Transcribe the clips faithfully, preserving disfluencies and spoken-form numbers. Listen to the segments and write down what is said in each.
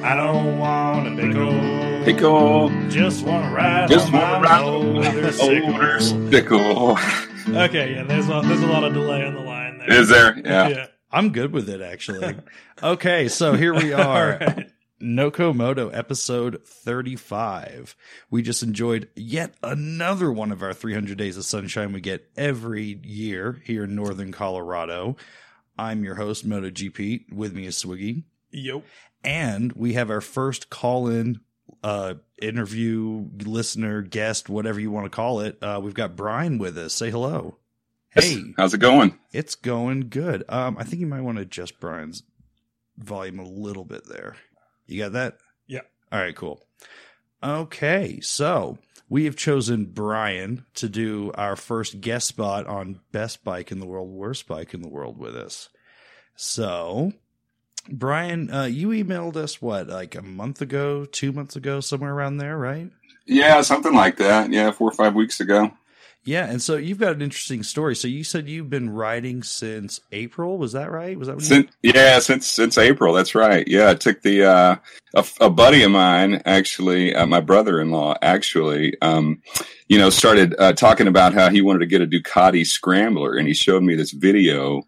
I don't want a pickle. Pickle. Just want to ride Just on want to my ride on my motorcycle. motorcycle. Okay, yeah, there's a, there's a lot of delay on the line there. Is there? Yeah. yeah. I'm good with it, actually. Okay, so here we are. Right. Nokomoto episode thirty-five. We just enjoyed yet another one of our three hundred days of sunshine we get every year here in northern Colorado. I'm your host, MotoGP. With me is Swiggy. Yep. And we have our first call-in uh, interview, listener, guest, whatever you want to call it. Uh, we've got Brian with us. Say hello. Yes. Hey. How's it going? It's going good. Um, I think you might want to adjust Brian's volume a little bit there. You got that? Yeah. All right, cool. Okay, so we have chosen Brian to do our first guest spot on Best Bike in the World, Worst Bike in the World with us. So, Brian, uh, you emailed us, what, like a month ago, two months ago, somewhere around there, right? Yeah, something like that. Yeah, four or five weeks ago. Yeah, and so you've got an interesting story. So you said you've been riding since April. Was that right? Was that when since, you- Yeah, since since April. That's right. Yeah, I took the uh, a, a buddy of mine, actually, uh, my brother-in-law, actually, um, you know, started uh, talking about how he wanted to get a Ducati Scrambler, and he showed me this video.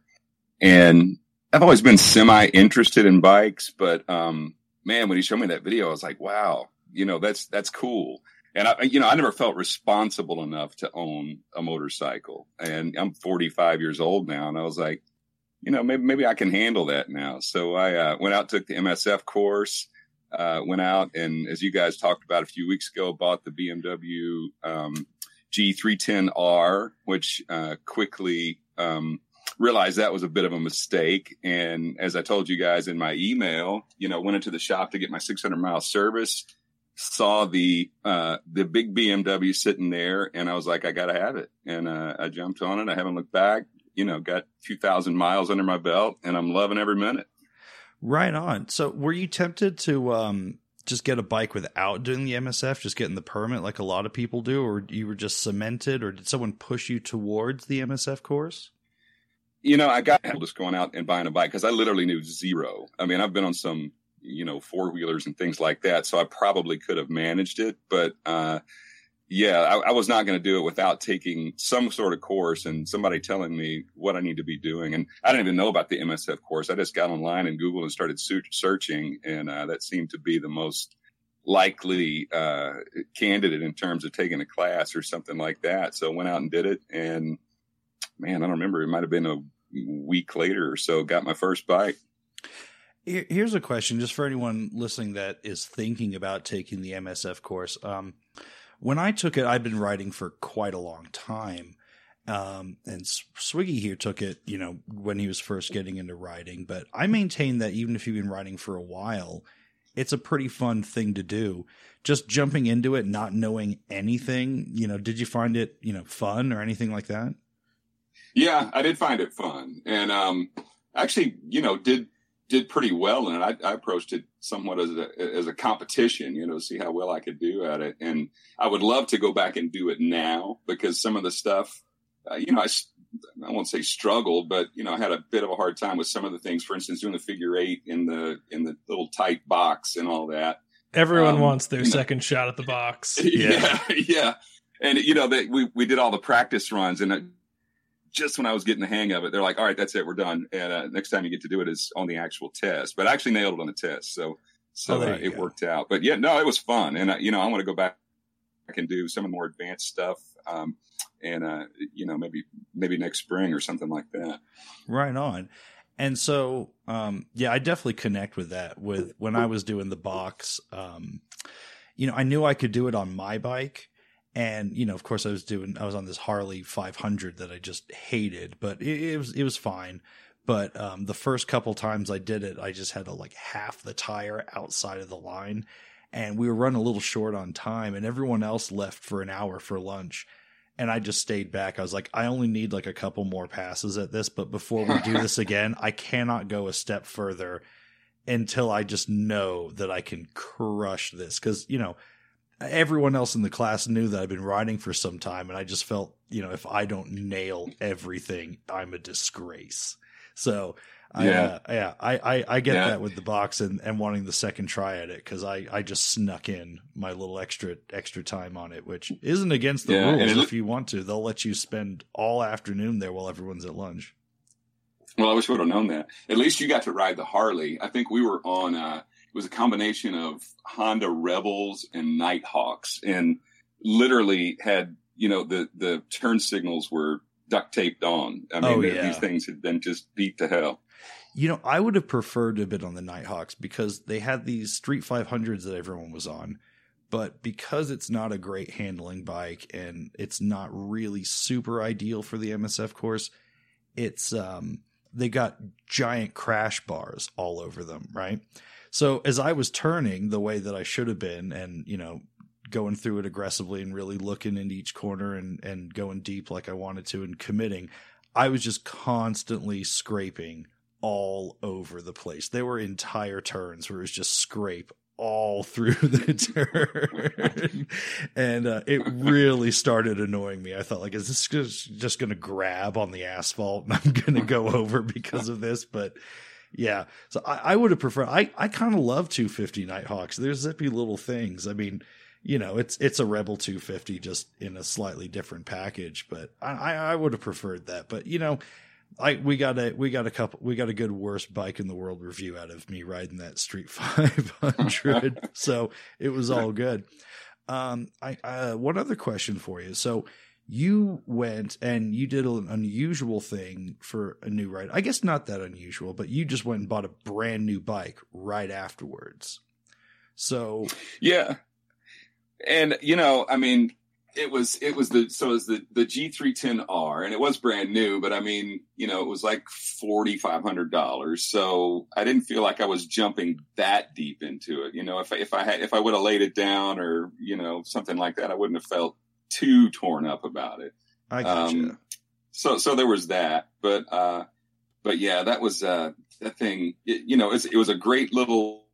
And I've always been semi-interested in bikes, but um, man, when he showed me that video, I was like, wow, you know, that's that's cool. And I, you know, I never felt responsible enough to own a motorcycle, and I'm forty-five years old now. And I was like, you know, maybe, maybe I can handle that now. So I uh, went out, took the M S F course, uh, went out, and as you guys talked about a few weeks ago, bought the B M W um, G three ten R, which uh, quickly um, realized that was a bit of a mistake. And as I told you guys in my email, you know, went into the shop to get my six hundred mile service. Saw the uh the big B M W sitting there, and I was like, I gotta have it. And uh I jumped on it. I haven't looked back. You know, got a few thousand miles under my belt, and I'm loving every minute. Right on. So were you tempted to um just get a bike without doing the M S F, just getting the permit like a lot of people do, or you were just cemented, or did someone push you towards the M S F course? You know, I got just going out and buying a bike because I literally knew zero. I mean, I've been on some, you know, four wheelers and things like that. So I probably could have managed it, but, uh, yeah, I, I was not going to do it without taking some sort of course and somebody telling me what I need to be doing. And I didn't even know about the M S F course. I just got online and Google and started searching. And, uh, that seemed to be the most likely, uh, candidate in terms of taking a class or something like that. So I went out and did it. And man, I don't remember. It might've been a week later or so, got my first bike. Here's a question just for anyone listening that is thinking about taking the M S F course. Um, when I took it, I've been riding for quite a long time. Um, and Swiggy here took it, you know, when he was first getting into riding. But I maintain that even if you've been riding for a while, it's a pretty fun thing to do. Just jumping into it, not knowing anything, you know, did you find it, you know, fun or anything like that? Yeah, I did find it fun. And um, actually, you know, did did pretty well in it. I, I approached it somewhat as a, as a competition, you know, see how well I could do at it. And I would love to go back and do it now because some of the stuff, uh, you know, I, I won't say struggled, but, you know, I had a bit of a hard time with some of the things, for instance, doing the figure eight in the, in the little tight box and all that. Everyone um, wants their you know, second shot at the box. Yeah. Yeah. yeah. And, you know, they, we, we did all the practice runs, and it, just when I was getting the hang of it, they're like, all right, that's it. We're done. And uh, next time you get to do it is on the actual test. But I actually nailed it on the test. So so oh, uh, it go. worked out. But, yeah, no, it was fun. And, uh, you know, I want to go back and do some of the more advanced stuff um, and, uh, you know, maybe maybe next spring or something like that. Right on. And so, um, yeah, I definitely connect with that. With when I was doing the box, um, you know, I knew I could do it on my bike. And, you know, of course I was doing, I was on this Harley five hundred that I just hated, but it, it was, it was fine. But, um, the first couple times I did it, I just had to like half the tire outside of the line, and we were running a little short on time, and everyone else left for an hour for lunch. And I just stayed back. I was like, I only need like a couple more passes at this, but before we do this again, I cannot go a step further until I just know that I can crush this. Cause, you know, everyone else in the class knew that I've been riding for some time, and I just felt, you know, if I don't nail everything, I'm a disgrace. So I, Yeah. uh, yeah, I, I, I get Yeah. that with the box and, and wanting the second try at it because I, I just snuck in my little extra extra time on it, which isn't against the Yeah, and rules. it- If you want to, they'll let you spend all afternoon there while everyone's at lunch. Well, I wish we would have known that. At least you got to ride the Harley. I think we were on, uh, it was a combination of Honda Rebels and Nighthawks, and literally had, you know, the, the turn signals were duct taped on. I mean, Oh, the- yeah. these things had been just beat to hell. You know, I would have preferred to have been on the Nighthawks because they had these Street five hundreds that everyone was on. But because it's not a great handling bike and it's not really super ideal for the M S F course, it's um they got giant crash bars all over them, right? So as I was turning the way that I should have been and, you know, going through it aggressively and really looking into each corner and, and going deep like I wanted to and committing, I was just constantly scraping all over the place. There were entire turns where it was just scrape all through the turn. And uh, it really started annoying me. I thought, like, is this just, just going to grab on the asphalt and I'm going to go over because of this? But yeah, so I, I would have preferred, I, I kind of love two fifty Nighthawks. They're zippy little things. I mean, you know, it's, it's a Rebel two fifty just in a slightly different package, but I, I would have preferred that. But, you know, I, we got a, we got a couple, we got a good worst bike in the world review out of me riding that Street five hundred. So it was all good. Um, I, uh, one other question for you. So you went and you did an unusual thing for a new ride. I guess not that unusual, but you just went and bought a brand new bike right afterwards. So Yeah. And, you know, I mean, it was, it was the, so it was the, the G three ten R, and it was brand new, but I mean, you know, it was like four thousand five hundred dollars. So I didn't feel like I was jumping that deep into it. You know, if I, if I had, if I would have laid it down or, you know, something like that, I wouldn't have felt too torn up about it. I gotcha. Um, so, so there was that, but, uh, but yeah, that was, uh, that thing, it, you know, it's, it was a great little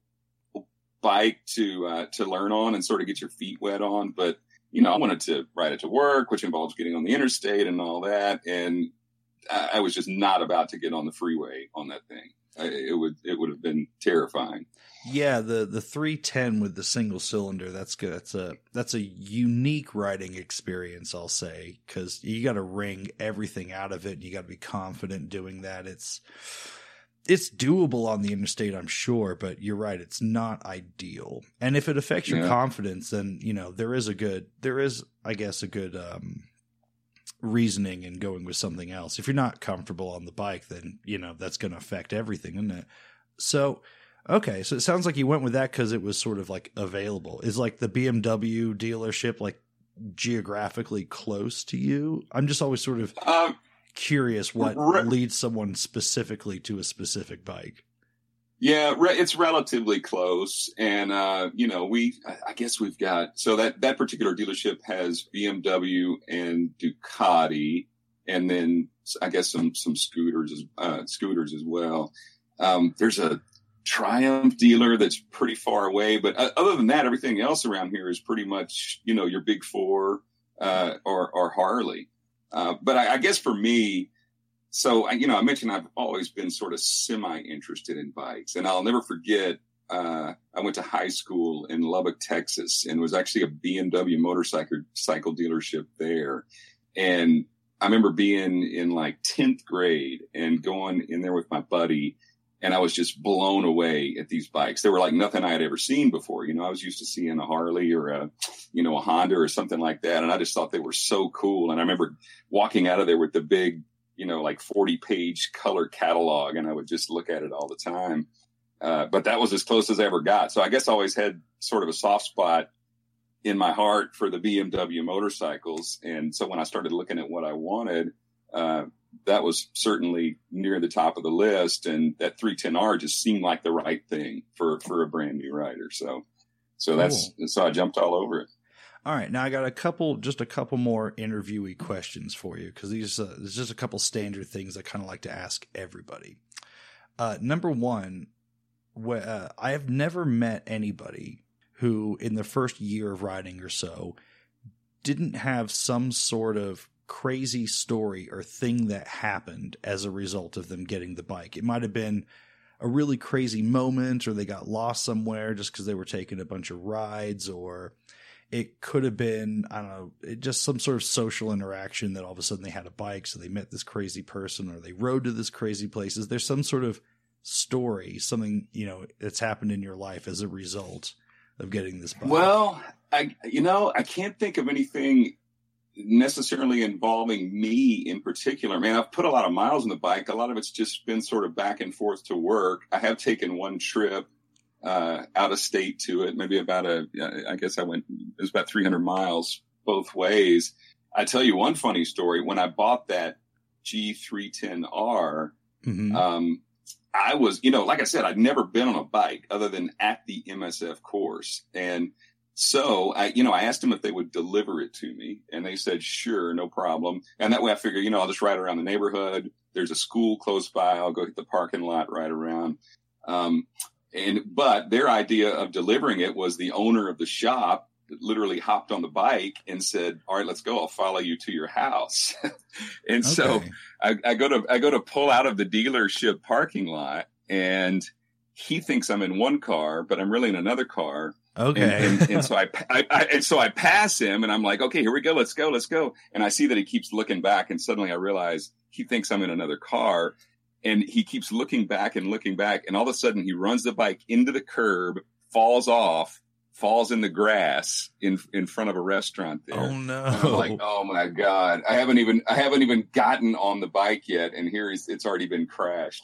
bike to, uh, to learn on and sort of get your feet wet on. But, you know, I wanted to ride it to work, which involves getting on the interstate and all that. And I, I was just not about to get on the freeway on that thing. I, it would, it would have been terrifying. Yeah, the the three ten with the single cylinder, that's good. That's a that's a unique riding experience, I'll say, because you got to wring everything out of it. And you got to be confident doing that. It's it's doable on the interstate, I'm sure, but you're right, it's not ideal. And if it affects your Yeah. confidence, then you know there is a good there is, I guess, a good um, reasoning in going with something else. If you're not comfortable on the bike, then you know that's going to affect everything, isn't it? So. Okay, so it sounds like you went with that because it was sort of like available. Is like the B M W dealership like geographically close to you? I'm just always sort of Um, curious what re- leads someone specifically to a specific bike. Yeah, re- it's relatively close. And, uh, you know, we, I- I guess we've got, so that, that particular dealership has B M W and Ducati, and then I guess some, some scooters, as- uh, scooters as well. Um, there's a Triumph dealer that's pretty far away, but uh, other than that, everything else around here is pretty much, you know, your big four, uh, or, or Harley. Uh, but I, I guess for me, so, I, you know, I mentioned I've always been sort of semi-interested in bikes, and I'll never forget, uh, I went to high school in Lubbock, Texas, and it was actually a B M W motorcycle cycle dealership there. And I remember being in like tenth grade and going in there with my buddy, and I was just blown away at these bikes. They were like nothing I had ever seen before. You know, I was used to seeing a Harley or a, you know, a Honda or something like that. And I just thought they were so cool. And I remember walking out of there with the big, you know, like forty page color catalog, and I would just look at it all the time. Uh, but that was as close as I ever got. So I guess I always had sort of a soft spot in my heart for the B M W motorcycles. And so when I started looking at what I wanted, uh, that was certainly near the top of the list. And that three ten R just seemed like the right thing for, for a brand new rider. So, so that's, Cool. so I jumped all over it. All right, now I got a couple, just a couple more interviewee questions for you because these, uh, there's just a couple standard things I kind of like to ask everybody. Uh, number one, wh- uh, I have never met anybody who, in the first year of riding or so, didn't have some sort of crazy story or thing that happened as a result of them getting the bike. It might have been a really crazy moment, or they got lost somewhere just because they were taking a bunch of rides, or it could have been, I don't know, it just some sort of social interaction that all of a sudden they had a bike, so they met this crazy person, or they rode to this crazy places. There's some sort of story, something, you know, that's happened in your life as a result of getting this bike. Well, I, you know, I can't think of anything necessarily involving me in particular. Man, I've put a lot of miles on the bike. A lot of it's just been sort of back and forth to work. I have taken one trip uh, out of state to it, maybe about a, I guess I went, it was about three hundred miles both ways. I tell you one funny story. When I bought that G three ten R, mm-hmm. um, I was, you know, like I said, I'd never been on a bike other than at the M S F course. And so I, you know, I asked them if they would deliver it to me, and they said, sure, no problem. And that way I figured, you know, I'll just ride around the neighborhood. There's a school close by. I'll go hit the parking lot, ride around. Um, and, but their idea of delivering it was the owner of the shop literally hopped on the bike and said, all right, let's go. I'll follow you to your house. and okay. so I, I go to, I go to pull out of the dealership parking lot, and he thinks I'm in one car, but I'm really in another car. Okay. And, and, and so I, I, I, and so I pass him, and I'm like, okay, here we go. Let's go. Let's go. And I see that he keeps looking back, and suddenly I realize he thinks I'm in another car, and he keeps looking back and looking back. And all of a sudden he runs the bike into the curb, falls off, falls in the grass in, in front of a restaurant there. Oh no. And I'm like, oh my God, I haven't even, I haven't even gotten on the bike yet. And here he's, it's already been crashed.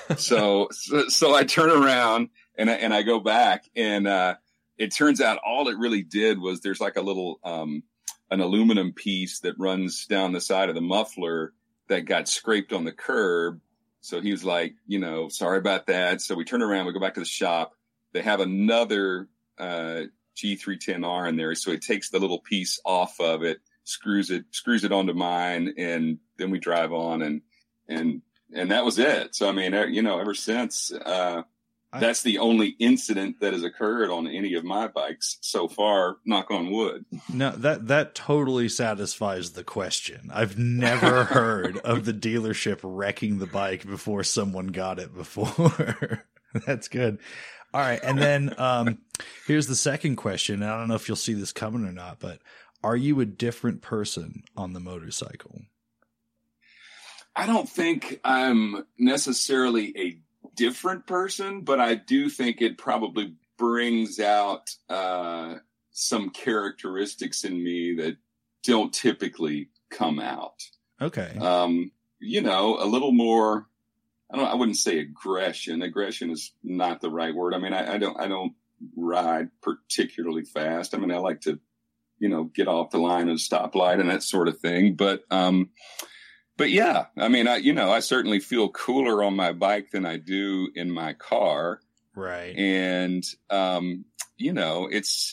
so, so, so I turn around and I, and I go back, and, uh, it turns out all it really did was there's like a little, um, an aluminum piece that runs down the side of the muffler that got scraped on the curb. So he was like, you know, sorry about that. So we turn around, we go back to the shop. They have another, uh, G three ten R in there. So he takes the little piece off of it, screws it, screws it onto mine. And then we drive on, and, and, and that was it. So, I mean, you know, ever since, uh, that's the only incident that has occurred on any of my bikes so far, knock on wood. No, that, that totally satisfies the question. I've never heard of the dealership wrecking the bike before someone got it before. That's good. All right. And then, um, here's the second question. I don't know if you'll see this coming or not, but are you a different person on the motorcycle? I don't think I'm necessarily a different person, but I do think it probably brings out uh, some characteristics in me that don't typically come out. Okay. Um, you know, a little more, I don't, I wouldn't say aggression. Aggression is not the right word. I mean, I, I don't, I don't ride particularly fast. I mean, I like to, you know, get off the line at a stoplight and that sort of thing. But, um, But yeah, I mean, I, you know, I certainly feel cooler on my bike than I do in my car. Right. And, um, you know, it's,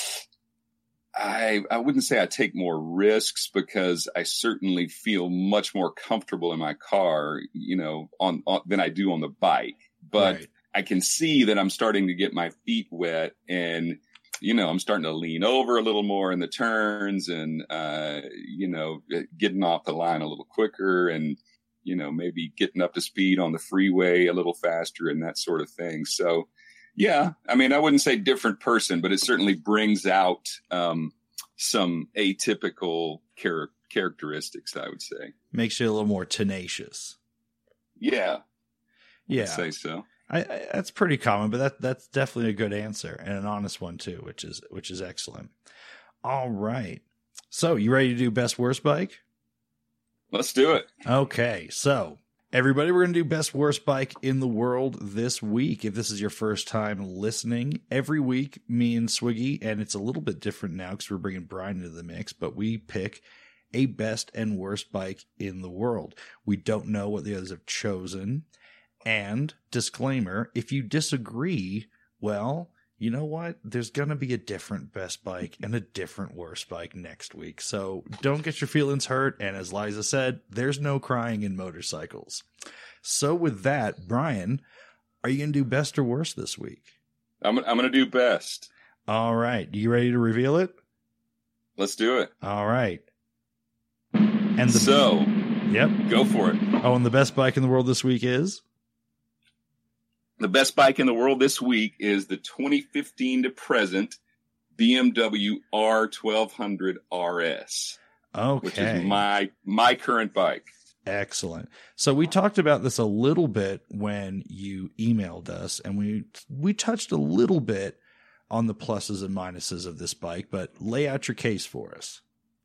I, I wouldn't say I take more risks, because I certainly feel much more comfortable in my car, you know, on, on than I do on the bike. But right. I can see that I'm starting to get my feet wet, and, you know, I'm starting to lean over a little more in the turns, and, uh, you know, getting off the line a little quicker, and, you know, maybe getting up to speed on the freeway a little faster and that sort of thing. So, yeah, I mean, I wouldn't say different person, but it certainly brings out um, some atypical char- characteristics, I would say. Makes you a little more tenacious. Yeah. Yeah. I'd say so. I, I, that's pretty common, but that that's definitely a good answer, and an honest one too, which is which is excellent. All right, so you ready to do best worst bike? Let's do it. Okay, so everybody, we're gonna do best worst bike in the world this week. If this is your first time listening, every week me and Swiggy, and it's a little bit different now because we're bringing Brian into the mix, but we pick a best and worst bike in the world. We don't know what the others have chosen. And disclaimer, if you disagree, well, you know what? There's going to be a different best bike and a different worst bike next week. So don't get your feelings hurt. And as Liza said, there's no crying in motorcycles. So with that, Brian, are you going to do best or worst this week? I'm, I'm going to do best. All right. You ready to reveal it? Let's do it. All right. And the, so, yep, go for it. Oh, and the best bike in the world this week is? The best bike in the world this week is the twenty fifteen to present B M W R twelve hundred R S. Okay. Which is my my current bike. Excellent. So we talked about this a little bit when you emailed us, and we we touched a little bit on the pluses and minuses of this bike, but lay out your case for us.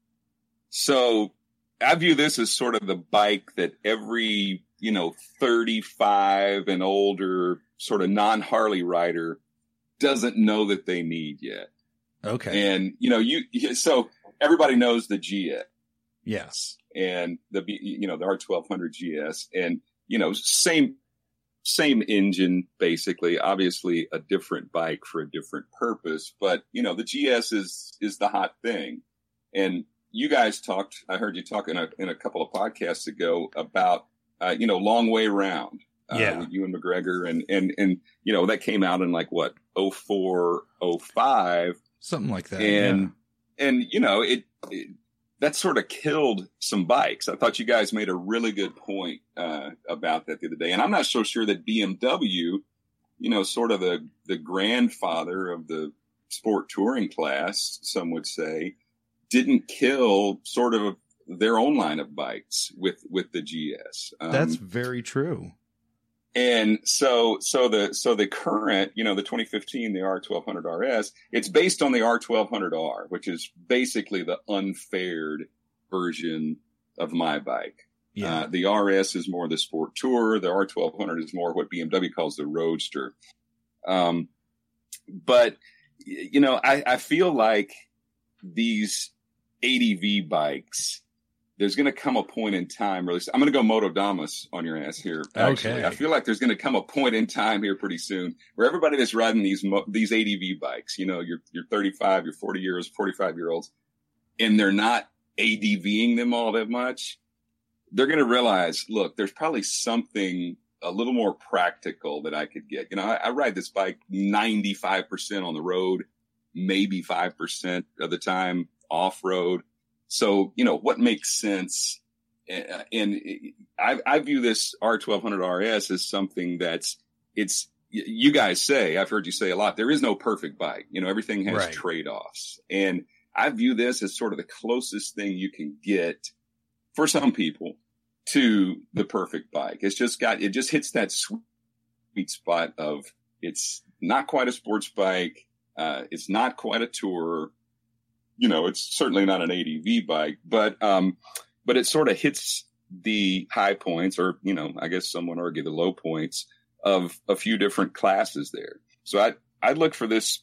So I view this as sort of the bike that every, you know, thirty-five and older sort of non-Harley rider doesn't know that they need yet. Okay. And, you know, you, so everybody knows the G S. Yes. And the, you know, the R twelve hundred G S, and, you know, same, same engine, basically, obviously a different bike for a different purpose, but, you know, the G S is, is the hot thing. And you guys talked, I heard you talk in a, in a couple of podcasts ago about, uh, you know, Long Way Round. Uh, yeah. With you and McGregor, and, and, and, you know, that came out in like what, oh four, oh five. Something like that. And, yeah. and, you know, it, it, that sort of killed some bikes. I thought you guys made a really good point, uh, about that the other day. And I'm not so sure that B M W, you know, sort of the, the grandfather of the sport touring class, some would say, didn't kill sort of their own line of bikes with, with the G S. Um, That's very true. And so, so the, so the current, you know, the twenty fifteen, the R twelve hundred R S, it's based on the R twelve hundred R, which is basically the unfaired version of my bike. Yeah. Uh, the R S is more the sport tourer. The R twelve hundred is more what B M W calls the roadster. Um, but, you know, I, I feel like these A D V bikes, there's going to come a point in time, really. I'm going to go Motodamus on your ass here. Actually, okay. I feel like there's going to come a point in time here pretty soon where everybody that's riding these, these A D V bikes, you know, you're, you're thirty-five, you're forty years, forty-five year olds, and they're not ADVing them all that much. They're going to realize, look, there's probably something a little more practical that I could get. You know, I, I ride this bike ninety-five percent on the road, maybe five percent of the time off road. So, you know, what makes sense? And I, I view this R twelve hundred R S as something that's, it's, you guys say, I've heard you say a lot, there is no perfect bike. You know, everything has right. trade-offs. And I view this as sort of the closest thing you can get for some people to the perfect bike. It's just got, it just hits that sweet spot of it's not quite a sports bike. Uh, it's not quite a tourer. You know, it's certainly not an A D V bike, but, um, but it sort of hits the high points, or, you know, I guess some would argue the low points of a few different classes there. So I, I look for this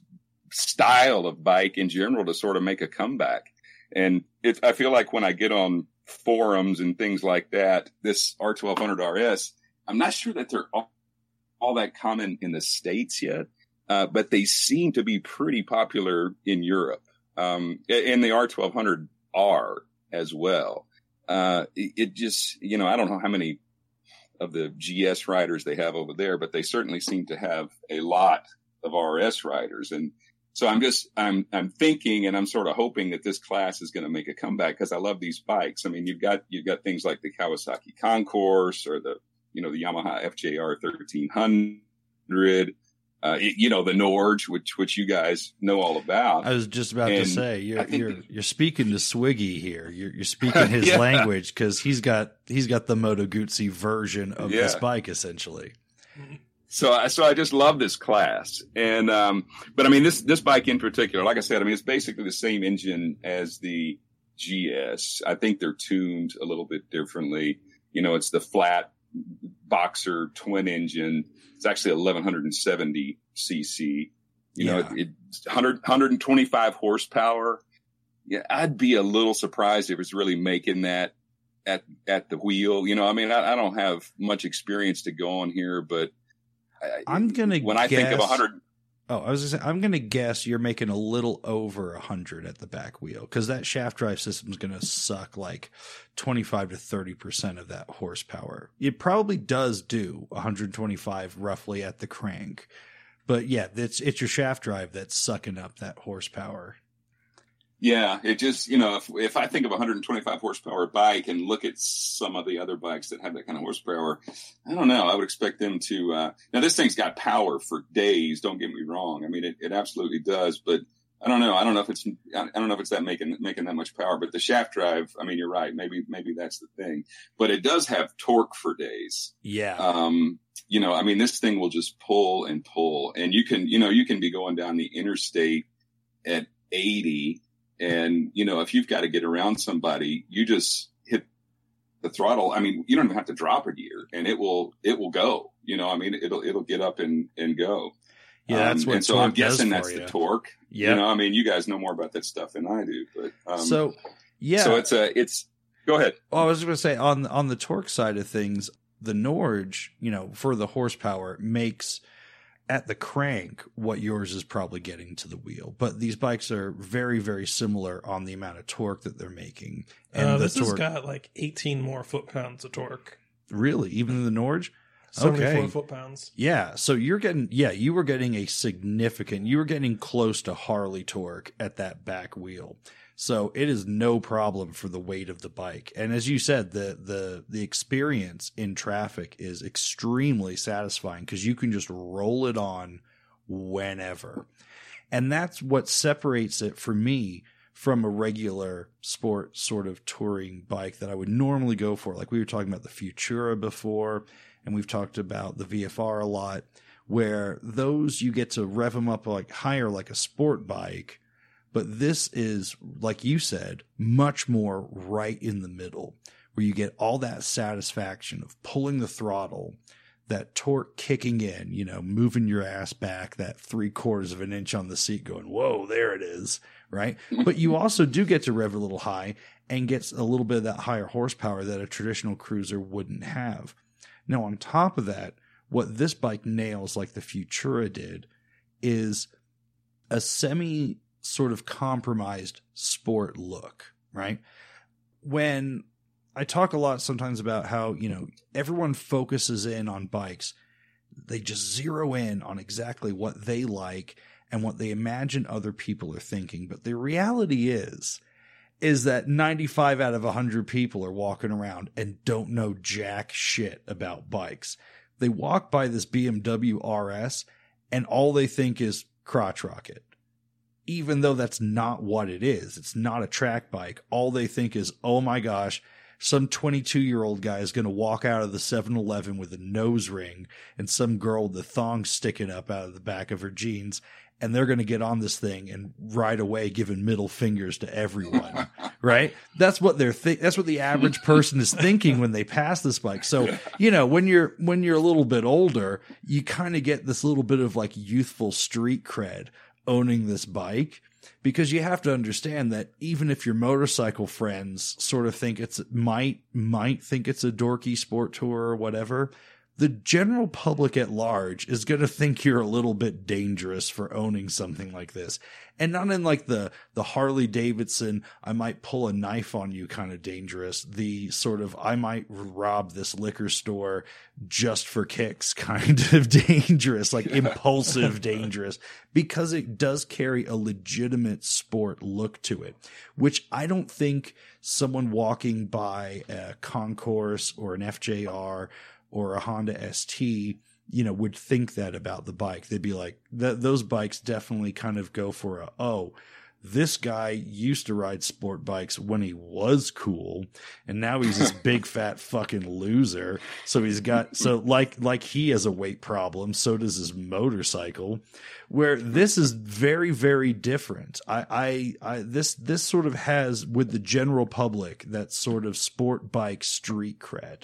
style of bike in general to sort of make a comeback. And it, I feel like when I get on forums and things like that, this R twelve hundred R S, I'm not sure that they're all, all that common in the States yet, uh, but they seem to be pretty popular in Europe. Um, and the R twelve hundred R as well. Uh, it, it just, you know, I don't know how many of the G S riders they have over there, but they certainly seem to have a lot of R S riders. And so I'm just, I'm, I'm thinking and I'm sort of hoping that this class is going to make a comeback because I love these bikes. I mean, you've got, you've got things like the Kawasaki Concourse or the, you know, the Yamaha F J R thirteen hundred. Uh, you know, the Norge, which, which you guys know all about. I was just about and to say, you're, think, you're, you're speaking to Swiggy here. You're, you're speaking his yeah. language because he's got, he's got the Moto Guzzi version of yeah. this bike essentially. So I, so I just love this class. And, um, but I mean, this, this bike in particular, like I said, I mean, it's basically the same engine as the G S. I think they're tuned a little bit differently. You know, it's the flat boxer twin engine. It's actually eleven seventy c c. You yeah. know, it, it's one hundred, one hundred twenty-five horsepower. Yeah, I'd be a little surprised if it was really making that at at the wheel. You know, I mean, I, I don't have much experience to go on here, but I, I'm gonna when guess, I think of one hundred. Oh, I was gonna say, I'm gonna guess you're making a little over a hundred at the back wheel because that shaft drive system is gonna suck like twenty-five to thirty percent of that horsepower. It probably does do one hundred twenty-five roughly at the crank, but yeah, it's it's your shaft drive that's sucking up that horsepower. Yeah, it just, you know, if if I think of a one hundred twenty-five horsepower bike and look at some of the other bikes that have that kind of horsepower, I don't know. I would expect them to. Uh, now, this thing's got power for days. Don't get me wrong. I mean, it, it absolutely does. But I don't know. I don't know if it's. I don't know if it's that making making that much power. But the shaft drive. I mean, you're right. Maybe maybe that's the thing. But it does have torque for days. Yeah. Um. You know, I mean, this thing will just pull and pull, and you can, you know, you can be going down the interstate at eighty. And, you know, if you've got to get around somebody, you just hit the throttle. I mean, you don't even have to drop a gear and it will, it will go, you know, I mean, it'll, it'll get up and, and go. Yeah. That's um, what and so I'm guessing that's you. the torque. Yeah. You know, I mean, you guys know more about that stuff than I do, but, um, so yeah, so it's a, it's, go ahead. Well, I was going to say on, on the torque side of things, the Norge, you know, for the horsepower makes at the crank what yours is probably getting to the wheel, but these bikes are very, very similar on the amount of torque that they're making. And uh, the this torque, has got like eighteen more foot pounds of torque. Really, even the Norge, seventy-four okay. foot pounds. Yeah, so you're getting, yeah, you were getting a significant, you were getting close to Harley torque at that back wheel. So it is no problem for the weight of the bike. And as you said, the the the experience in traffic is extremely satisfying because you can just roll it on whenever. And that's what separates it for me from a regular sport sort of touring bike that I would normally go for. Like we were talking about the Futura before, and we've talked about the V F R a lot, where those you get to rev them up like higher like a sport bike. But this is, like you said, much more right in the middle, where you get all that satisfaction of pulling the throttle, that torque kicking in, you know, moving your ass back that three quarters of an inch on the seat going, whoa, there it is, right? But you also do get to rev a little high and gets a little bit of that higher horsepower that a traditional cruiser wouldn't have. Now, on top of that, what this bike nails like the Futura did is a semi sort of compromised sport look, right? When I talk a lot sometimes about how, you know, everyone focuses in on bikes, they just zero in on exactly what they like and what they imagine other people are thinking. But the reality is, is that ninety-five out of one hundred people are walking around and don't know jack shit about bikes. They walk by this B M W R S and all they think is crotch rocket. Even though that's not what it is. It's not a track bike. All they think is, oh my gosh, some twenty-two-year-old guy is going to walk out of the seven eleven with a nose ring and some girl with the thong sticking up out of the back of her jeans, and they're going to get on this thing and right away giving middle fingers to everyone, right? That's what they're thi- that's what the average person is thinking when they pass this bike. So, you know, when you're when you're a little bit older, you kind of get this little bit of like youthful street cred owning this bike, because you have to understand that even if your motorcycle friends sort of think it's might might think it's a dorky sport tour or whatever, the general public at large is going to think you're a little bit dangerous for owning something like this. And not in like the, the Harley Davidson, I might pull a knife on you kind of dangerous, the sort of, I might rob this liquor store just for kicks kind of dangerous, like impulsive dangerous, because it does carry a legitimate sport look to it, which I don't think someone walking by a Concourse or an F J R or a Honda S T, you know, would think that about the bike. They'd be like, th- those bikes definitely kind of go for a, oh, this guy used to ride sport bikes when he was cool, and now he's this big fat fucking loser. So he's got, so like, like he has a weight problem, so does his motorcycle, where this is very, very different. I, I, I, this, this sort of has with the general public that sort of sport bike street cred.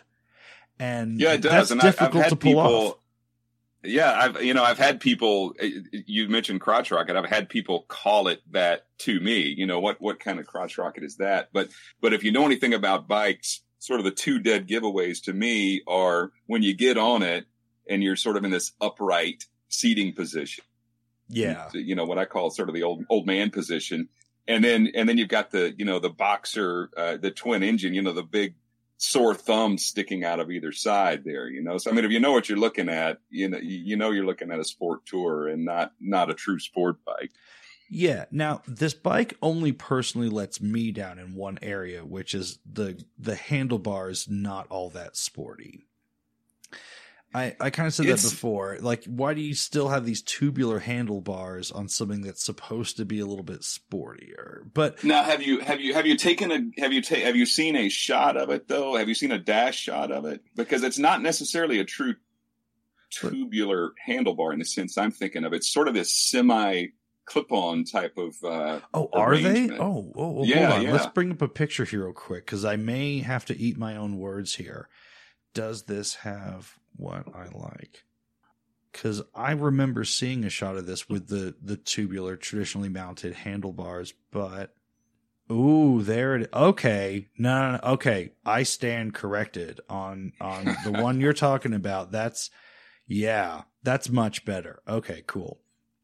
And yeah, it does. That's and difficult I, I've had to pull people, off. Yeah, I've you know I've had people. You mentioned crotch rocket. I've had people call it that to me. You know what what kind of crotch rocket is that? But but if you know anything about bikes, sort of the two dead giveaways to me are when you get on it and you're sort of in this upright seating position. Yeah, you know what I call sort of the old old man position, and then and then you've got the you know the boxer, uh, the twin engine. You know the big sore thumbs sticking out of either side there, you know? So, I mean, if you know what you're looking at, you know, you know, you're looking at a sport tour and not, not a true sport bike. Yeah. Now, this bike only personally lets me down in one area, which is the the handlebars not all that sporty. I, I kind of said It's, that before. Like, why do you still have these tubular handlebars on something that's supposed to be a little bit sportier? But now, have you have you have you taken a have you ta- have you seen a shot of it though? Have you seen a dash shot of it? Because it's not necessarily a true tubular handlebar in the sense I'm thinking of. It's sort of this semi clip-on type of. Uh, oh, are they? Oh, oh, oh yeah, hold on. yeah. Let's bring up a picture here real quick because I may have to eat my own words here. Does this have what I like? Because I remember seeing a shot of this with the, the tubular, traditionally mounted handlebars, but ooh, there it. Okay, no, no, no, okay, I stand corrected on on the one you're talking about. That's yeah, that's much better. Okay, cool.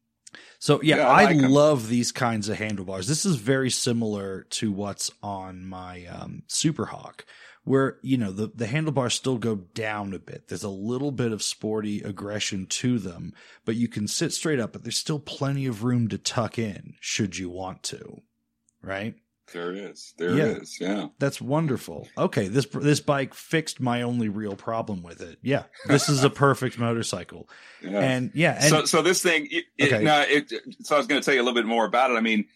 So yeah, yeah I, I like love these kinds of handlebars. This is very similar to what's on my um, Superhawk, where, you know, the, the handlebars still go down a bit. There's a little bit of sporty aggression to them, but you can sit straight up, but there's still plenty of room to tuck in should you want to, right? There is. There yeah. is. Yeah. That's wonderful. Okay. This, this bike fixed my only real problem with it. Yeah. This is a perfect motorcycle. Yeah. And yeah. And, so, so this thing, it, okay. it, now it, so I was going to tell you a little bit more about it. I mean,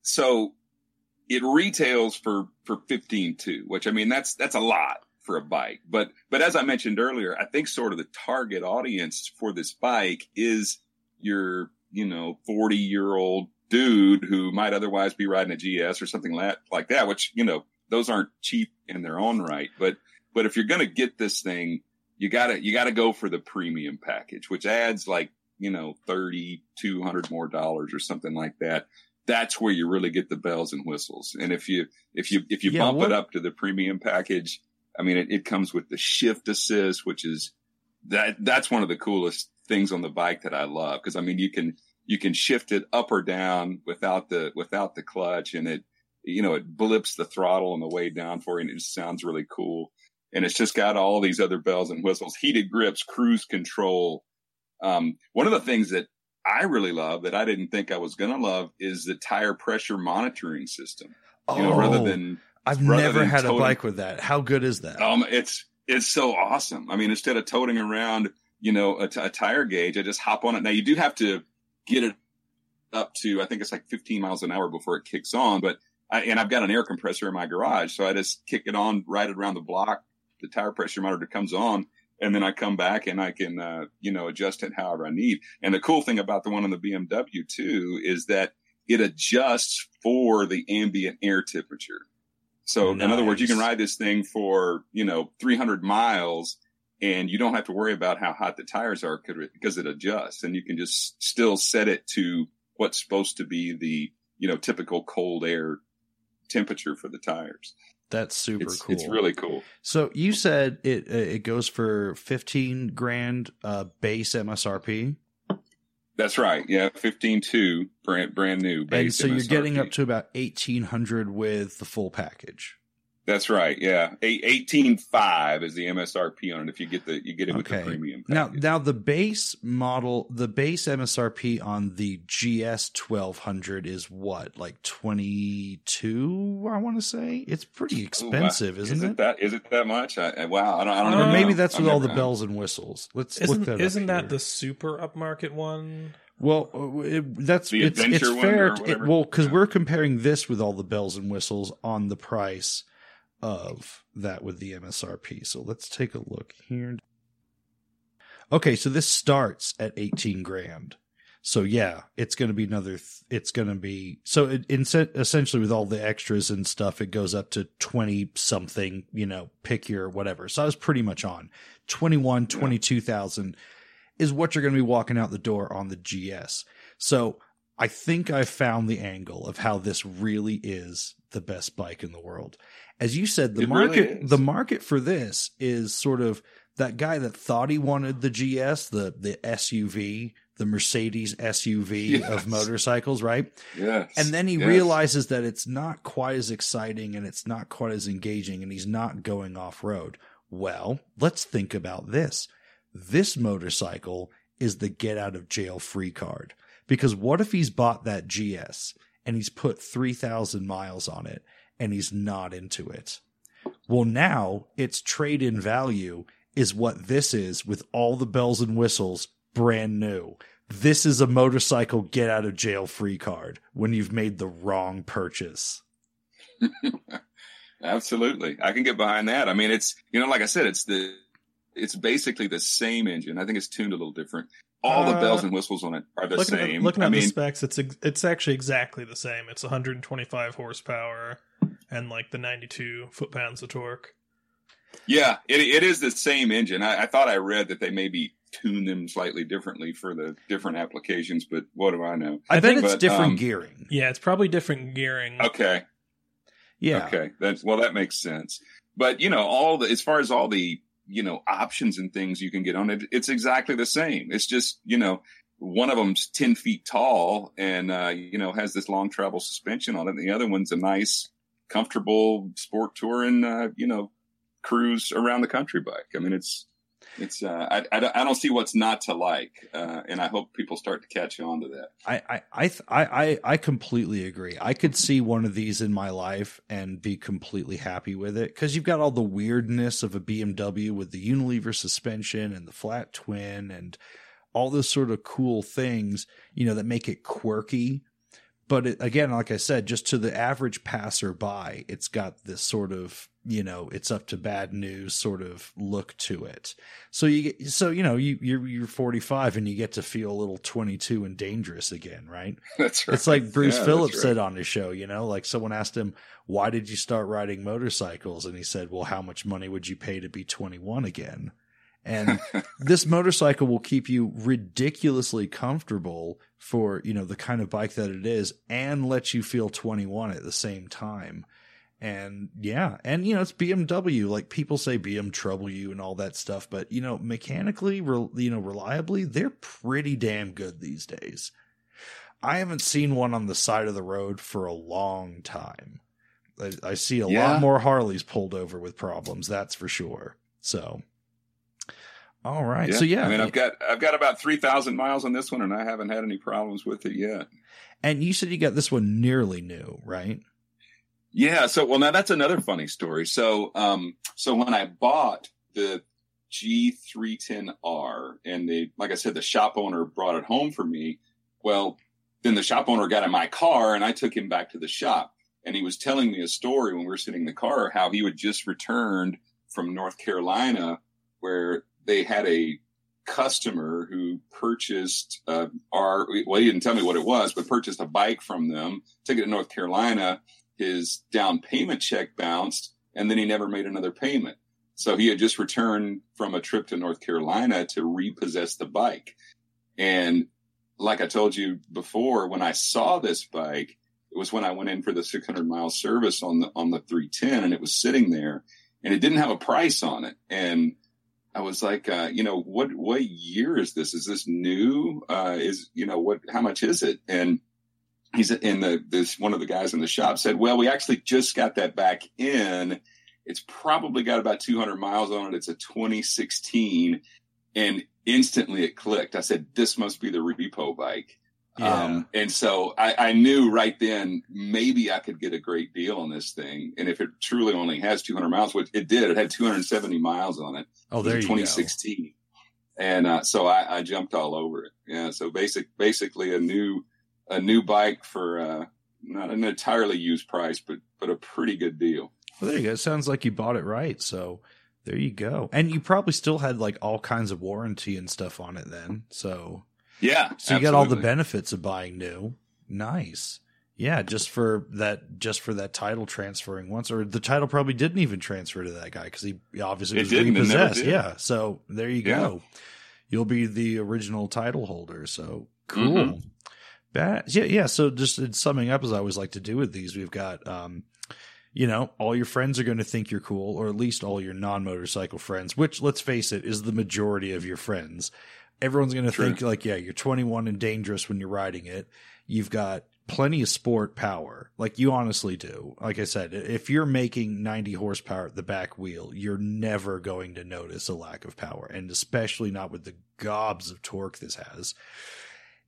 so it retails for, for fifteen two, which I mean, that's, that's a lot for a bike. But, but as I mentioned earlier, I think sort of the target audience for this bike is your, you know, forty year old dude who might otherwise be riding a G S or something like that, which, you know, those aren't cheap in their own right. But, but if you're going to get this thing, you gotta, you gotta go for the premium package, which adds like, you know, thirty, two hundred more dollars or something like that. That's where you really get the bells and whistles. And if you, if you, if you yeah, bump what? it up to the premium package, I mean, it, it comes with the shift assist, which is that, that's one of the coolest things on the bike that I love. Cause I mean, you can, you can shift it up or down without the, without the clutch, and it, you know, it blips the throttle on the way down for you, and it just sounds really cool. And it's just got all these other bells and whistles, heated grips, cruise control. Um, one of the things that I really love that I didn't think I was going to love is the tire pressure monitoring system. Oh, you know, rather than, I've rather never than had toting, a bike with that. How good is that? Um, it's, it's so awesome. I mean, instead of toting around, you know, a, t- a tire gauge, I just hop on it. Now you do have to get it up to, I think it's like fifteen miles an hour before it kicks on, but I, and I've got an air compressor in my garage. So I just kick it on, ride it around the block. The tire pressure monitor comes on, and then I come back and I can, uh, you know, adjust it however I need. And the cool thing about the one on the B M W too is that it adjusts for the ambient air temperature. So nice. In other words, you can ride this thing for, you know, three hundred miles, and you don't have to worry about how hot the tires are because it adjusts, and you can just still set it to what's supposed to be the, you know, typical cold air temperature for the tires. That's super it's, cool. It's really cool. So you said it uh, it goes for fifteen grand uh, base M S R P. That's right. Yeah, fifteen two brand brand new base. And so M S R P. You're getting up to about eighteen hundred with the full package. That's right. Yeah, eighteen five is the M S R P on it. If you get the you get it with okay. the premium Now, package. now the base model, the base M S R P on the G S twelve hundred is what, like twenty-two? I want to say it's pretty expensive, Ooh, isn't is it? it? That is it that much? I, I, wow, I don't. I don't or know. maybe that's I've with all never, the bells and whistles. Let's isn't, look that Isn't up that here. the super upmarket one? Well, it, that's the it's, it's one fair. or To, it, whatever? well, because Yeah. we're comparing this with all the bells and whistles on the price of that with the M S R P. So let's take a look here. Okay, so this starts at eighteen grand. So yeah, it's going to be another. Th- it's going to be so it, in, essentially with all the extras and stuff, it goes up to twenty something. You know, pick your whatever. So I was pretty much on twenty-one, twenty-two thousand is what you're going to be walking out the door on the G S. So I think I found the angle of how this really is the best bike in the world. As you said, the It market, really is. the market for this is sort of that guy that thought he wanted the G S, the, the S U V, the Mercedes S U V Yes. of motorcycles, right? Yes. And then he yes. realizes that it's not quite as exciting and it's not quite as engaging, and he's not going off road. Well, let's think about this. This motorcycle is the get out of jail free card, Because what if he's bought that G S and he's put three thousand miles on it and he's not into it? Well, now its trade-in value is what this is with all the bells and whistles, brand new. This is a motorcycle get out of jail free card when you've made the wrong purchase. Absolutely. I can get behind that. I mean, it's, you know, like I said, it's the, it's basically the same engine. I think it's tuned a little different. All the Uh, bells and whistles on it are the looking same. At, looking I at mean, the specs, it's ex- it's actually exactly the same. It's one hundred twenty-five horsepower and like the ninety-two foot-pounds of torque. yeah, it, it is the same engine. I, I thought I read that they maybe tune them slightly differently for the different applications, but what do I know? I, I bet think- it's but, different um, gearing. Yeah, it's probably different gearing. Okay. Yeah. Okay. That's, well, that makes sense. But, you know, all the, as far as all the, you know, options and things you can get on it, it's exactly the same. It's just, you know, one of them's ten feet tall and, uh, you know, has this long travel suspension on it. And the other one's a nice, comfortable sport touring, uh, you know, cruise around the country bike. I mean, it's, it's, uh, I, I, don't- I don't see what's not to like. Uh, and I hope people start to catch on to that. I, I, I, th- I, I I completely agree. I could see one of these in my life and be completely happy with it because you've got all the weirdness of a B M W with the Unilever suspension and the flat twin and all those sort of cool things, you know, that make it quirky. But it, again, like I said, just to the average passerby, it's got this sort of, you know, it's up to bad news sort of look to it. So you get, so, you know, you, you're, you're forty-five and you get to feel a little twenty-two and dangerous again, right? That's right. It's like Bruce Yeah, Phillips that's right. said on his show, you know, like someone asked him, why did you start riding motorcycles? And he said, well, how much money would you pay to be twenty-one again? And this motorcycle will keep you ridiculously comfortable for, you know, the kind of bike that it is and let you feel twenty-one at the same time. And yeah, and you know, it's B M W. Like people say B M trouble you and all that stuff, but you know, mechanically, re- you know, reliably, they're pretty damn good these days. I haven't seen one on the side of the road for a long time. I, I see a Yeah. lot more Harleys pulled over with problems, that's for sure. So, all right. So yeah, I mean, I've got, I've got about three thousand miles on this one and I haven't had any problems with it yet. and you said you got this one nearly new, right? Yeah. So, well, now that's another funny story. So, um, so when I bought the G three ten R and the, like I said, the shop owner brought it home for me. Well, then the shop owner got in my car and I took him back to the shop and he was telling me a story when we were sitting in the car, how he had just returned from North Carolina where they had a customer who purchased, uh, our, well, he didn't tell me what it was, but purchased a bike from them, took it to North Carolina. His down payment check bounced and then he never made another payment. So he had just returned from a trip to North Carolina to repossess the bike. And like I told you before, when I saw this bike, it was when I went in for the six hundred mile service on the, on the three ten and it was sitting there and it didn't have a price on it. And I was like, uh, you know, what, what year is this? Is this new? Uh, is, you know, what, how much is it? And he's in the, this, one of the guys in the shop said, well, we actually just got that back in. It's probably got about two hundred miles on it. It's a twenty sixteen and instantly it clicked. I said, this must be the repo bike. Yeah. Um, and so I, I knew right then, maybe I could get a great deal on this thing. And if it truly only has two hundred miles, which it did, it had two hundred seventy miles on it. Oh, It was there a you twenty go. sixteen. And, uh, so I, I jumped all over it. Yeah. So basic, basically a new, a new bike for, uh, not an entirely used price, but, but a pretty good deal. Well, there you go. It sounds like you bought it right. So there you go. And you probably still had like all kinds of warranty and stuff on it then. So, Yeah. so you got all the absolutely. benefits of buying new. Nice. Yeah. Just for that, just for that title transferring once, or the title probably didn't even transfer to that guy because he obviously It was didn't, it never repossessed. did. Yeah. So there you Yeah. go. You'll be the original title holder. So cool. Mhm. Bad. Yeah. Yeah. So just in summing up, as I always like to do with these, we've got, um, you know, all your friends are going to think you're cool, or at least all your non-motorcycle friends, which, let's face it, is the majority of your friends. Everyone's going to True. think like, yeah, you're twenty-one and dangerous when you're riding it. You've got plenty of sport power. Like you honestly do. Like I said, if you're making ninety horsepower at the back wheel, you're never going to notice a lack of power, and especially not with the gobs of torque this has.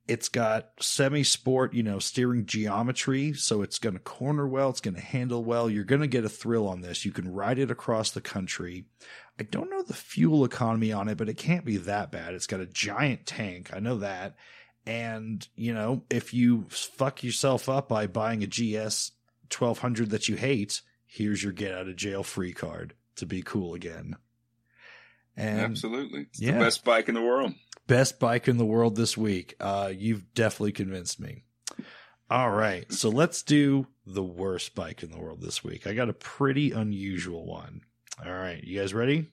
It's got semi-sport, you know, steering geometry, so it's going to corner well, it's going to handle well. You're going to get a thrill on this. You can ride it across the country. I don't know the fuel economy on it, but it can't be that bad. It's got a giant tank. I know that. And, you know, if you fuck yourself up by buying a G S twelve hundred that you hate, here's your get out of jail free card to be cool again. And absolutely. It's yeah. the best bike in the world. Best bike in the world this week. Uh, you've definitely convinced me. All right. So let's do the worst bike in the world this week. I got a pretty unusual one. All right. You guys ready?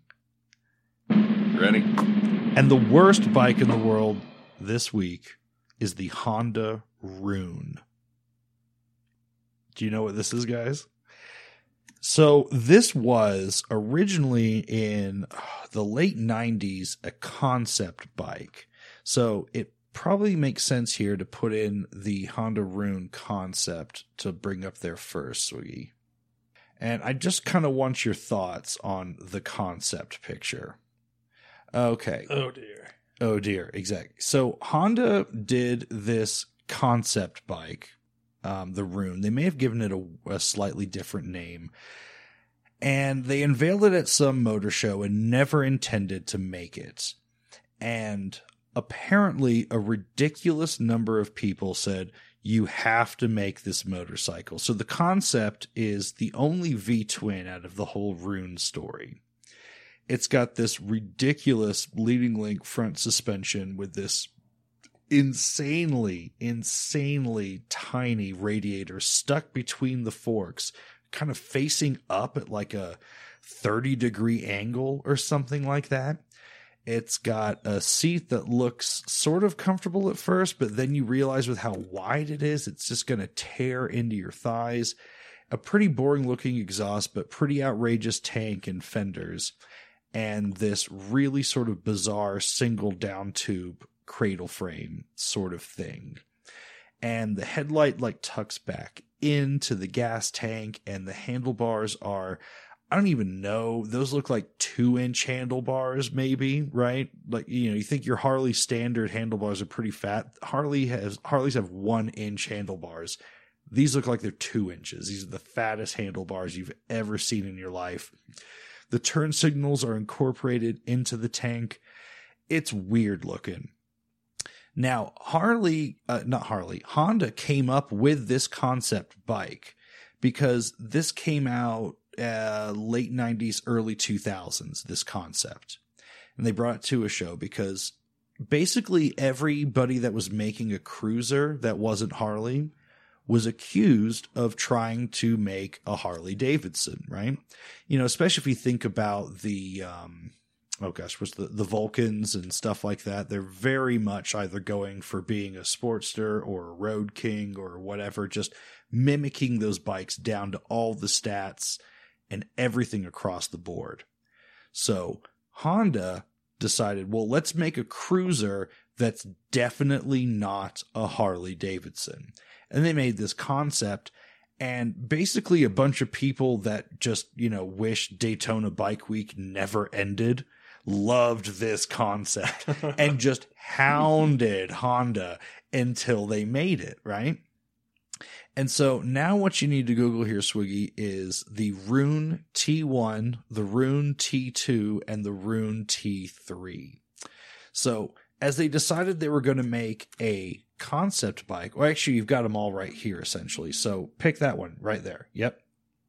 Ready. And the worst bike in the world this week is the Honda Rune. Do you know what this is, guys? So this was originally in the late nineties a concept bike. So it probably makes sense here to put in the Honda Rune concept to bring up there first, Swiggy. And I just kind of want your thoughts on the concept picture. Okay. Oh, dear. Oh, dear. Exactly. So Honda did this concept bike, um, the Rune. They may have given it a, a slightly different name. And they unveiled it at some motor show and never intended to make it. And apparently a ridiculous number of people said, you have to make this motorcycle. So the concept is the only V-twin out of the whole Rune story. It's got this ridiculous leading link front suspension with this insanely, insanely tiny radiator stuck between the forks, kind of facing up at like a thirty degree angle or something like that. It's got a seat that looks sort of comfortable at first, but then you realize with how wide it is, it's just going to tear into your thighs. A pretty boring looking exhaust, but pretty outrageous tank and fenders. And this really sort of bizarre single down tube cradle frame sort of thing. And the headlight like tucks back into the gas tank, and the handlebars are, I don't even know, those look like two inch handlebars maybe, right? Like, you know, you think your Harley standard handlebars are pretty fat. Harley has, Harleys have one inch handlebars. These look like they're two inches. These are the fattest handlebars you've ever seen in your life. The turn signals are incorporated into the tank. It's weird looking. Now, Harley, uh, not Harley, Honda came up with this concept bike because this came out uh, late nineties, early two thousands, this concept. And they brought it to a show because basically everybody that was making a cruiser that wasn't Harley was accused of trying to make a Harley Davidson, right? You know, especially if you think about the, um, oh gosh, what's the, the Vulcans and stuff like that. They're very much either going for being a Sportster or a Road King or whatever, just mimicking those bikes down to all the stats and everything across the board. So Honda decided, well, let's make a cruiser that's definitely not a Harley Davidson. And they made this concept, and basically a bunch of people that just, you know, wish Daytona Bike Week never ended loved this concept and just hounded Honda until they made it, right? And so now what you need to Google here, Swiggy, is the Rune T one, the Rune T two, and the Rune T three. So as they decided they were going to make a concept bike, well, actually, you've got them all right here, essentially. So pick that one right there. Yep.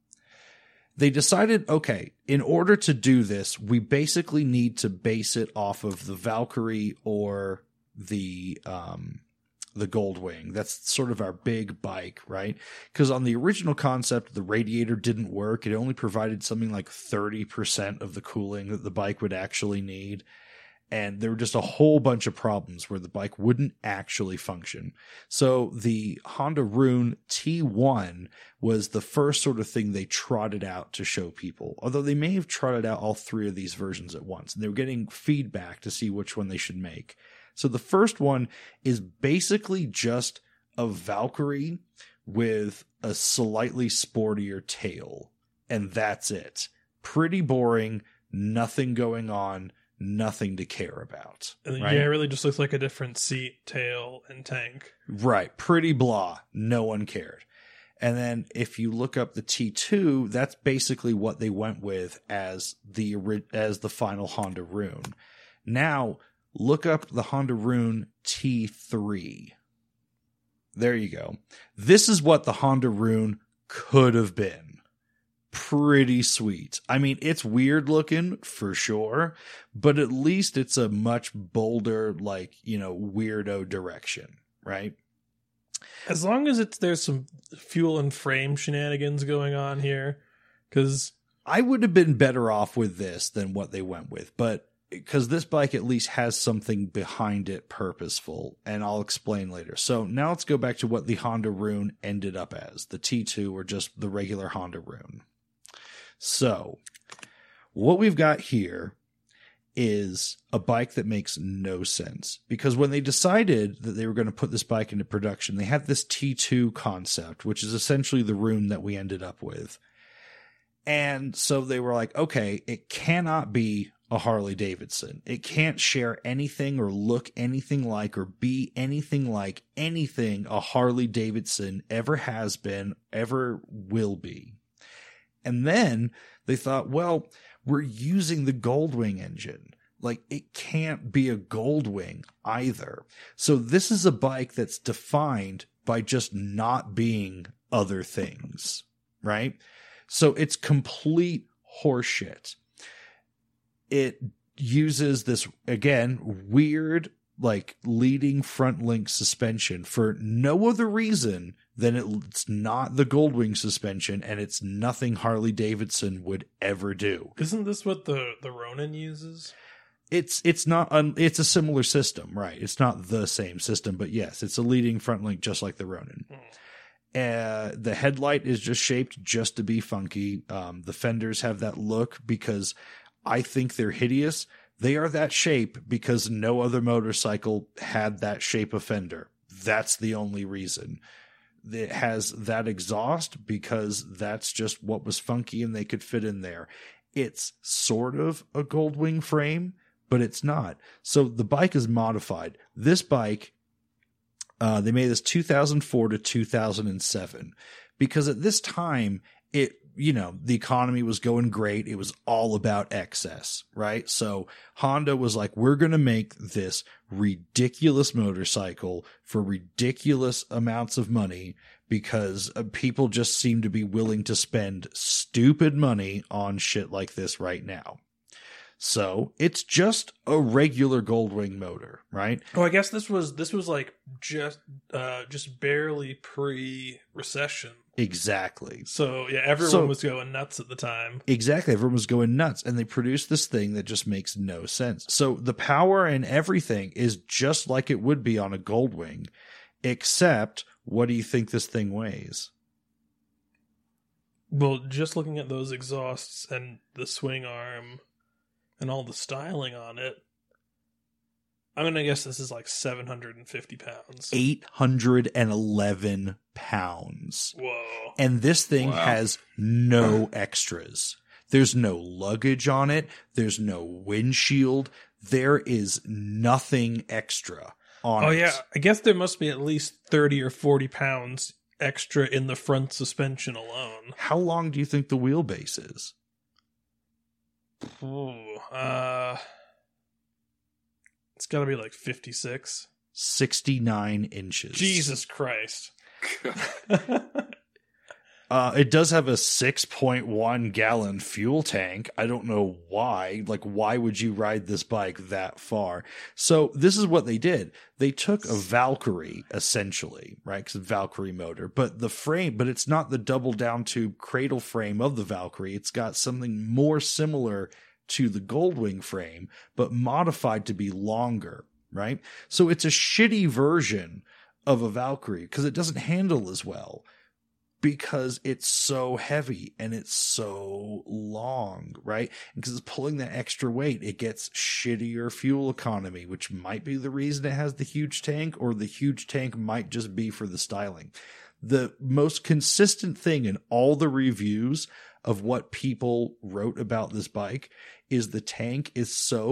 They decided, okay, in order to do this, we basically need to base it off of the Valkyrie or the um, the Goldwing. That's sort of our big bike, right? Because on the original concept, the radiator didn't work. It only provided something like thirty percent of the cooling that the bike would actually need. And there were just a whole bunch of problems where the bike wouldn't actually function. So the Honda Rune T one was the first sort of thing they trotted out to show people. Although they may have trotted out all three of these versions at once. And they were getting feedback to see which one they should make. So the first one is basically just a Valkyrie with a slightly sportier tail. And that's it. Pretty boring. Nothing going on. nothing to care about. And right? Yeah, it really just looks like a different seat, tail, and tank. Right. Pretty blah. No one cared. And then if you look up the T two, that's basically what they went with as the as the final Honda Rune. Now, look up the Honda Rune T three. There you go. This is what the Honda Rune could have been. Pretty sweet. I mean, it's weird looking for sure, but at least it's a much bolder, like, you know, weirdo direction, right? As long as it's there's some fuel and frame shenanigans going on here, because I would have been better off with this than what they went with, but because this bike at least has something behind it purposeful, and I'll explain later. So now let's go back to what the Honda Rune ended up as, the T two or just the regular Honda Rune. So what we've got here is a bike that makes no sense, because when they decided that they were going to put this bike into production, they had this T two concept, which is essentially the Rune that we ended up with. And so they were like, okay, it cannot be a Harley Davidson. It can't share anything or look anything like or be anything like anything a Harley Davidson ever has been, ever will be. And then they thought, well, we're using the Goldwing engine. Like, it can't be a Goldwing either. So this is a bike that's defined by just not being other things, right? So it's complete horseshit. It uses this, again, weird, like, leading front link suspension for no other reason than it's not the Goldwing suspension, and it's nothing Harley Davidson would ever do. Isn't this what the, the Ronin uses? It's it's not un, it's a similar system, right? It's not the same system, but yes, it's a leading front link just like the Ronin. Mm. Uh, the headlight is just shaped just to be funky. Um, the fenders have that look because I think they're hideous. They are that shape because no other motorcycle had that shape of fender. That's the only reason. It has that exhaust because that's just what was funky and they could fit in there. It's sort of a Goldwing frame, but it's not. So the bike is modified. This bike, uh, they made this two thousand four to two thousand seven because at this time, it, you know, the economy was going great. It was all about excess, right? So Honda was like, we're going to make this ridiculous motorcycle for ridiculous amounts of money because people just seem to be willing to spend stupid money on shit like this right now. So it's just a regular Goldwing motor, right? Oh, I guess this was this was like just uh, just barely pre-recession. Exactly. So yeah, everyone so, was going nuts at the time. Exactly, everyone was going nuts, and they produced this thing that just makes no sense. So the power and everything is just like it would be on a Goldwing, except what do you think this thing weighs? Well, just looking at those exhausts and the swing arm and all the styling on it, I'm going to guess this is like seven hundred fifty pounds. eight hundred eleven pounds. Whoa. And this thing Wow. has no extras. There's no luggage on it. There's no windshield. There is nothing extra on oh, it. Oh, yeah. I guess there must be at least thirty or forty pounds extra in the front suspension alone. How long do you think the wheelbase is? Ooh, uh, it's got to be like fifty-six. sixty-nine inches. Jesus Christ. Uh, it does have a six point one gallon fuel tank. I don't know why. Like, why would you ride this bike that far? So this is what they did. They took a Valkyrie, essentially, right? Because Valkyrie motor, but the frame, but it's not the double down tube cradle frame of the Valkyrie. It's got something more similar to the Goldwing frame, but modified to be longer, right? So it's a shitty version of a Valkyrie because it doesn't handle as well. Because it's so heavy and it's so long, right? Because it's pulling that extra weight, it gets shittier fuel economy, which might be the reason it has the huge tank, or the huge tank might just be for the styling. The most consistent thing in all the reviews of what people wrote about this bike is the tank is so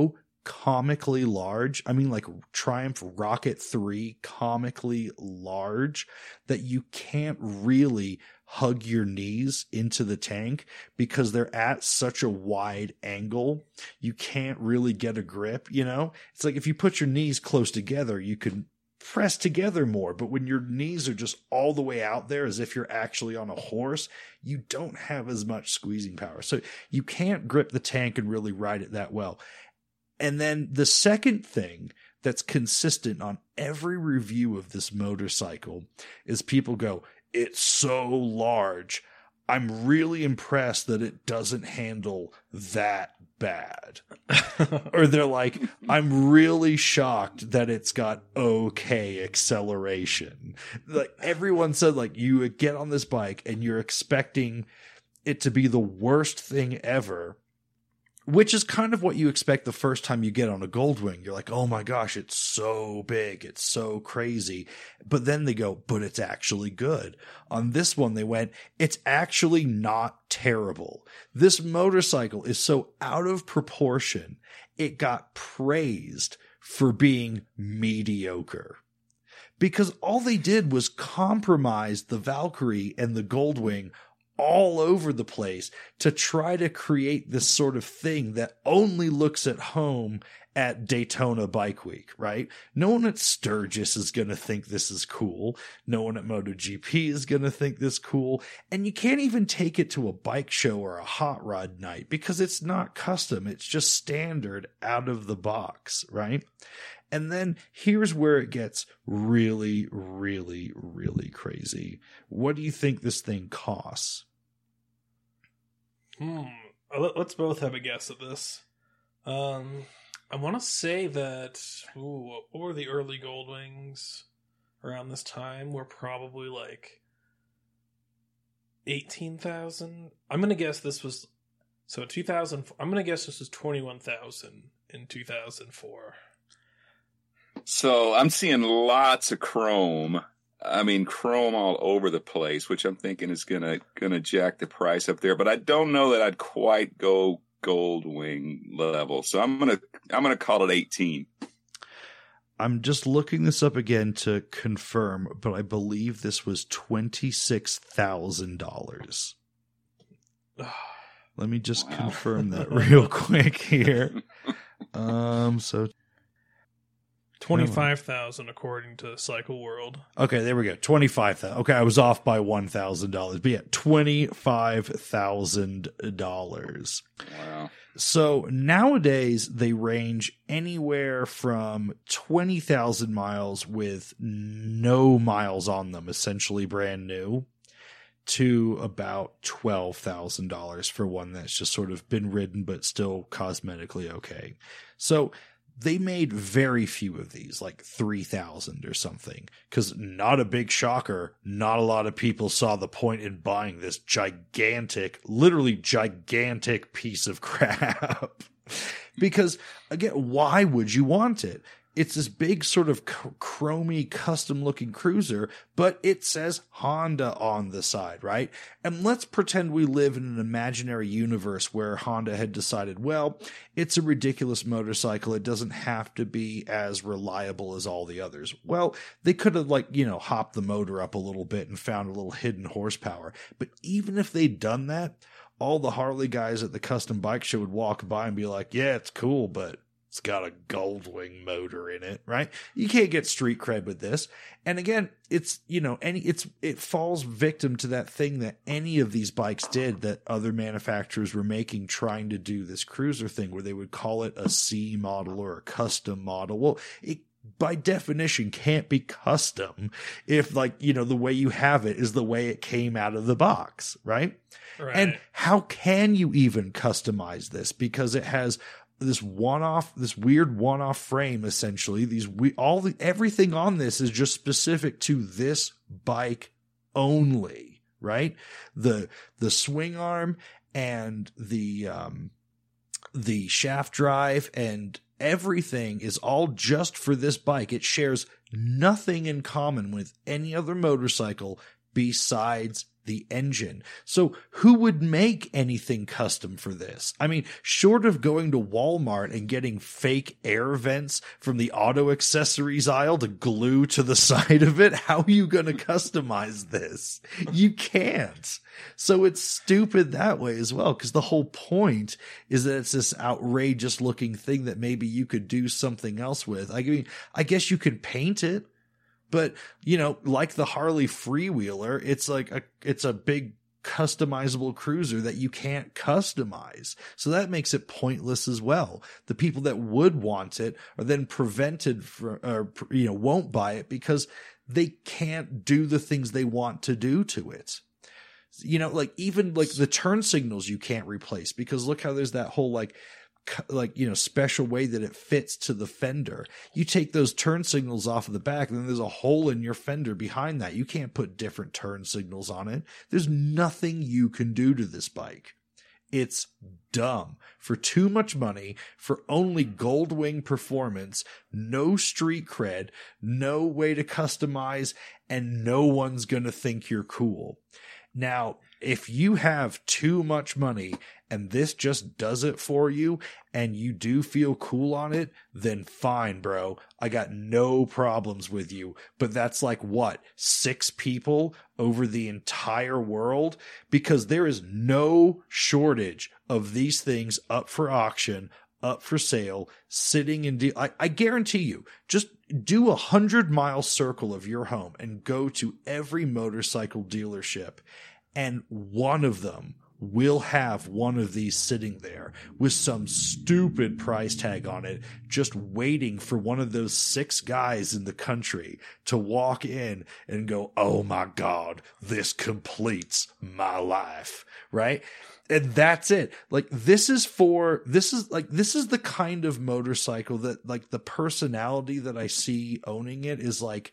comically large. I mean, like Triumph Rocket three comically large that you can't really hug your knees into the tank because they're at such a wide angle. You can't really get a grip, you know? It's like if you put your knees close together, you can press together more, but when your knees are just all the way out there as if you're actually on a horse, you don't have as much squeezing power. So you can't grip the tank and really ride it that well. And then the second thing that's consistent on every review of this motorcycle is people go, it's so large. I'm really impressed that it doesn't handle that bad. Or they're like, I'm really shocked that it's got okay acceleration. Like everyone said, like you get on this bike and you're expecting it to be the worst thing ever, which is kind of what you expect the first time you get on a Goldwing. You're like, oh my gosh, it's so big. It's so crazy. But then they go, but it's actually good. On this one, they went, it's actually not terrible. This motorcycle is so out of proportion. It got praised for being mediocre. Because all they did was compromise the Valkyrie and the Goldwing all over the place to try to create this sort of thing that only looks at home at Daytona Bike Week, right? No one at Sturgis is going to think this is cool. No one at MotoGP is going to think this cool. And you can't even take it to a bike show or a hot rod night because it's not custom. It's just standard out of the box, right? And then here's where it gets really, really, really crazy. What do you think this thing costs? Hmm. Let's both have a guess at this. Um, I want to say that, ooh, what were the early Goldwings around this time? Were probably like eighteen thousand. I'm going to guess this was, so two thousand, I'm going to guess this was twenty-one thousand in two thousand four. So I'm seeing lots of chrome. I mean, chrome all over the place, which I'm thinking is gonna gonna jack the price up there. But I don't know that I'd quite go Goldwing level. So I'm gonna I'm gonna call it eighteen. I'm just looking this up again to confirm, but I believe this was twenty-six thousand dollars. Let me just wow. confirm that real quick here. Um, so. twenty-five thousand according to Cycle World. Okay, there we go. twenty-five thousand. Okay, I was off by one thousand dollars. But yeah, twenty-five thousand dollars. Wow. So nowadays they range anywhere from twenty thousand miles with no miles on them, essentially brand new, to about twelve thousand dollars for one that's just sort of been ridden but still cosmetically okay. So they made very few of these, like three thousand or something, because not a big shocker. Not a lot of people saw the point in buying this gigantic, literally gigantic piece of crap. Because, again, why would you want it? It's this big sort of chromy custom looking cruiser, but it says Honda on the side, right? And let's pretend we live in an imaginary universe where Honda had decided, well, it's a ridiculous motorcycle. It doesn't have to be as reliable as all the others. Well, they could have like, you know, hopped the motor up a little bit and found a little hidden horsepower. But even if they'd done that, all the Harley guys at the custom bike show would walk by and be like, yeah, it's cool, but it's got a Goldwing motor in it, right? You can't get street cred with this. And again, it's, you know, any, it's, it falls victim to that thing that any of these bikes did that other manufacturers were making, trying to do this cruiser thing where they would call it a C model or a custom model. Well, it, by definition can't be custom if like, you know, the way you have it is the way it came out of the box, right? Right. And how can you even customize this? Because it has this one-off, this weird one-off frame, essentially. These we all the everything on this is just specific to this bike only, right? The the swing arm and the um the shaft drive and everything is all just for this bike. It shares nothing in common with any other motorcycle besides the engine. So who would make anything custom for this? I mean, short of going to Walmart and getting fake air vents from the auto accessories aisle to glue to the side of it, how are you going to customize this? You can't. So it's stupid that way as well, because the whole point is that it's this outrageous looking thing that maybe you could do something else with. I mean, I guess you could paint it. But, you know, like the Harley Freewheeler, it's like a, it's a big customizable cruiser that you can't customize. So that makes it pointless as well. The people that would want it are then prevented from, or, you know, won't buy it because they can't do the things they want to do to it. You know, like even like the turn signals you can't replace, because look how there's that whole like, like, you know, special way that it fits to the fender. You take those turn signals off of the back, and then there's a hole in your fender behind that. You can't put different turn signals on it. There's nothing you can do to this bike. It's dumb. For too much money, for only Goldwing performance, no street cred, no way to customize, and no one's gonna think you're cool. Now, if you have too much money and this just does it for you and you do feel cool on it, then fine, bro. I got no problems with you. But that's like what? Six people over the entire world? Because there is no shortage of these things up for auction, up for sale, sitting in de- I, I guarantee you, just do a hundred mile circle of your home and go to every motorcycle dealership, and one of them will have one of these sitting there with some stupid price tag on it, just waiting for one of those six guys in the country to walk in and go, oh my God, this completes my life. Right? And that's it. Like, this is for, this is like, this is the kind of motorcycle that, like, the personality that I see owning it is like,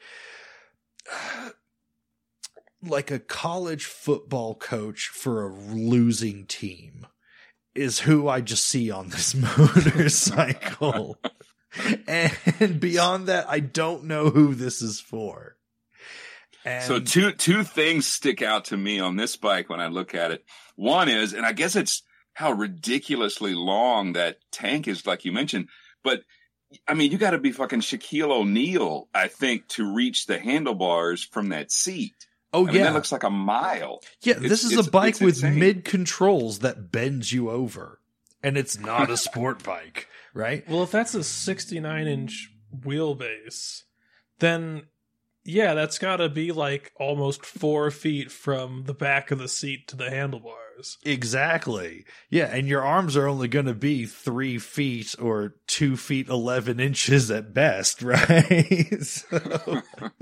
like a college football coach for a losing team is who I just see on this motorcycle. And beyond that, I don't know who this is for. And so two two things stick out to me on this bike when I look at it. One is, and I guess it's how ridiculously long that tank is, like you mentioned. But, I mean, you got to be fucking Shaquille O'Neal, I think, to reach the handlebars from that seat. Oh, I yeah. mean, that looks like a mile. Yeah, It's- this is it's- a bike it's with insane. mid controls that bends you over. And it's not a sport bike, right? Well, if that's a sixty-nine inch wheelbase, then yeah, that's got to be like almost four feet from the back of the seat to the handlebars. Exactly. Yeah, and your arms are only going to be three feet or two feet eleven inches at best, right? so,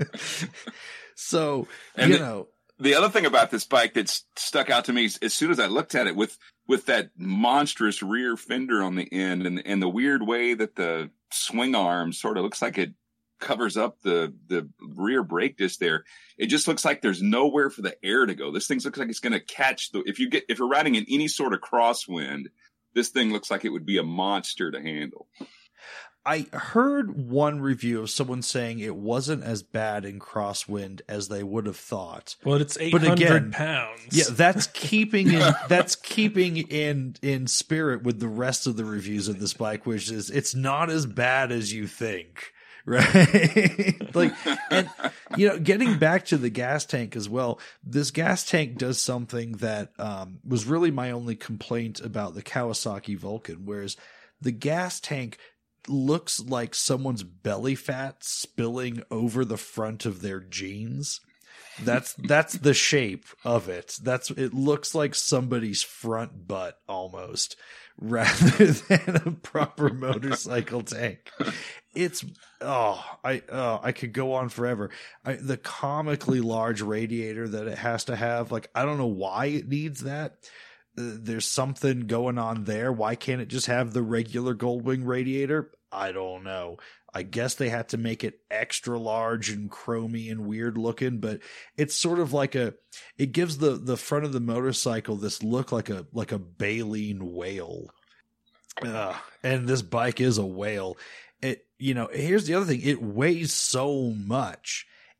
so And you the- know, The other thing about this bike that's stuck out to me is, as soon as I looked at it, with with that monstrous rear fender on the end, and and the weird way that the swing arm sort of looks like it covers up the the rear brake disc there, it just looks like there's nowhere for the air to go. This thing looks like it's going to catch the if you get if you're riding in any sort of crosswind, this thing looks like it would be a monster to handle. I heard one review of someone saying it wasn't as bad in crosswind as they would have thought. But it's eight But hundred again, pounds. Yeah, that's keeping in that's keeping in in spirit with the rest of the reviews of this bike, which is it's not as bad as you think, right? Like, and you know, getting back to the gas tank as well, this gas tank does something that um, was really my only complaint about the Kawasaki Vulcan, whereas the gas tank looks like someone's belly fat spilling over the front of their jeans. That's that's the shape of it. That's it looks like somebody's front butt almost, rather than a proper motorcycle tank. It's oh I oh I could go on forever. I, the comically large radiator that it has to have, like I don't know why it needs that. Uh, there's something going on there. Why can't it just have the regular Goldwing radiator? I don't know. I guess they had to make it extra large and chromy and weird looking, but it's sort of like a, it gives the, the front of the motorcycle this look like a, like a baleen whale. Uh, and this bike is a whale. It, you know, here's the other thing. It weighs so much.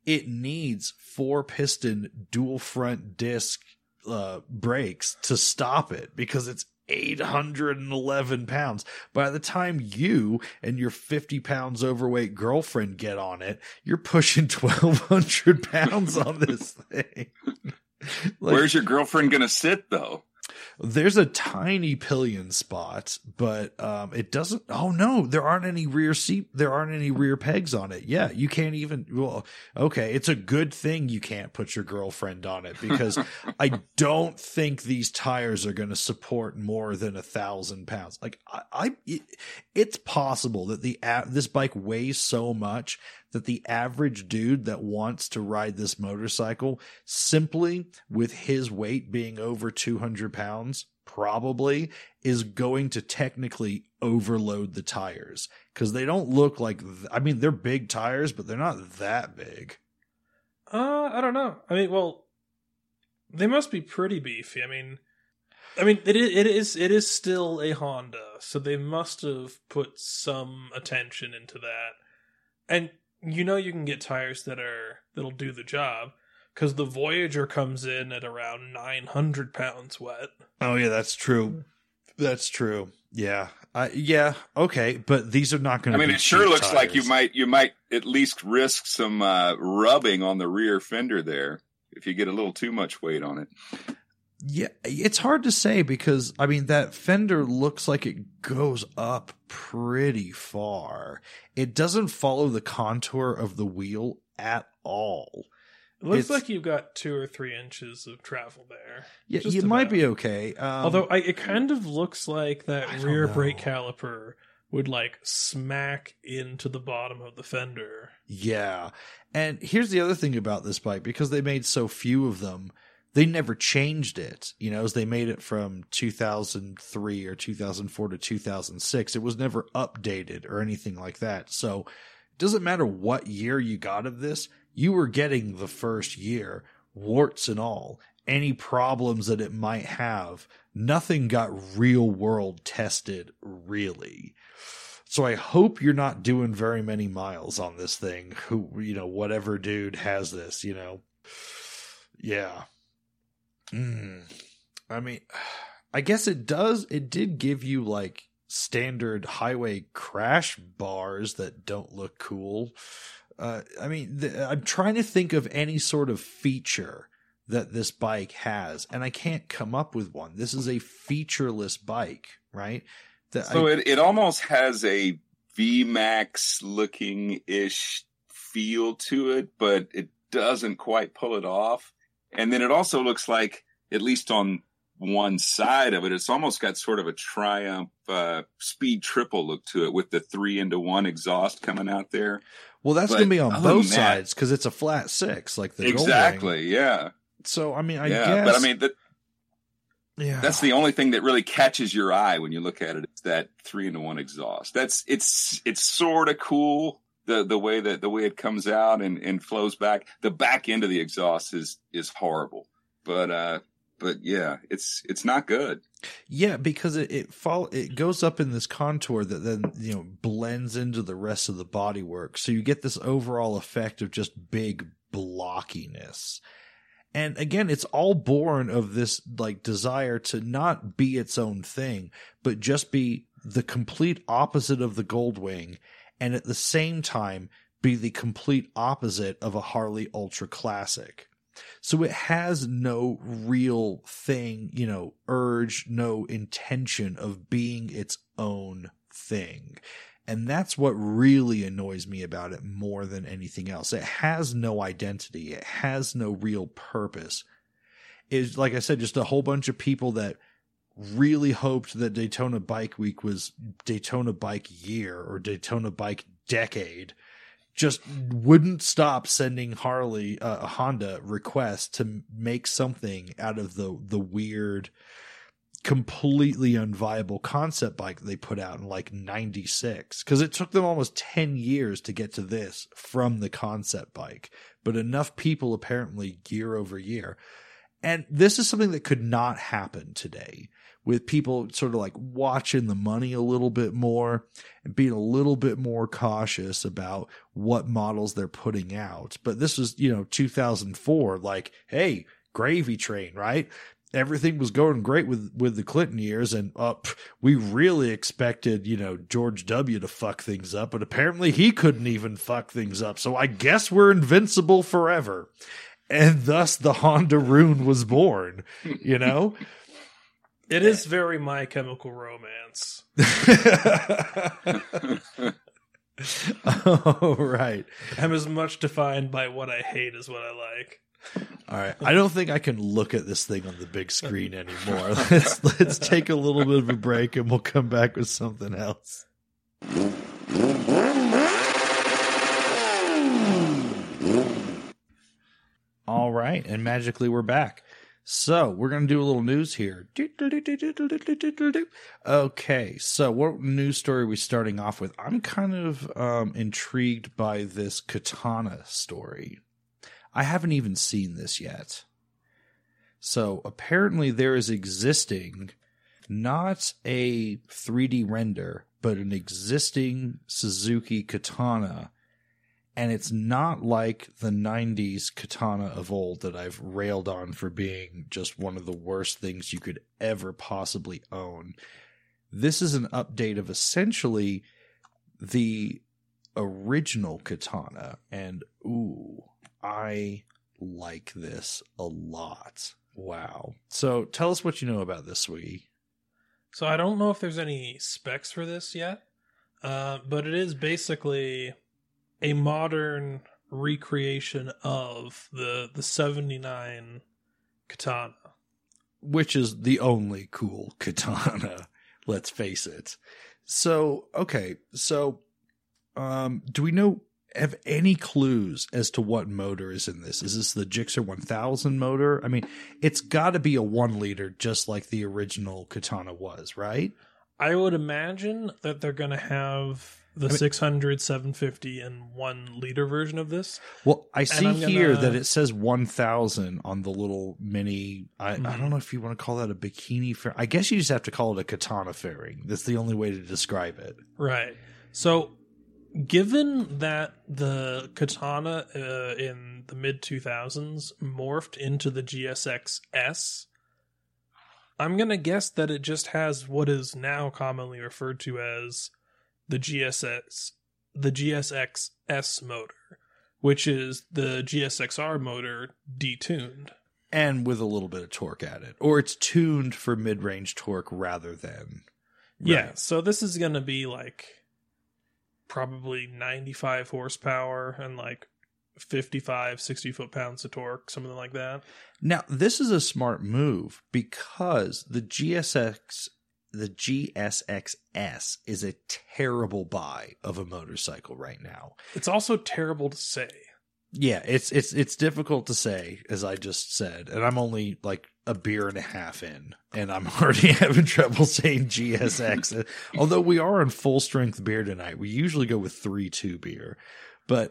it needs four piston dual front disc uh, brakes to stop it because it's eight hundred eleven pounds. By the time you and your fifty pounds overweight girlfriend get on it, you're pushing twelve hundred pounds on this thing. Like, where's your girlfriend going to sit though? There's a tiny pillion spot, but um, it doesn't. Oh no, there aren't any rear seat. There aren't any rear pegs on it. Yeah, you can't even. Well, okay, it's a good thing you can't put your girlfriend on it because I don't think these tires are going to support more than a thousand pounds. Like I, I it, it's possible that the this bike weighs so much that the average dude that wants to ride this motorcycle, simply with his weight being over two hundred pounds, probably is going to technically overload the tires because they don't look like, th- I mean, they're big tires, but they're not that big. Uh, I don't know. I mean, well, they must be pretty beefy. I mean, I mean, it is, it is, it is still a Honda, so they must have put some attention into that. And you know, you can get tires that are that'll do the job because the Voyager comes in at around nine hundred pounds wet. Oh yeah, that's true. That's true. Yeah, uh, yeah. Okay, but these are not going to. I mean, be it sure looks tires. like you might you might at least risk some uh, rubbing on the rear fender there if you get a little too much weight on it. Yeah, it's hard to say because, I mean, that fender looks like it goes up pretty far. It doesn't follow the contour of the wheel at all. It looks It's, like you've got two or three inches of travel there. Yeah, Just you about. might be okay. Um, Although I, it kind of looks like that I don't rear know. brake caliper would like smack into the bottom of the fender. Yeah. And here's the other thing about this bike, because they made so few of them, they never changed it. You know, as they made it from two thousand three or two thousand four to two thousand six. It was never updated or anything like that. So it doesn't matter what year you got of this, you were getting the first year, warts and all. Any problems that it might have, nothing got real world tested, really. So I hope you're not doing very many miles on this thing. Who, you know, whatever dude has this, you know. Yeah. Mm. I mean, I guess it does. It did give you like standard highway crash bars that don't look cool. Uh, I mean, the, I'm trying to think of any sort of feature that this bike has, and I can't come up with one. This is a featureless bike, right? That So I, it, it almost has a V MAX looking ish feel to it, but it doesn't quite pull it off. And then it also looks like, at least on one side of it, it's almost got sort of a Triumph uh, Speed Triple look to it with the three into one exhaust coming out there. well, that's but going to be on other both than that- sides because it's a flat six, like the Goldwing. Exactly, yeah. So, I mean, I yeah, guess. but I mean, that, yeah. that's the only thing that really catches your eye when you look at it. It's that three into one exhaust. That's it's it's sort of cool. The the way that the way it comes out and, and flows back. The back end of the exhaust is is horrible. But uh but yeah, it's it's not good. Yeah, because it it fall it goes up in this contour that then, you know, blends into the rest of the bodywork. So you get this overall effect of just big blockiness. And again, it's all born of this like desire to not be its own thing, but just be the complete opposite of the Goldwing, and at the same time be the complete opposite of a Harley Ultra Classic. So it has no real thing, you know, urge, no intention of being its own thing. And that's what really annoys me about it more than anything else. It has no identity. It has no real purpose. It's, like I said, just a whole bunch of people that really hoped that Daytona Bike Week was Daytona Bike Year or Daytona Bike Decade. Just wouldn't stop sending Harley, uh, Honda requests to make something out of the, the weird, completely unviable concept bike they put out in like ninety-six. Cause it took them almost ten years to get to this from the concept bike, but enough people apparently year over year. And this is something that could not happen today. with people sort of like watching the money a little bit more and being a little bit more cautious about what models they're putting out. But this was, you know, two thousand four, like, hey, gravy train, right? Everything was going great with, with the Clinton years, and uh, we really expected, you know, George W. to fuck things up, but apparently he couldn't even fuck things up. So I guess we're invincible forever. And thus the Honda Rune was born, you know? It is very My Chemical Romance. Oh, right. I'm as much defined by what I hate as what I like. All right. I don't think I can look at this thing on the big screen anymore. Let's let's take a little bit of a break and we'll come back with something else. All right, and magically we're back. So we're going to do a little news here. Okay, so what news story are we starting off with? I'm kind of um, intrigued by this katana story. I haven't even seen this yet. So apparently there is existing not a three D render, but an existing Suzuki katana. And it's not like the nineties katana of old that I've railed on for being just one of the worst things you could ever possibly own. This is an update of essentially the original katana. And ooh, I like this a lot. Wow. So tell us what you know about this, Swiggy. So I don't know if there's any specs for this yet, uh, but it is basically a modern recreation of the the seventy-nine katana. Which is the only cool katana, let's face it. So, okay, so um, do we know, have any clues as to what motor is in this? Is this the Gixxer one thousand motor? I mean, it's got to be a one liter just like the original katana was, right? I would imagine that they're going to have the I mean, six hundred, seven fifty, and one liter version of this. Well, I see gonna... here that it says one thousand on the little mini. I, mm-hmm. I don't know if you want to call that a bikini fairing. I guess you just have to call it a katana fairing. That's the only way to describe it. Right. So, given that the katana uh, in the mid two thousands morphed into the G S X S, I'm going to guess that it just has what is now commonly referred to as the G S X, the G S X S motor, which is the G S X R motor detuned. And with a little bit of torque added. Or it's tuned for mid-range torque rather than... Right. Yeah, so this is going to be like probably ninety-five horsepower and like fifty-five, sixty foot-pounds of torque, something like that. Now, this is a smart move because the G S X... The G S X S is a terrible buy of a motorcycle right now. It's also terrible to say. Yeah, it's it's it's difficult to say, as I just said, and I'm only like a beer and a half in, and I'm already having trouble saying G S X. Although we are on full strength beer tonight, we usually go with three two beer, but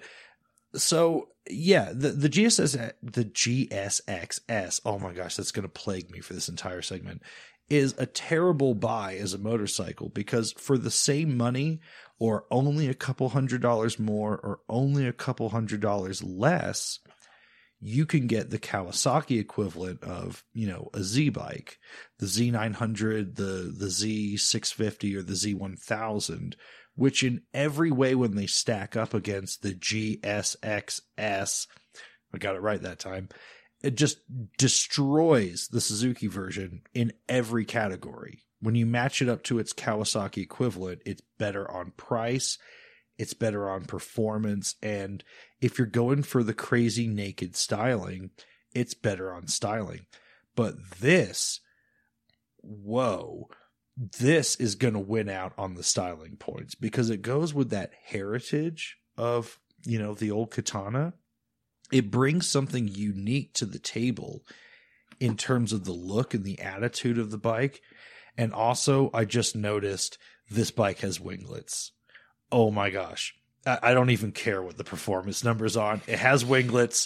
so yeah, the the G S S the G S X S. Oh my gosh, that's going to plague me for this entire segment. Is a terrible buy as a motorcycle because for the same money or only a couple hundred dollars more or only a couple hundred dollars less, you can get the Kawasaki equivalent of, you know, a Z bike, the Z nine hundred, the, the Z six fifty or the Z one thousand, which in every way when they stack up against the G S X S, I got it right that time, it just destroys the Suzuki version in every category. When you match it up to its Kawasaki equivalent, it's better on price, it's better on performance, and if you're going for the crazy naked styling, it's better on styling. But this, whoa, this is going to win out on the styling points because it goes with that heritage of, you know, the old katana. It brings something unique to the table in terms of the look and the attitude of the bike. And also, I just noticed this bike has winglets. Oh my gosh. I don't even care what the performance number's on. It has winglets.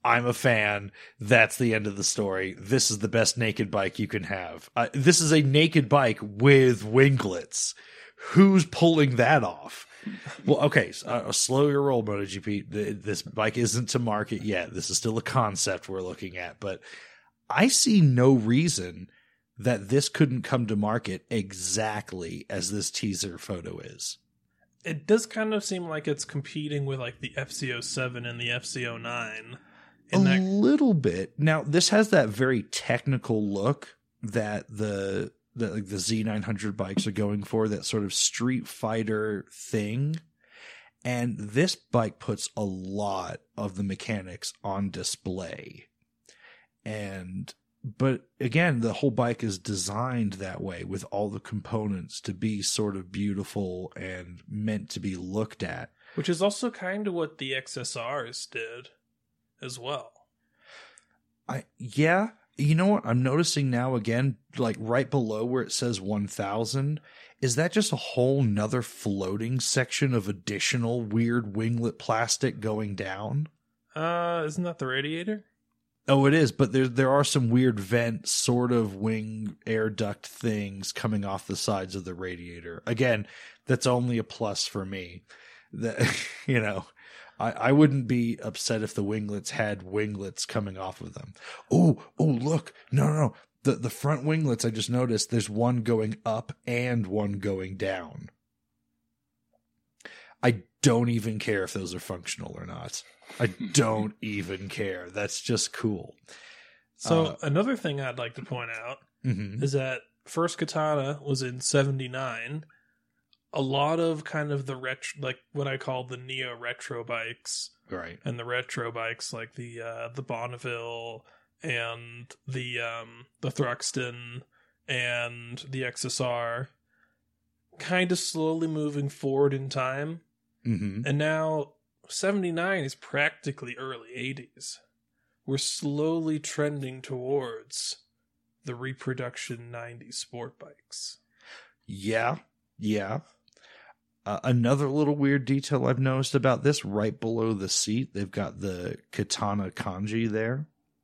I'm a fan. That's the end of the story. This is the best naked bike you can have. Uh, this is a naked bike with winglets. Who's pulling that off? Well, okay, so, uh, slow your roll, MotoGP. The, this bike isn't to market yet. This is still a concept we're looking at, but I see no reason that this couldn't come to market exactly as this teaser photo is. It does kind of seem like it's competing with like the F C oh seven and the F C oh nine. A that- little bit. Now, this has that very technical look that the the, like the Z nine hundred bikes are going for, that sort of Street Fighter thing. And this bike puts a lot of the mechanics on display. And But again, the whole bike is designed that way, with all the components to be sort of beautiful and meant to be looked at. Which is also kind of what the X S Rs did as well. I yeah, you know what I'm noticing now again, like right below where it says one thousand, is that just a whole nother floating section of additional weird winglet plastic going down? Uh, isn't that the radiator? Oh, it is, but there there are some weird vent sort of wing air duct things coming off the sides of the radiator. Again, that's only a plus for me. That, you know, I, I wouldn't be upset if the winglets had winglets coming off of them. Oh, oh, look. No, no, no. The, the front winglets, I just noticed there's one going up and one going down. I don't even care if those are functional or not. I don't even care. That's just cool. So Uh, another thing I'd like to point out mm-hmm. is that first Katana was in seventy-nine. A lot of kind of the retro, like what I call the neo retro bikes, Right. and the retro bikes like the uh, the Bonneville and the um, the Thruxton and the X S R, kind of slowly moving forward in time. Mm-hmm. And now seventy-nine is practically early eighties. We're slowly trending towards the reproduction nineties sport bikes. Yeah, yeah. Uh, another little weird detail I've noticed about this, right below the seat, they've got the Katana kanji there.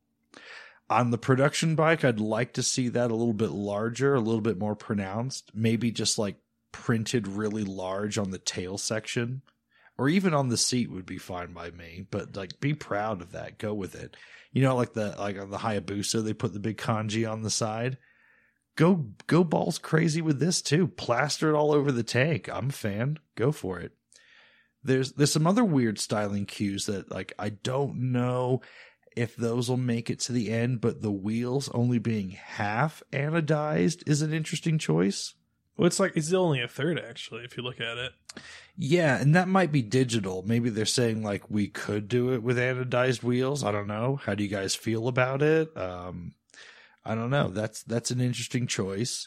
On the production bike, I'd like to see that a little bit larger, a little bit more pronounced. Maybe just like printed really large on the tail section. Or even on the seat would be fine by me. But like, be proud of that. Go with it. You know, like the like on the Hayabusa, they put the big kanji on the side. Go go balls crazy with this too. Plaster it all over the tank. I'm a fan. Go for it. There's there's some other weird styling cues that like I don't know if those will make it to the end, but the wheels only being half anodized is an interesting choice. Well, it's like, it's only a third, actually, if you look at it. Yeah, and that might be digital. Maybe they're saying, like, we could do it with anodized wheels. I don't know. How do you guys feel about it? Um, I don't know. That's that's an interesting choice.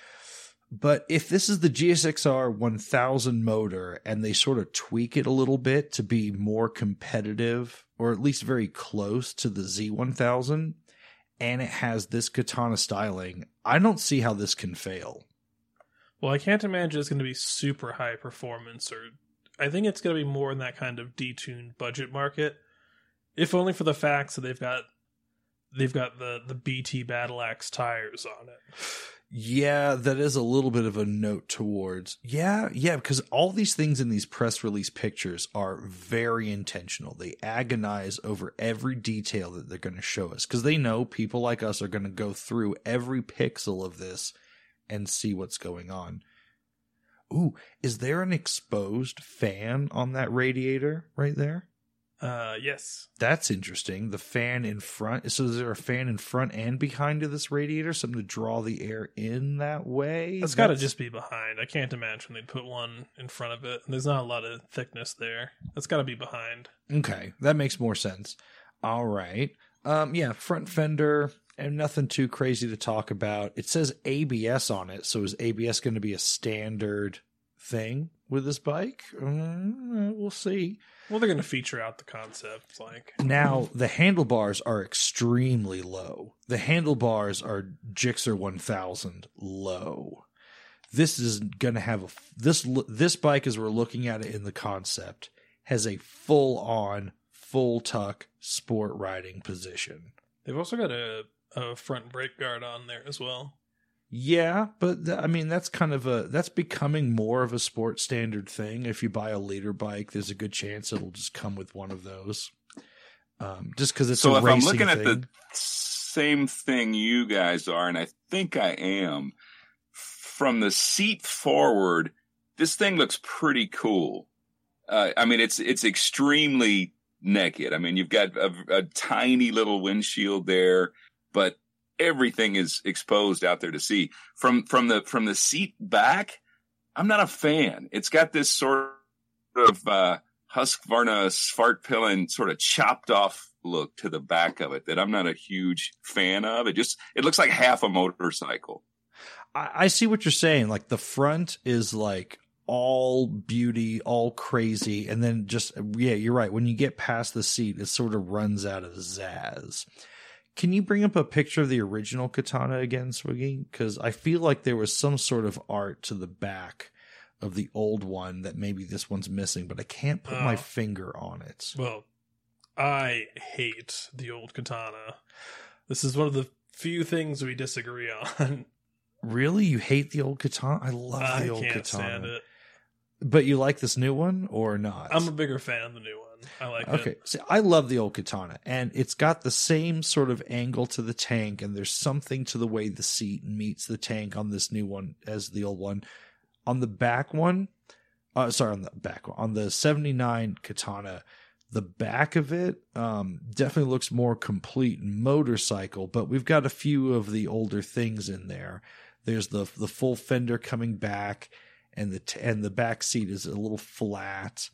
But if this is the G S X R one thousand motor and they sort of tweak it a little bit to be more competitive, or at least very close to the Z one thousand, and it has this Katana styling, I don't see how this can fail. Well, I can't imagine it's going to be super high performance, or I think it's going to be more in that kind of detuned budget market, if only for the fact that they've got they've got the the B T Battle Axe tires on it. Yeah, that is a little bit of a note towards. Yeah, yeah, because all these things in these press release pictures are very intentional. They agonize over every detail that they're going to show us because they know people like us are going to go through every pixel of this and see what's going on. Ooh, is there an exposed fan on that radiator right there? Uh, yes. That's interesting. The fan in front. So is there a fan in front and behind of this radiator? Something to draw the air in that way? That's got to just be behind. I can't imagine they'd put one in front of it. There's not a lot of thickness there. That's got to be behind. Okay, that makes more sense. All right. Um, yeah, front fender and nothing too crazy to talk about. It says A B S on it. So is A B S going to be a standard thing with this bike? Uh, we'll see. Well, they're going to feature out the concept. Like Now, the handlebars are extremely low. The handlebars are Gixxer one thousand low. This is going to have a this this bike, as we're looking at it in the concept, has a full on, full tuck sport riding position. They've also got a, a front brake guard on there as well. Yeah, but th- I mean that's kind of a that's becoming more of a sport standard thing. If you buy a leader bike, there's a good chance it'll just come with one of those. Um, just because it's so a if racing I'm looking thing. at the same thing you guys are, and I think I am, from the seat forward, this thing looks pretty cool. Uh, I mean, it's it's extremely naked. I mean, you've got a, a tiny little windshield there, but everything is exposed out there to see. From from the from the seat back, I'm not a fan. It's got this sort of uh, Husqvarna Svartpillen sort of chopped off look to the back of it that I'm not a huge fan of. It just it looks like half a motorcycle. I, I see what you're saying. Like the front is like all beauty, all crazy, and then just yeah, you're right. When you get past the seat, it sort of runs out of zazz. Can you bring up a picture of the original Katana again, Swiggy? Because I feel like there was some sort of art to the back of the old one that maybe this one's missing, but I can't put uh, my finger on it. Well, I hate the old Katana. This is one of the few things we disagree on. Really? You hate the old Katana? I love I the old can't Katana. Stand it. But you like this new one or not? I'm a bigger fan of the new one. I like okay. it. Okay, see, I love the old Katana, and it's got the same sort of angle to the tank, and there's something to the way the seat meets the tank on this new one as the old one. On the back one, uh, sorry, on the back one, on the seventy-nine Katana, the back of it um, definitely looks more complete motorcycle, but we've got a few of the older things in there. There's the the full fender coming back, and the t- and the back seat is a little flat.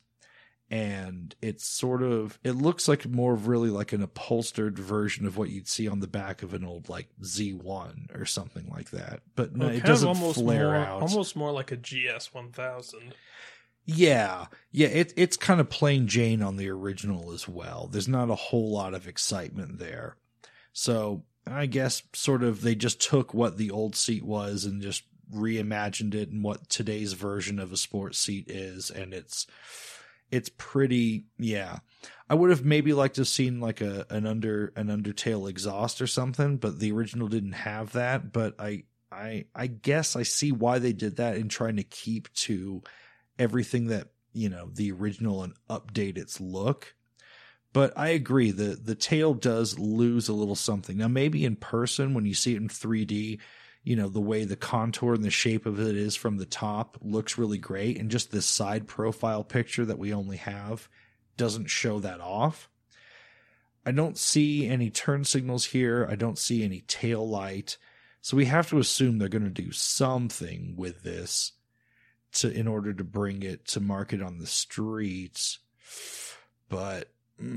And it's sort of, it looks like more of really like an upholstered version of what you'd see on the back of an old like Z one or something like that. But no, well, it doesn't almost flare more, out. Almost more like a G S one thousand. Yeah. Yeah. It, it's kind of plain Jane on the original as well. There's not a whole lot of excitement there. So I guess sort of they just took what the old seat was and just reimagined it and what today's version of a sports seat is. And it's, It's pretty, yeah. I would have maybe liked to have seen like a an under an Undertale exhaust or something, but the original didn't have that. But I I I guess I see why they did that in trying to keep to everything that, you know, the original and update its look. But I agree, the the tail does lose a little something. Now maybe in person when you see it in three D, you know, the way the contour and the shape of it is from the top looks really great. And just this side profile picture that we only have doesn't show that off. I don't see any turn signals here. I don't see any tail light. So we have to assume they're going to do something with this to, in order to bring it to market on the streets. But,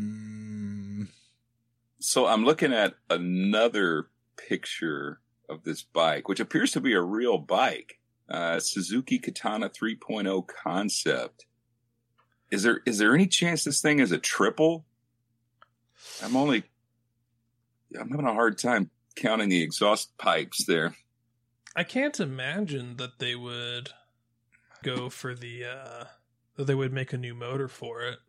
mm... so I'm looking at another picture of this bike, which appears to be a real bike, uh, Suzuki Katana three point oh concept. Is there is there any chance this thing is a triple? I'm only, I'm having a hard time counting the exhaust pipes there. I can't imagine that they would go for the, uh, that they would make a new motor for it.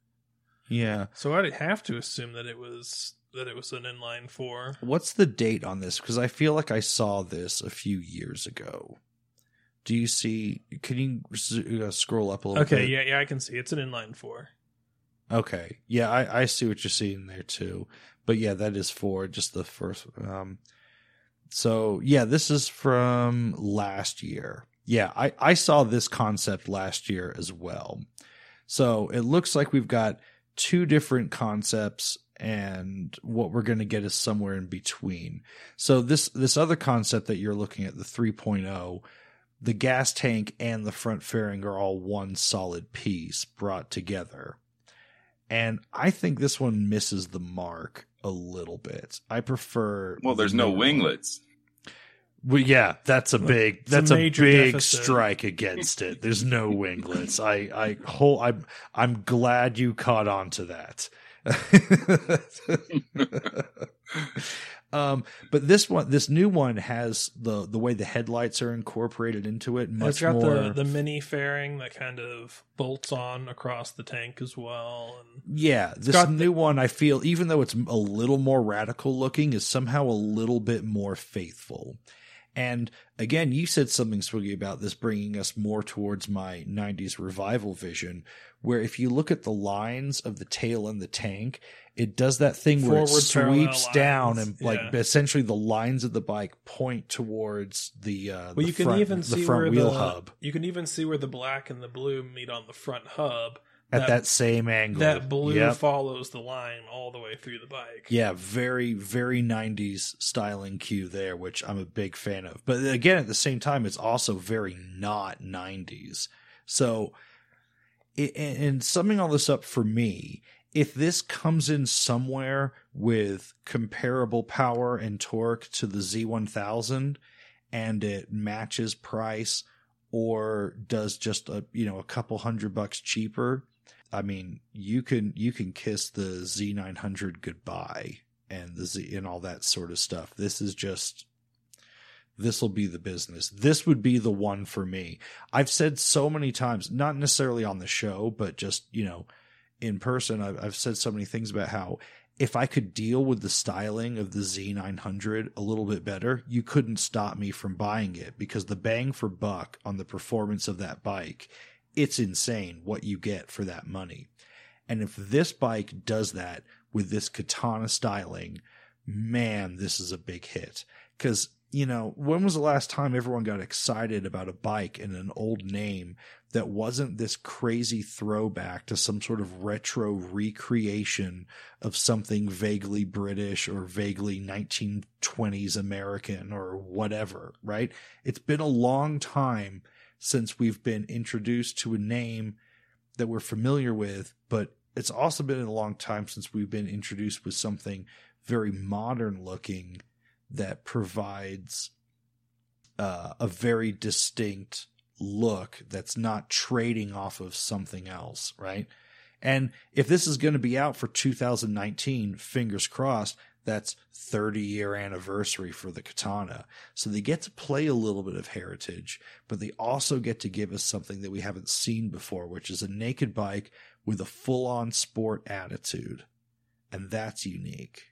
Yeah. So I'd have to assume that it was that it was an inline four. What's the date on this? Because I feel like I saw this a few years ago. Do you see? Can you uh, scroll up a little okay, bit? Okay, yeah, yeah, I can see. It's an inline four. Okay. Yeah, I, I see what you're seeing there too. But yeah, that is for just the first. Um, so yeah, this is from last year. Yeah, I, I saw this concept last year as well. So it looks like we've got two different concepts, and what we're going to get is somewhere in between. So this this other concept that you're looking at, the three point oh, the gas tank and the front fairing are all one solid piece brought together. And I think this one misses the mark a little bit. I prefer... Well, there's no winglets. Well, yeah, that's a big it's that's a, a big deficit. strike against it. There's no winglets. I I whole I'm I'm glad you caught on to that. Um, but this one, this new one has the the way the headlights are incorporated into it. Much It's got more the the mini fairing that kind of bolts on across the tank as well. And yeah, this got new the- one I feel, even though it's a little more radical looking, is somehow a little bit more faithful. And again, you said something, Swiggy, about this bringing us more towards my nineties revival vision, where if you look at the lines of the tail and the tank, it does that thing where it Forward parallel sweeps down lines, and like yeah. essentially the lines of the bike point towards the uh well, the you can front, even the see front where wheel the hub you can even see where the black and the blue meet on the front hub. at that, same angle. That blue Yep. follows the line all the way through the bike. Yeah, very, very nineties styling cue there, which I'm a big fan of. But again, at the same time, it's also very not nineties. So, it, and summing all this up for me, if this comes in somewhere with comparable power and torque to the Z one thousand and it matches price or does just a, you know, a couple hundred bucks cheaper, I mean, you can you can kiss the Z nine hundred goodbye and the Z and all that sort of stuff. This is just, this will be the business. This would be the one for me. I've said so many times, not necessarily on the show, but just, you know, in person, I've, I've said so many things about how if I could deal with the styling of the Z nine hundred a little bit better, you couldn't stop me from buying it, because the bang for buck on the performance of that bike, it's insane what you get for that money. And if this bike does that with this Katana styling, man, this is a big hit. Because, you know, when was the last time everyone got excited about a bike and an old name that wasn't this crazy throwback to some sort of retro recreation of something vaguely British or vaguely nineteen twenties American or whatever, right? It's been a long time since we've been introduced to a name that we're familiar with, but it's also been a long time since we've been introduced with something very modern looking that provides uh, a very distinct look that's not trading off of something else, right? And if this is going to be out for two thousand nineteen, fingers crossed, that's thirty year anniversary for the Katana. So they get to play a little bit of heritage, but they also get to give us something that we haven't seen before, which is a naked bike with a full on sport attitude. And that's unique.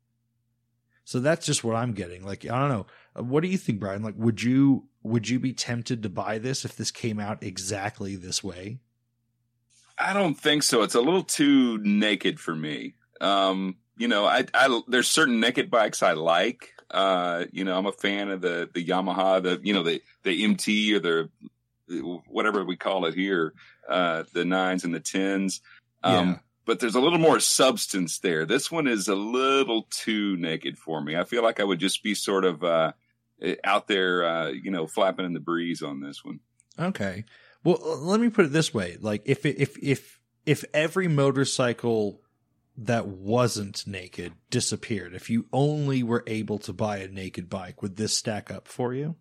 So that's just what I'm getting. Like, I don't know. What do you think, Brian? Like, would you, would you be tempted to buy this if this came out exactly this way? I don't think so. It's a little too naked for me. Um, You know, I, I, there's certain naked bikes I like. Uh, you know, I'm a fan of the, the Yamaha, the, you know, the, the M T or the, whatever we call it here, uh, the nines and the tens. Um, Yeah. But there's a little more substance there. This one is a little too naked for me. I feel like I would just be sort of, uh, out there, uh, you know, flapping in the breeze on this one. Okay. Well, let me put it this way. Like, if, it, if, if, if every motorcycle that wasn't naked disappeared, if you only were able to buy a naked bike, would this stack up for you?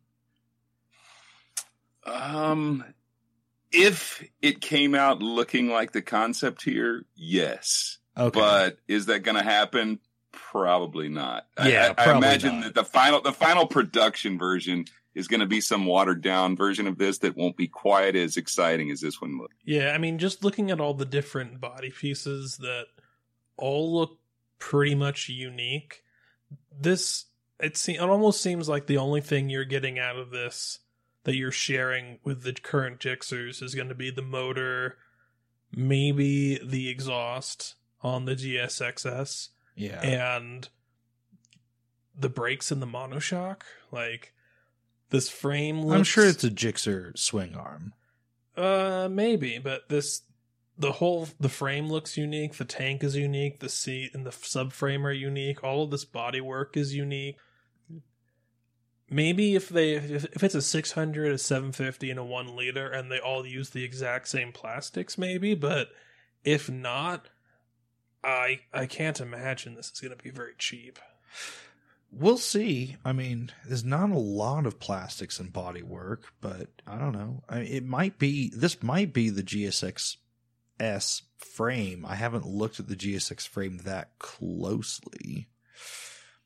Um, if it came out looking like the concept here, yes. Okay. But is that going to happen? Probably not. Yeah, I, I, probably I imagine not. that the final, the final production version is going to be some watered down version of this that won't be quite as exciting as this one looks. Yeah, I mean, just looking at all the different body pieces that all look pretty much unique. This, it, se- it almost seems like the only thing you're getting out of this that you're sharing with the current Gixxers is going to be the motor, maybe the exhaust on the G S X S, Yeah. and the brakes and the monoshock. Like, this frame looks... I'm sure it's a Gixxer swing arm. Uh, maybe, but this... The whole, the frame looks unique, the tank is unique, the seat and the subframe are unique, all of this bodywork is unique. Maybe if they, if, if it's a six hundred, a seven fifty, and a one liter, and they all use the exact same plastics, maybe, but if not, I I can't imagine this is going to be very cheap. We'll see. I mean, there's not a lot of plastics and bodywork, but I don't know. I, it might be, this might be the G S X S frame. I haven't looked at the G S X frame that closely,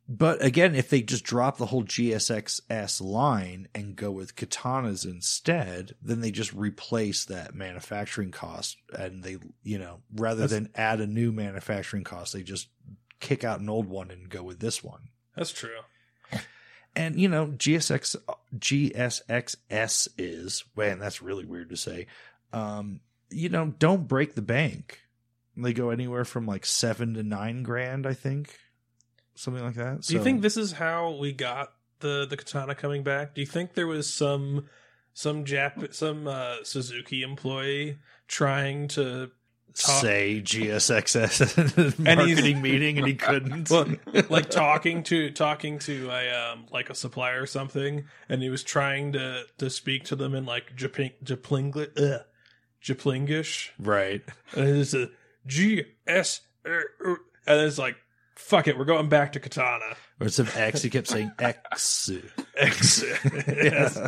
But again, if they just drop the whole G S X S line and go with katanas instead, then they just replace that manufacturing cost, and they, you know, rather That's, than add a new manufacturing cost, they just kick out an old one and go with this one. That's true. And, you know, G S X, G S X S is, man, that's really weird to say. Um, you know, don't break the bank. They go anywhere from like seven to nine grand, I think. Something like that. Do so, you think this is how we got the, the katana coming back? Do you think there was some some Jap some uh, Suzuki employee trying to talk- say G S X S marketing meeting and he couldn't? Well, like talking to talking to a um, like a supplier or something, and he was trying to, to speak to them in like Japling Japling uh, Japlingish, right? And it's a G S, and it's like. Fuck it, we're going back to katana. Or instead of X, he kept saying X. X. Yes.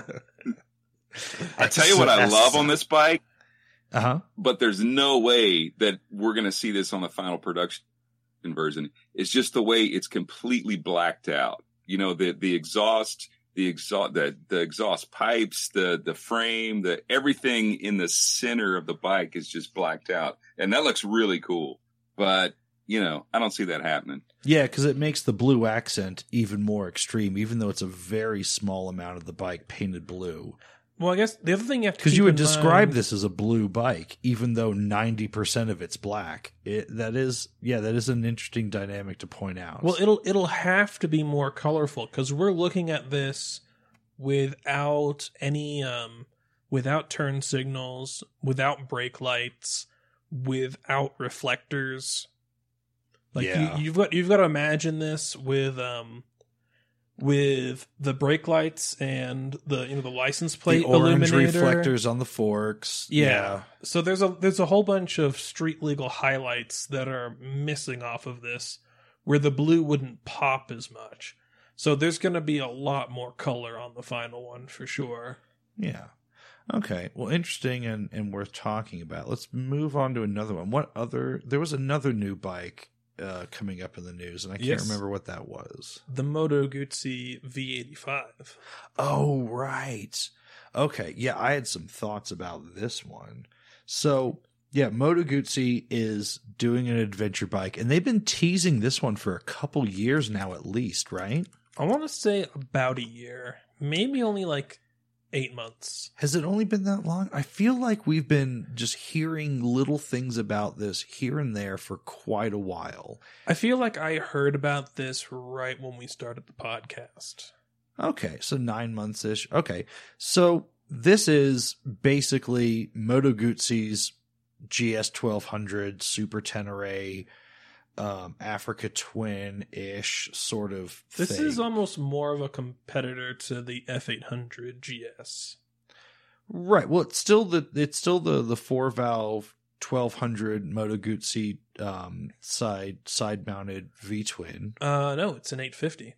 I tell you what I love on this bike, uh-huh. but there's no way that we're going to see this on the final production version. It's just the way it's completely blacked out. You know, the the exhaust, the exhaust, the, the exhaust pipes, the the frame, the everything in the center of the bike is just blacked out, and that looks really cool. But you know, I don't see that happening. Yeah, because it makes the blue accent even more extreme, even though it's a very small amount of the bike painted blue. Well, I guess the other thing you have to because you would in describe mind, this as a blue bike, even though ninety percent of it's black. It that is, yeah, that is an interesting dynamic to point out. Well, it'll it'll have to be more colorful because we're looking at this without any um without turn signals, without brake lights, without reflectors. Like yeah. you, you've got you've got to imagine this with um with the brake lights and the you know the license plate the orange illuminator. reflectors on the forks. Yeah. yeah. So there's a there's a whole bunch of street legal highlights that are missing off of this where the blue wouldn't pop as much. So there's going to be a lot more color on the final one for sure. Yeah. Okay. Well, interesting and, and worth talking about. Let's move on to another one. What other there was another new bike Uh, coming up in the news, and I can't yes. remember what that was. The Moto Guzzi V eighty-five. Oh, right. Okay, yeah, I had some thoughts about this one. So, yeah, Moto Guzzi is doing an adventure bike, and they've been teasing this one for a couple years now at least, right? I want to say about a year. Maybe only like eight months. Has it only been that long? I feel like we've been just hearing little things about this here and there for quite a while. I feel like I heard about this right when we started the podcast. Okay, so nine months-ish. Okay, so this is basically Moto Guzzi's G S twelve hundred Super Tenere um, Africa Twin-ish sort of thing. This is almost more of a competitor to the F eight hundred G S. Right. Well, it's still the it's still the the four valve twelve hundred Moto Guzzi um, side side mounted V twin. Uh, no, it's an eight fifty.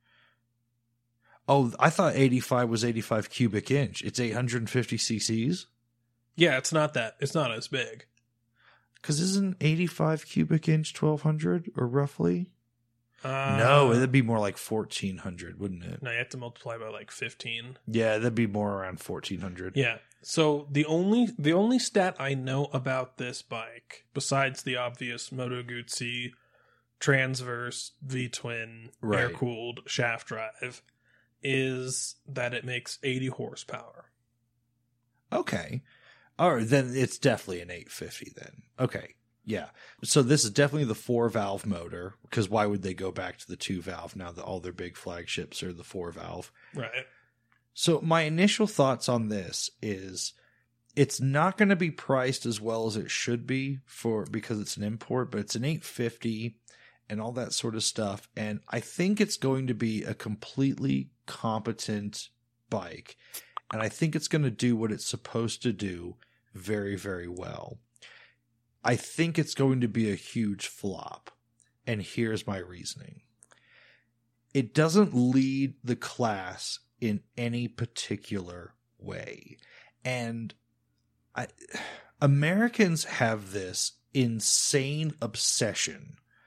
Oh, I thought eighty-five was eighty-five cubic inch. It's eight hundred fifty cc's. Yeah, it's not that. It's not as big. Because isn't eighty-five cubic inch twelve hundred or roughly? Uh, no, that'd be more like fourteen hundred, wouldn't it? No, you have to multiply by like fifteen. Yeah, that'd be more around fourteen hundred. Yeah. So the only the only stat I know about this bike, besides the obvious Moto Guzzi transverse V twin right. air cooled shaft drive, is that it makes eighty horsepower. Okay. All right, then it's definitely an eight fifty then. Okay. Yeah. So this is definitely the four valve motor, because why would they go back to the two valve now that all their big flagships are the four valve? Right. So my initial thoughts on this is it's not going to be priced as well as it should be for because it's an import, but it's an eight fifty and all that sort of stuff. And I think it's going to be a completely competent bike. And I think it's going to do what it's supposed to do very, very well. I think it's going to be a huge flop. And here's my reasoning. It doesn't lead the class in any particular way. And I, Americans have this insane obsession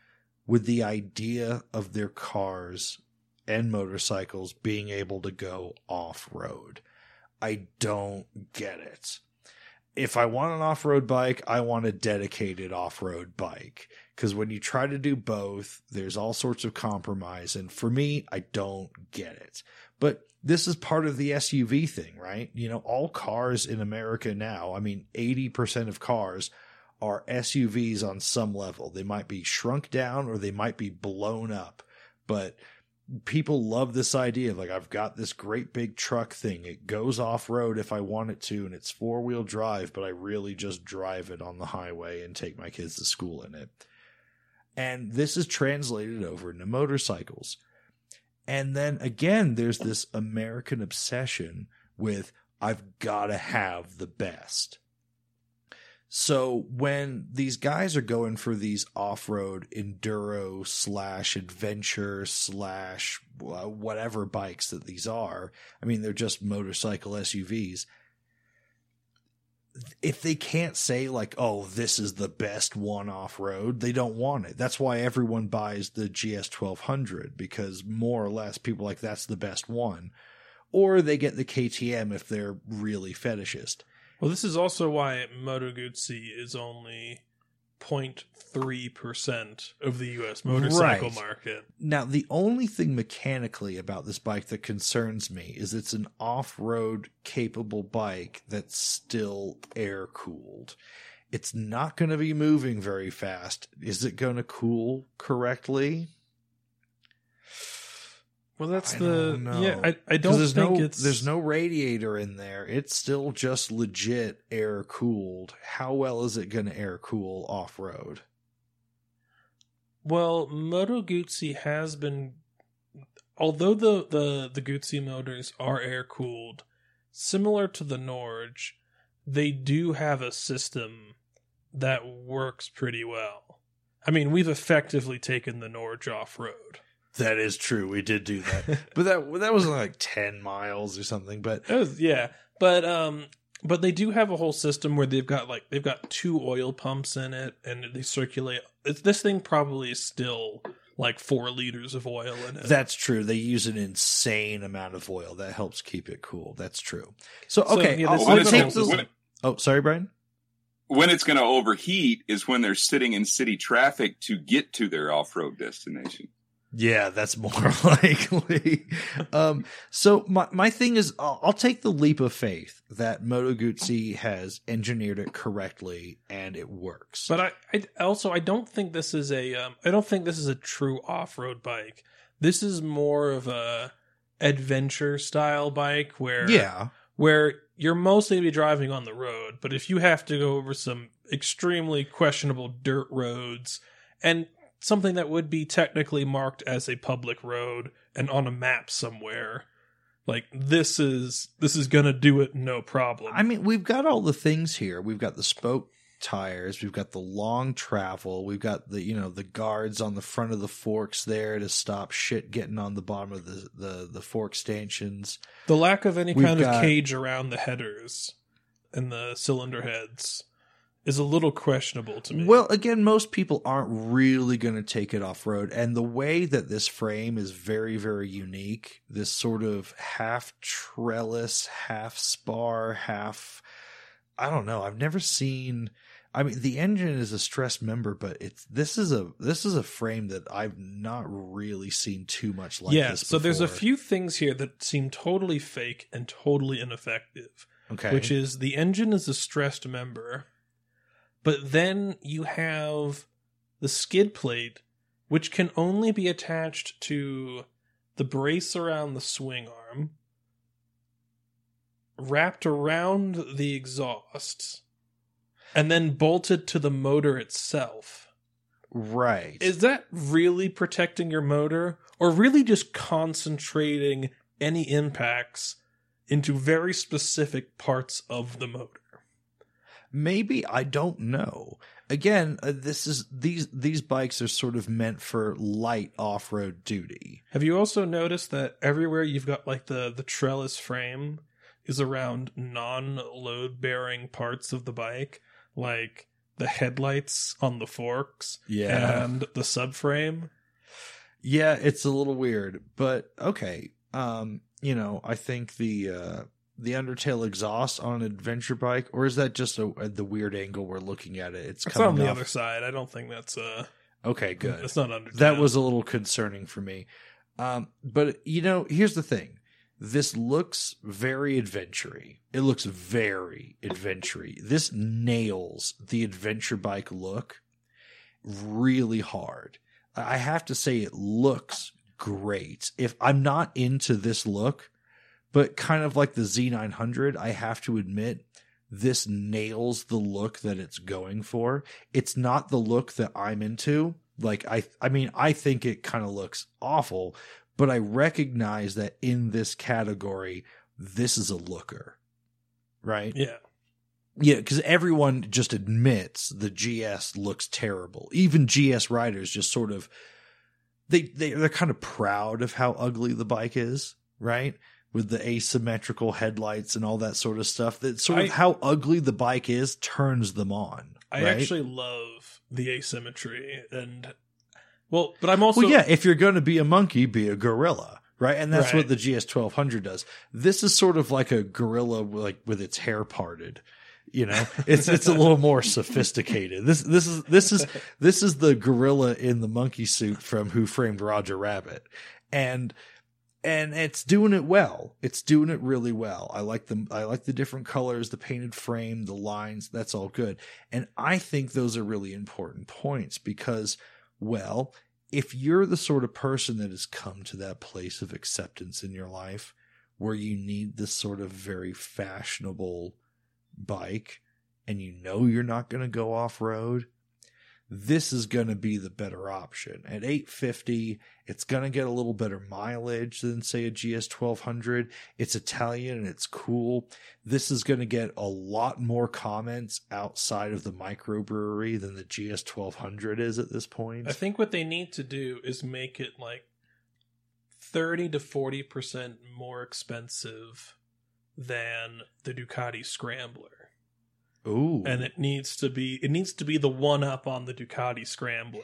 with the idea of their cars and motorcycles being able to go off-road. I don't get it. If I want an off-road bike, I want a dedicated off-road bike. Because when you try to do both, there's all sorts of compromise. And for me, I don't get it. But this is part of the S U V thing, right? You know, all cars in America now, I mean, eighty percent of cars are S U Vs on some level. They might be shrunk down or they might be blown up. But people love this idea of like, I've got this great big truck thing. It goes off road if I want it to, and it's four wheel drive, but I really just drive it on the highway and take my kids to school in it. And this is translated over into motorcycles. And then again, there's this American obsession with, I've got to have the best. So when these guys are going for these off-road enduro slash adventure slash whatever bikes that these are, I mean, they're just motorcycle S U Vs. If they can't say like, oh, this is the best one off-road, they don't want it. That's why everyone buys the G S twelve hundred, because more or less people are like, that's the best one. Or they get the K T M if they're really fetishist. Well, this is also why Moto Guzzi is only zero point three percent of the U S motorcycle Right. market. Now, the only thing mechanically about this bike that concerns me is it's an off-road capable bike that's still air-cooled. It's not going to be moving very fast. Is it going to cool correctly? Well, that's I the don't know. yeah. I, I 'Cause don't there's think no, it's there's no radiator in there. It's still just legit air cooled. How well is it going to air cool off road? Well, Moto Guzzi has been, although the the the Guzzi motors are air cooled, similar to the Norge, they do have a system that works pretty well. I mean, we've effectively taken the Norge off road. That is true. We did do that, but that that was like ten miles or something. But It was, yeah, but um, but they do have a whole system where they've got like they've got two oil pumps in it, and they circulate. It's, this thing probably is still like four liters of oil in it. that's true. They use an insane amount of oil that helps keep it cool. That's true. So So, okay, yeah, I'll, this I'll is- take when the. it- Oh, sorry, Brian. When it's going to overheat is when they're sitting in city traffic to get to their off-road destination. Yeah, that's more likely. um, so my my thing is, I'll, I'll take the leap of faith that Moto Guzzi has engineered it correctly and it works. But I, I also I don't think this is a um, I don't think this is a true off-road bike. This is more of a adventure style bike where yeah, where you're mostly going to be driving on the road, but if you have to go over some extremely questionable dirt roads and something that would be technically marked as a public road and on a map somewhere, like this is this is going to do it no problem. I mean, we've got all the things here. We've got the spoke tires. We've got the long travel. We've got the, you know, the guards on the front of the forks there to stop shit getting on the bottom of the, the, the fork stanchions. The lack of any We've kind got- of cage around the headers and the cylinder heads is a little questionable to me. Well, again, most people aren't really going to take it off road. And the way that this frame is very, very unique, this sort of half trellis, half spar, half, I don't know. I've never seen, I mean, the engine is a stressed member, but it's, this is a, this is a frame that I've not really seen too much like yeah, this so there's a before. few things here that seem totally fake and totally ineffective, okay. which is the engine is a stressed member, but then you have the skid plate, which can only be attached to the brace around the swing arm, wrapped around the exhaust, and then bolted to the motor itself. right. Is that really protecting your motor, or really just concentrating any impacts into very specific parts of the motor? Maybe, I don't know. Again, uh, this is these these bikes are sort of meant for light off-road duty. Have you also noticed that everywhere you've got like the, the trellis frame is around non-load bearing parts of the bike? Like the headlights on the forks Yeah. and the subframe. Yeah, it's a little weird, but okay. Um, you know, I think the uh, the Undertale exhaust on an adventure bike, or is that just a, a, the weird angle we're looking at it? It's, It's coming on the off. other side. I don't think that's uh Okay, good. It's not Undertale. That was a little concerning for me. Um, but you know, here's the thing. This looks very adventure-y. It looks very adventure-y. This nails the adventure bike look really hard. I have to say it looks great. If I'm not into this look, but kind of like the Z nine hundred, I have to admit this nails the look that it's going for. It's not the look that I'm into. Like I I mean, I think it kind of looks awful, but I recognize that in this category, this is a looker. Right? Yeah. Yeah, because everyone just admits the G S looks terrible. Even G S riders just sort of they they they're kind of proud of how ugly the bike is, right? With the asymmetrical headlights and all that sort of stuff. That sort of I, how ugly the bike is turns them on. I right? actually love the asymmetry, and well, but I'm also well, yeah. If you're going to be a monkey, be a gorilla. Right. And that's right. what the G S twelve hundred does. This is sort of like a gorilla, like with its hair parted. You know, it's it's a little more sophisticated. This this is this is this is the gorilla in the monkey suit from Who Framed Roger Rabbit, and and it's doing it well. It's doing it really well. I like the I like the different colors, the painted frame, the lines. That's all good, and I think those are really important points because, well, if you're the sort of person that has come to that place of acceptance in your life where you need this sort of very fashionable bike and you know you're not going to go off road, this is going to be the better option. At eight fifty, it's going to get a little better mileage than say a G S twelve hundred. It's Italian and it's cool. This is going to get a lot more comments outside of the microbrewery than the G S twelve hundred is at this point. I think what they need to do is make it like thirty to forty percent more expensive than the Ducati Scrambler. Ooh. And it needs to be it needs to be the one up on the Ducati Scrambler.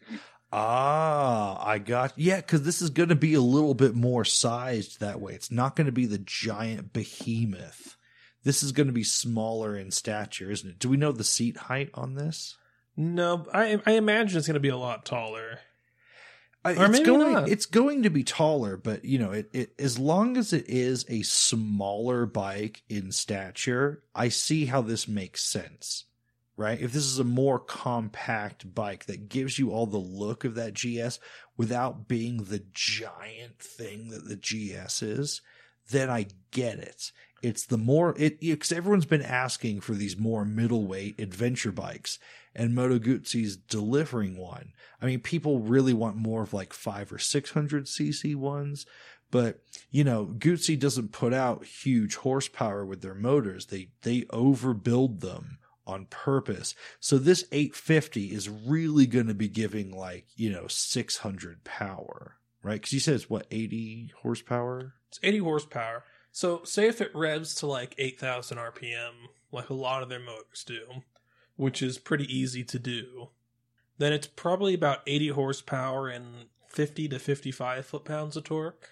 Ah, I got yeah, because this is going to be a little bit more sized that way. It's not going to be the giant behemoth. This is going to be smaller in stature, isn't it? Do we know the seat height on this? No, I I imagine it's going to be a lot taller. Uh, or it's maybe going not. it's going to be taller, but you know, it, it as long as it is a smaller bike in stature, I see how this makes sense. Right? If this is a more compact bike that gives you all the look of that G S without being the giant thing that the G S is, then I get it. It's the more it because everyone's been asking for these more middleweight adventure bikes, and Moto Guzzi's delivering one. I mean, people really want more of like five or six hundred cc ones, but you know, Guzzi doesn't put out huge horsepower with their motors. They they overbuild them on purpose. So this eight fifty is really going to be giving like, you know, six hundred power, right? Because you said it's what, eighty horsepower? It's eighty horsepower. So say if it revs to like eight thousand R P M, like a lot of their motors do, which is pretty easy to do, then it's probably about eighty horsepower and fifty to fifty-five foot-pounds of torque.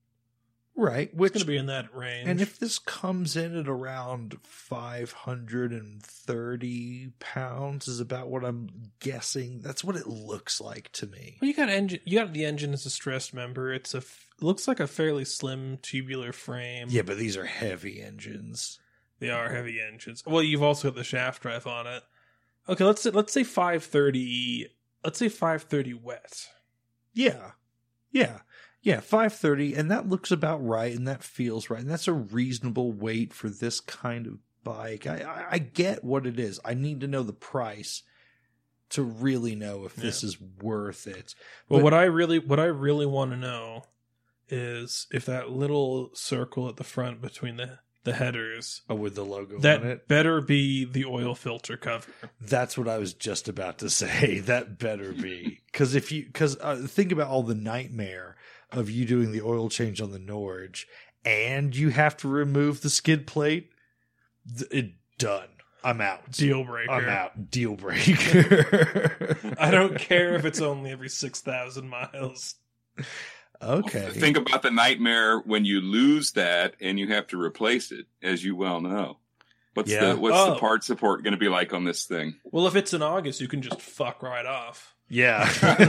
Right. Which, it's going to be in that range. And if this comes in at around five hundred thirty pounds is about what I'm guessing. That's what it looks like to me. Well, you got engine. You got the engine as a stressed member. It's a f- looks like a fairly slim tubular frame. Yeah, but these are heavy engines. They are heavy engines. Well, you've also got the shaft drive on it. Okay, let's say, let's say five thirty. Let's say five thirty wet. Yeah. Yeah. Yeah, five thirty, and that looks about right, and that feels right, and that's a reasonable weight for this kind of bike. I, I, I get what it is. I need to know the price to really know if this yeah. is worth it. Well, but, what I really, what I really want to know is if that little circle at the front between the the headers, oh, with the logo that on it, better be the oil filter cover. That's what I was just about to say. That better be, because if you, because uh, think about all the nightmare of you doing the oil change on the Norge, and you have to remove the skid plate. It done. I'm out. Deal breaker. I'm out. Deal breaker. I don't care if it's only every six thousand miles. Okay. Well, think about the nightmare when you lose that and you have to replace it, as you well know. What's Yeah. the what's Oh. the part support going to be like on this thing? Well, if it's in August, you can just fuck right off. Yeah.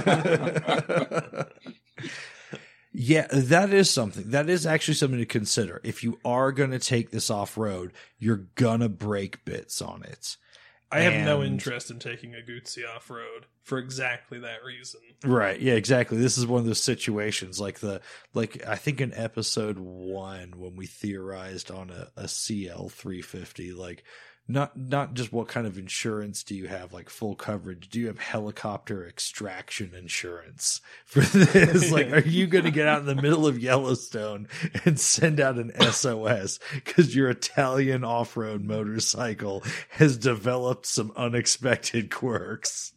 Yeah, that is something. That is actually something to consider. If you are going to take this off road, you're going to break bits on it. I have no And- interest in taking a Guzzi off road for exactly that reason. Right. Yeah, exactly. This is one of those situations like the, like, I think in episode one, when we theorized on a, a C L three fifty, like, not, not just what kind of insurance do you have, like full coverage? Do you have helicopter extraction insurance for this? Like, are you going to get out in the middle of Yellowstone and send out an S O S because your Italian off-road motorcycle has developed some unexpected quirks?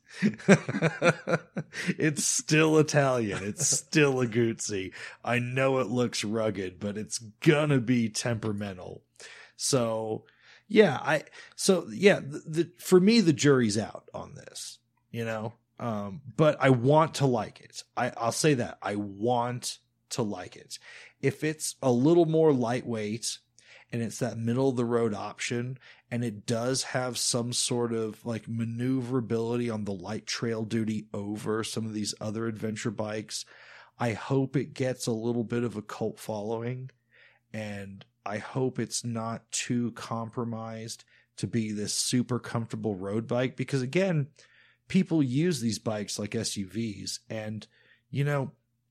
It's still Italian. It's still a Guzzi. I know it looks rugged, but it's gonna be temperamental. So, yeah, I, so yeah, the, the for me, the jury's out on this, you know, um, but I want to like it. I, I'll say that I want to like it. If it's a little more lightweight and it's that middle of the road option, and it does have some sort of like maneuverability on the light trail duty over some of these other adventure bikes, I hope it gets a little bit of a cult following, and I hope it's not too compromised to be this super comfortable road bike, because again, people use these bikes like S U Vs, and you know,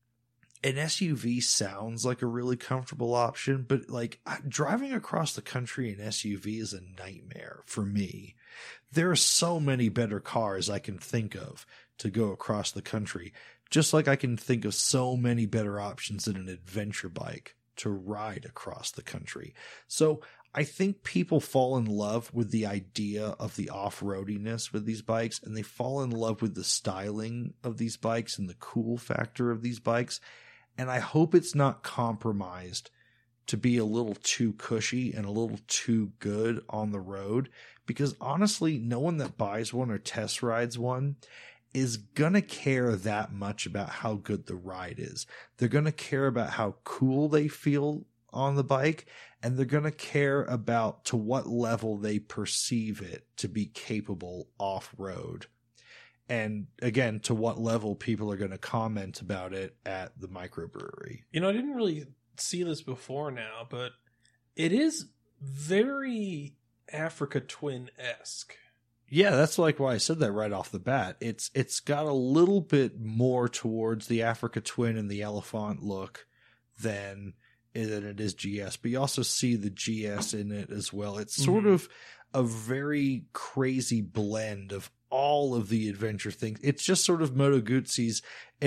an S U V sounds like a really comfortable option, but like driving across the country in S U V is a nightmare for me. There are so many better cars I can think of to go across the country, just like I can think of so many better options than an adventure bike to ride across the country. So I think people fall in love with the idea of the off-roadiness with these bikes, and they fall in love with the styling of these bikes and the cool factor of these bikes. And I hope it's not compromised to be a little too cushy and a little too good on the road, because honestly, no one that buys one or test rides one is gonna care that much about how good the ride is. They're gonna care about how cool they feel on the bike, and they're gonna care about to what level they perceive it to be capable off-road. And again, to what level people are going to comment about it at the microbrewery. You know, I didn't really see this before now, but it is very Africa Twin-esque. Yeah, that's like why I said that right off the bat. It's it's got a little bit more towards the Africa Twin and the Elephant look than, than it is G S, but you also see the G S in it as well. It's sort Mhm. of a very crazy blend of all of the adventure things. It's just sort of Moto Guzzi's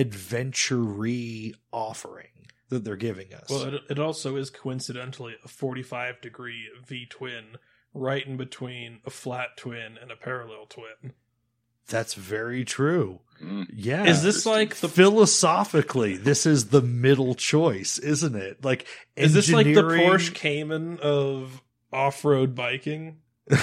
adventure-y offering that they're giving us. Well, it, it also is coincidentally a forty-five degree V-twin right in between a flat twin and a parallel twin. That's very true. Mm. Yeah. Is this like the philosophically, this is the middle choice, isn't it? Like, is this like the engineering- Porsche Cayman of off-road biking?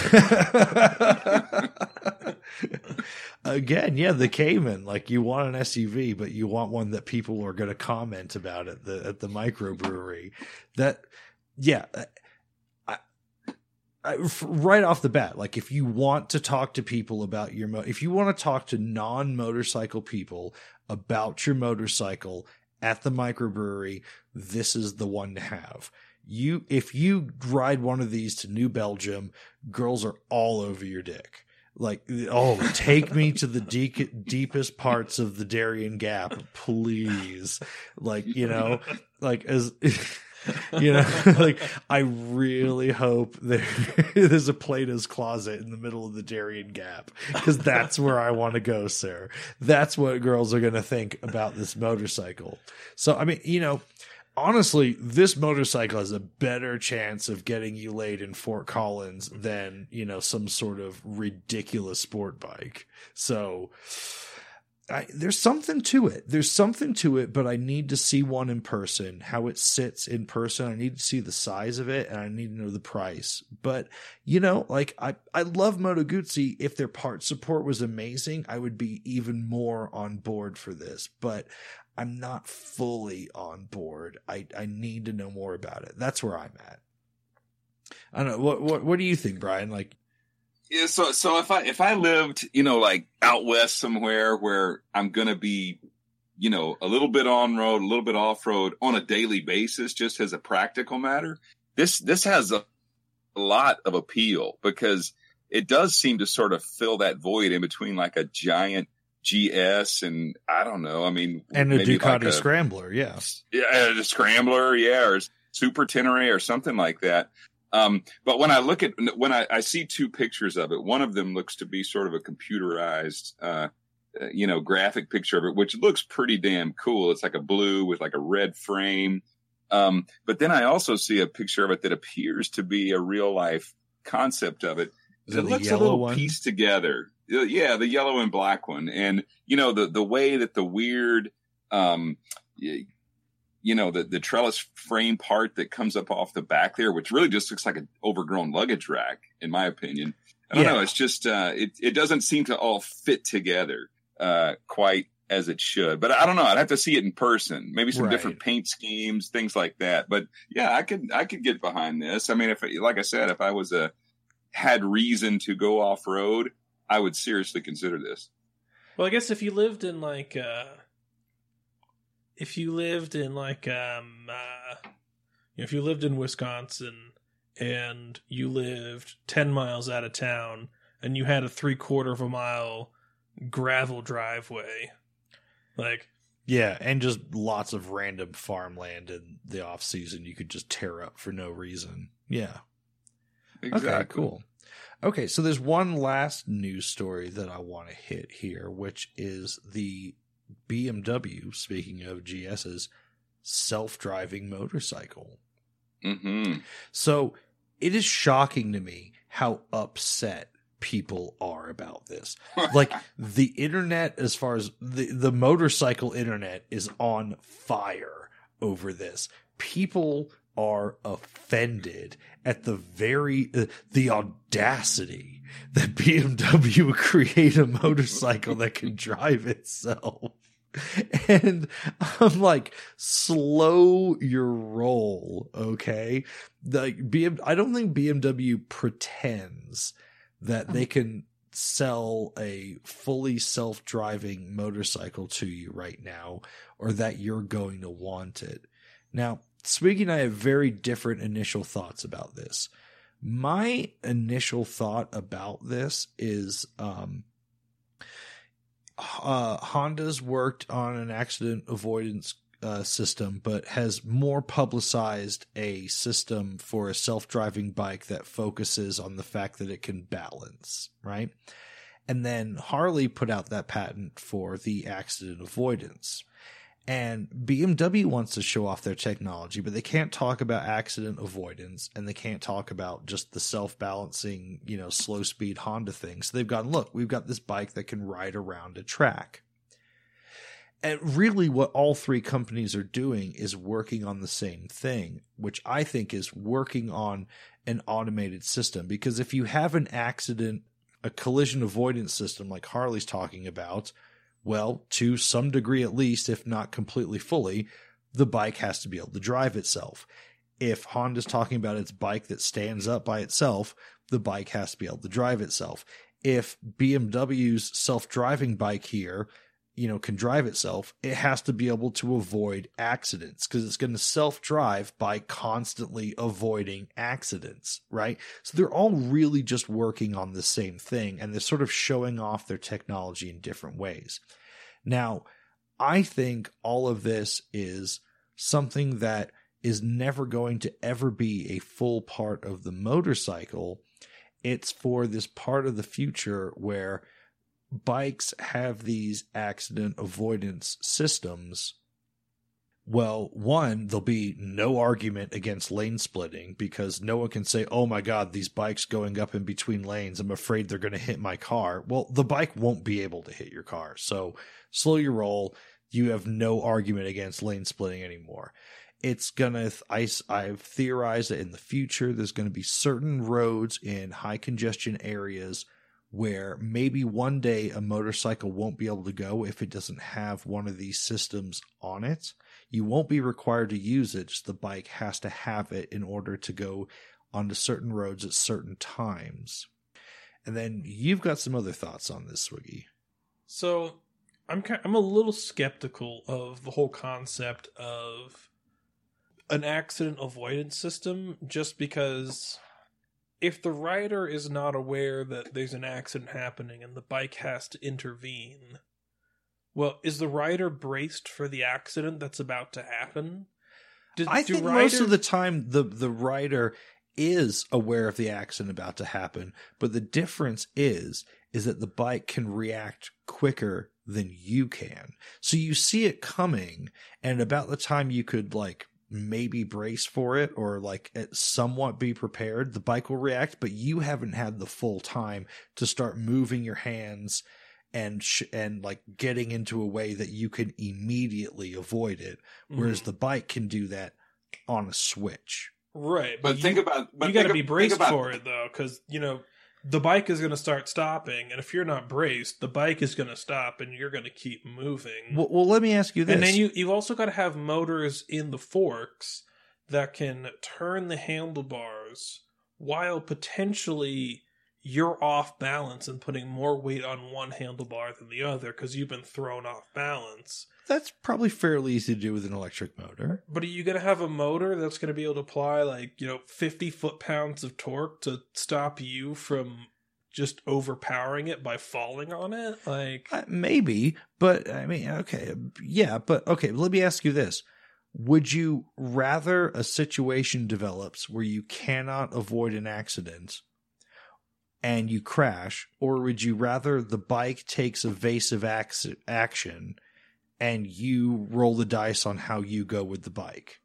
Again, yeah, the Cayman. Like, you want an S U V, but you want one that people are going to comment about at the at the microbrewery. That, yeah, I, I, right off the bat, like if you want to talk to people about your mo, if you want to talk to non-motorcycle people about your motorcycle at the microbrewery, this is the one to have. You, if you ride one of these to New Belgium, girls are all over your dick. Like, oh, take me to the de- deepest parts of the Darien Gap, please. Like, you know, like as, you know, like I really hope there, there's a Plato's Closet in the middle of the Darien Gap, because that's where I want to go, sir. That's what girls are going to think about this motorcycle. So, I mean, you know, honestly, this motorcycle has a better chance of getting you laid in Fort Collins than, you know, some sort of ridiculous sport bike. So I, there's something to it. There's something to it, but I need to see one in person, how it sits in person. I need to see the size of it, and I need to know the price. But, you know, like I, I love Moto Guzzi. If their part support was amazing, I would be even more on board for this. But I'm not fully on board. I, I need to know more about it. That's where I'm at. I don't know. What, what, what do you think, Brian? Like, Yeah, so so if I if I lived, you know, like out west somewhere where I'm gonna be, you know, a little bit on road, a little bit off road on a daily basis, just as a practical matter, this this has a, a lot of appeal because it does seem to sort of fill that void in between like a giant G S and I don't know, I mean, and a maybe Ducati like a, Scrambler, yeah, yeah, a Scrambler, yeah, or Super Tenere or something like that. Um, but when I look at, when I, I see two pictures of it, one of them looks to be sort of a computerized, uh, uh, you know, graphic picture of it, which looks pretty damn cool. It's like a blue with like a red frame. Um, but then I also see a picture of it that appears to be a real life concept of it. Is it it the looks a yellow little one? pieced together. Uh, Yeah, the yellow and black one. And, you know, the, the way that the weird, um, y- you know, the, the trellis frame part that comes up off the back there, which really just looks like an overgrown luggage rack, in my opinion. I don't Yeah. know. It's just, uh, it, it doesn't seem to all fit together, uh, quite as it should. But I don't know. I'd have to see it in person, maybe some Right. different paint schemes, things like that. But yeah, I could, I could get behind this. I mean, if, like I said, if I was a, had reason to go off road, I would seriously consider this. Well, I guess if you lived in like, uh, if you lived in like, um, uh, you know, if you lived in Wisconsin and you lived ten miles out of town and you had a three quarter of a mile gravel driveway, like, Yeah, and just lots of random farmland in the off season you could just tear up for no reason. Yeah. Exactly. Okay, cool. Okay, so there's one last news story that I want to hit here, which is the B M W, speaking of G S's, self-driving motorcycle. Mm-hmm. So it is shocking to me how upset people are about this. Like the internet, as far as the, the motorcycle internet is on fire over this. People are offended at the very, uh, the audacity that B M W would create a motorcycle that can drive itself. And I'm like, slow your roll, okay? Like B M, I don't think B M W pretends that they can sell a fully self-driving motorcycle to you right now, or that you're going to want it. Now, Swiggy and I have very different initial thoughts about this. My initial thought about this is, um, uh, Honda's worked on an accident avoidance uh, system, but has more publicized a system for a self-driving bike that focuses on the fact that it can balance, right? And then Harley put out that patent for the accident avoidance. And B M W wants to show off their technology, but they can't talk about accident avoidance, and they can't talk about just the self-balancing, you know, slow speed Honda thing. So they've gone, look, we've got this bike that can ride around a track. And really what all three companies are doing is working on the same thing, which I think is working on an automated system. Because if you have an accident, a collision avoidance system like Harley's talking about, well, to some degree at least, if not completely fully, the bike has to be able to drive itself. If Honda's talking about its bike that stands up by itself, the bike has to be able to drive itself. If B M W's self-driving bike here, you know, can drive itself, it has to be able to avoid accidents because it's going to self-drive by constantly avoiding accidents, right? So they're all really just working on the same thing, and they're sort of showing off their technology in different ways. Now, I think all of this is something that is never going to ever be a full part of the motorcycle. It's for this part of the future where bikes have these accident avoidance systems. Well, one, there'll be no argument against lane splitting because no one can say, oh my God, these bikes going up in between lanes, I'm afraid they're going to hit my car. Well, the bike won't be able to hit your car. So slow your roll. You have no argument against lane splitting anymore. It's gonna, I, I've theorized that in the future, there's going to be certain roads in high congestion areas where maybe one day a motorcycle won't be able to go if it doesn't have one of these systems on it. You won't be required to use it, just the bike has to have it in order to go onto certain roads at certain times. And then you've got some other thoughts on this, Swiggy. So I'm kind, I'm a little skeptical of the whole concept of an accident avoidance system, just because if the rider is not aware that there's an accident happening and the bike has to intervene, well, is the rider braced for the accident that's about to happen? Do, I do think riders... most of the time the, the rider is aware of the accident about to happen, but the difference is is that the bike can react quicker than you can. So you see it coming, and about the time you could like maybe brace for it or like somewhat be prepared, the bike will react, but you haven't had the full time to start moving your hands and sh- and like getting into a way that you can immediately avoid it, whereas mm. the bike can do that on a switch. Right, but, but you, think about but you got to think, be braced about, for it though, because you know the bike is going to start stopping, and if you're not braced, the bike is going to stop, and you're going to keep moving. Well, well, let me ask you this. And then you you've also got to have motors in the forks that can turn the handlebars while potentially you're off balance and putting more weight on one handlebar than the other because you've been thrown off balance. That's probably fairly easy to do with an electric motor. But are you going to have a motor that's going to be able to apply like, you know, fifty foot-pounds of torque to stop you from just overpowering it by falling on it? Like uh, maybe, but I mean, okay, yeah, but okay, let me ask you this. Would you rather a situation develops where you cannot avoid an accident and you crash, or would you rather the bike takes evasive ac- action and you roll the dice on how you go with the bike?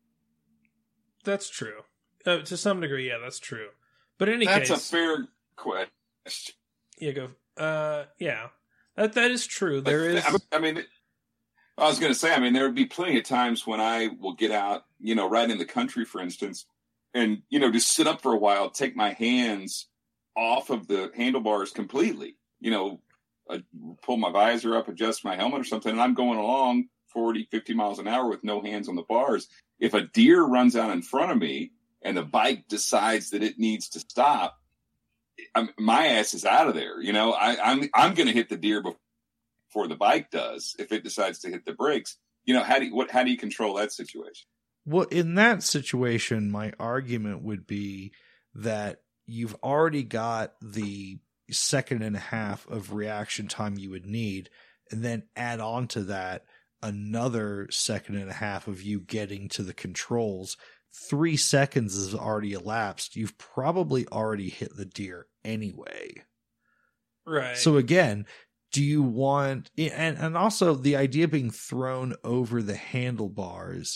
That's true. Uh, to some degree, yeah, that's true. But in any that's case... That's a fair question. Yeah, go. Uh, yeah. That, that is true. There is... I mean, I was going to say, I mean, there would be plenty of times when I will get out, you know, right in the country, for instance, and, you know, just sit up for a while, take my hands off of the handlebars completely, you know, I pull my visor up, adjust my helmet or something, and I'm going along forty, fifty miles an hour with no hands on the bars. If a deer runs out in front of me and the bike decides that it needs to stop, I'm, my ass is out of there. You know, I, I'm I'm going to hit the deer before the bike does if it decides to hit the brakes. You know, how do you, what how do you control that situation? Well, in that situation, my argument would be that you've already got the second and a half of reaction time you would need, and then add on to that another second and a half of you getting to the controls. Three seconds has already elapsed. You've probably already hit the deer anyway. Right. So again, do you want, and, and also the idea of being thrown over the handlebars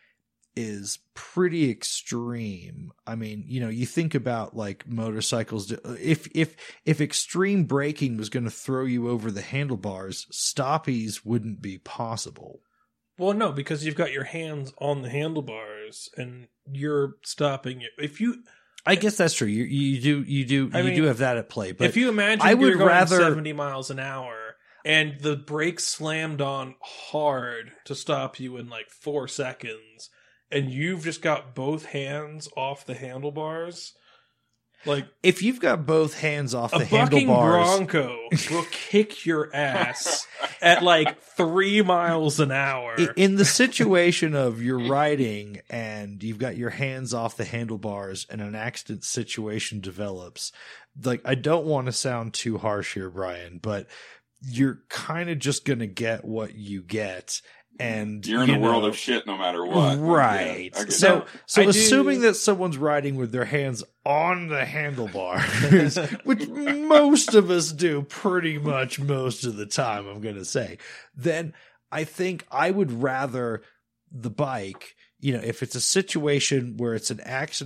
is pretty extreme. I mean, you know, you think about like motorcycles. If if if extreme braking was going to throw you over the handlebars, stoppies wouldn't be possible. Well, no, because you've got your hands on the handlebars and you're stopping it. If you, I guess that's true. You you do you do I you mean, do have that at play. But if you imagine I would you're going rather seventy miles an hour and the brakes slammed on hard to stop you in like four seconds. And you've just got both hands off the handlebars. Like if you've got both hands off the a bucking handlebars, bronco will kick your ass at like three miles an hour. In the situation of you're riding and you've got your hands off the handlebars and an accident situation develops, like I don't want to sound too harsh here, Brian, but you're kind of just going to get what you get. And you're in you a know, world of shit no matter what. Right. Yeah, so that. so I assuming do... that someone's riding with their hands on the handlebars, which most of us do pretty much most of the time, I'm going to say, then I think I would rather the bike, you know, if it's a situation where it's an accident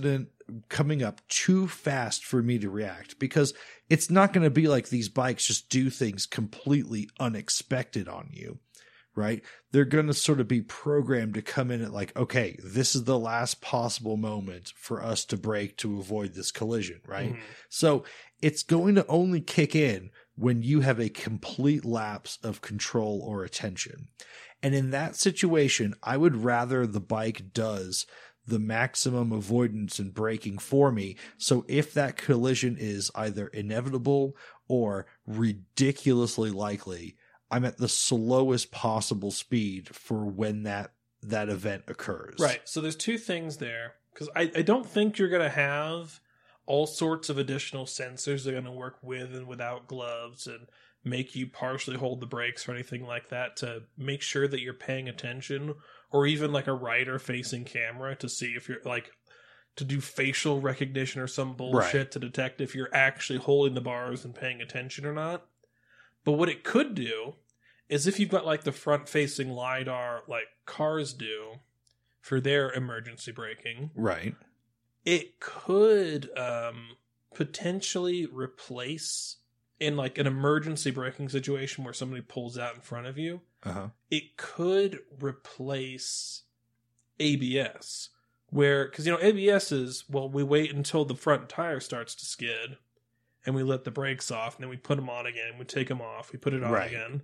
coming up too fast for me to react, because it's not going to be like these bikes just do things completely unexpected on you, right? They're going to sort of be programmed to come in at like, okay, this is the last possible moment for us to brake to avoid this collision, right? Mm-hmm. So it's going to only kick in when you have a complete lapse of control or attention. And in that situation, I would rather the bike does the maximum avoidance and braking for me. So if that collision is either inevitable or ridiculously likely, I'm at the slowest possible speed for when that, that event occurs. Right. So there's two things there, because I, I don't think you're going to have all sorts of additional sensors that are going to work with and without gloves and make you partially hold the brakes or anything like that to make sure that you're paying attention, or even like a rider facing camera to see if you're like to do facial recognition or some bullshit right. to detect if you're actually holding the bars and paying attention or not. But what it could do is if you've got like the front facing LiDAR like cars do for their emergency braking. Right. It could um, potentially replace, in like an emergency braking situation where somebody pulls out in front of you, uh-huh. it could replace A B S. Where, because, you know, A B S is, well, we wait until the front tire starts to skid, and we let the brakes off, and then we put them on again, we take them off, we put it on right. again.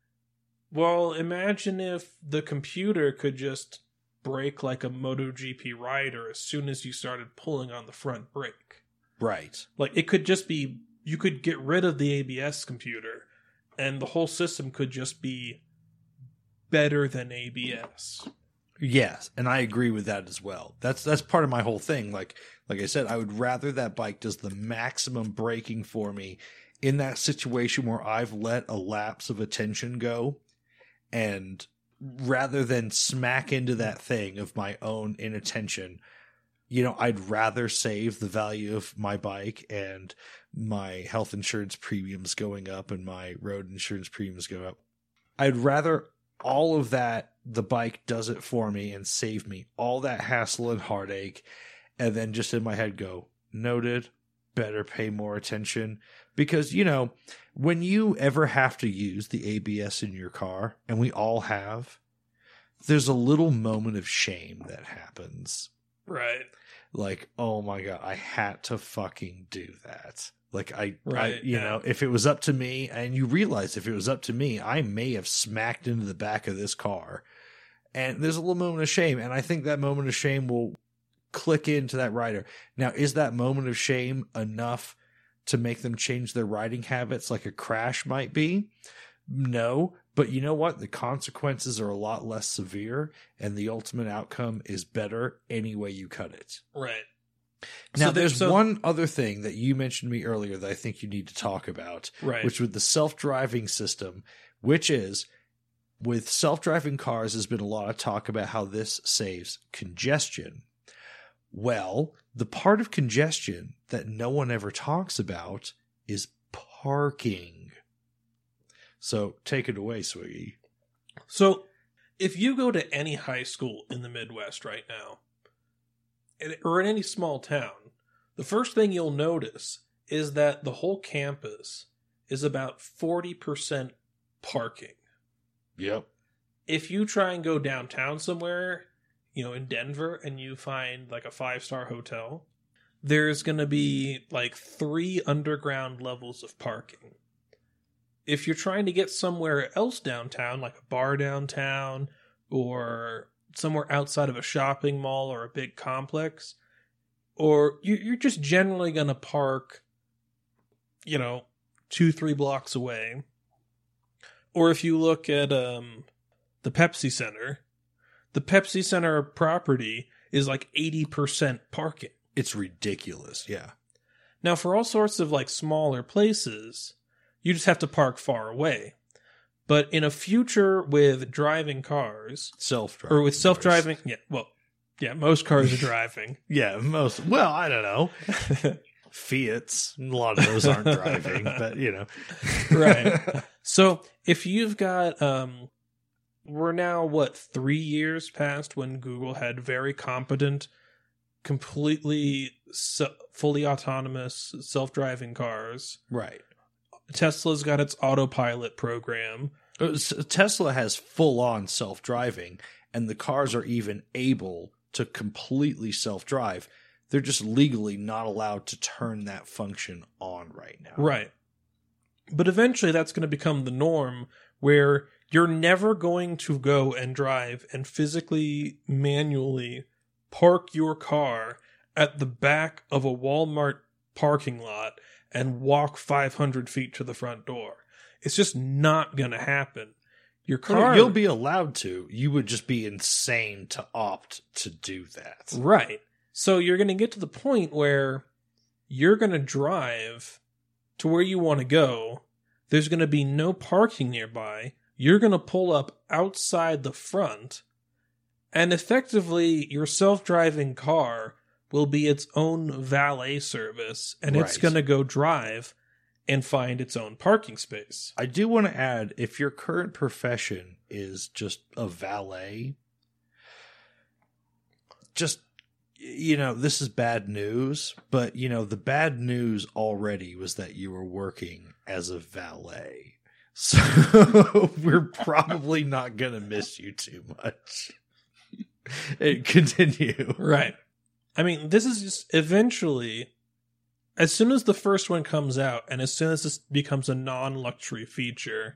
Well, imagine if the computer could just brake like a MotoGP rider as soon as you started pulling on the front brake. Right. Like, it could just be, you could get rid of the A B S computer, and the whole system could just be better than A B S. Yes, and I agree with that as well. That's that's part of my whole thing. Like like I said, I would rather that bike does the maximum braking for me in that situation where I've let a lapse of attention go, and rather than smack into that thing of my own inattention, you know, I'd rather save the value of my bike and my health insurance premiums going up and my road insurance premiums go up. I'd rather all of that, the bike does it for me and save me all that hassle and heartache, and then just in my head go, noted, better pay more attention. Because, you know, when you ever have to use the A B S in your car, and we all have, there's a little moment of shame that happens. Right. Like, oh my God, I had to fucking do that. Like, I, right, I you yeah. know, if it was up to me, and you realize if it was up to me, I may have smacked into the back of this car. And there's a little moment of shame. And I think that moment of shame will click into that rider. Now, is that moment of shame enough to make them change their riding habits like a crash might be? No. But you know what? The consequences are a lot less severe, and the ultimate outcome is better any way you cut it. Right. Now, so there's so, one other thing that you mentioned to me earlier that I think you need to talk about, right. which with the self-driving system, which is, with self-driving cars, there's been a lot of talk about how this saves congestion. Well, the part of congestion that no one ever talks about is parking. So take it away, Swiggy. So if you go to any high school in the Midwest right now, or in any small town, the first thing you'll notice is that the whole campus is about forty percent parking. Yep. If you try and go downtown somewhere, you know, in Denver, and you find like a five-star hotel, there's going to be like three underground levels of parking. If you're trying to get somewhere else downtown, like a bar downtown or somewhere outside of a shopping mall or a big complex, or you're just generally going to park, you know, two, three blocks away. Or if you look at um, the Pepsi Center, the Pepsi Center property is like eighty percent parking. It's ridiculous, yeah. Now, for all sorts of like smaller places, you just have to park far away. But in a future with driving cars, self-driving or with self-driving, cars. yeah, well, yeah, most cars are driving. yeah, most. Well, I don't know. Fiats, a lot of those aren't driving, but you know, right. So if you've got, um, we're now what three years past when Google had very competent completely se- fully autonomous self-driving cars. Right. Tesla's got its autopilot program. Tesla has full-on self-driving, and the cars are even able to completely self-drive. They're just legally not allowed to turn that function on right now. Right. But eventually that's going to become the norm, where you're never going to go and drive and physically, manually park your car at the back of a Walmart parking lot and walk five hundred feet to the front door. It's just not going to happen. Your car... You'll be allowed to. You would just be insane to opt to do that. Right. So you're going to get to the point where you're going to drive to where you want to go. There's going to be no parking nearby. You're going to pull up outside the front, and effectively your self-driving car will be its own valet service, and Right. it's going to go drive and find its own parking space. I do want to add, if your current profession is just a valet, just, you know, this is bad news, but, you know, the bad news already was that you were working as a valet. So we're probably not going to miss you too much. And continue. Right. I mean, this is just eventually, as soon as the first one comes out, and as soon as this becomes a non-luxury feature,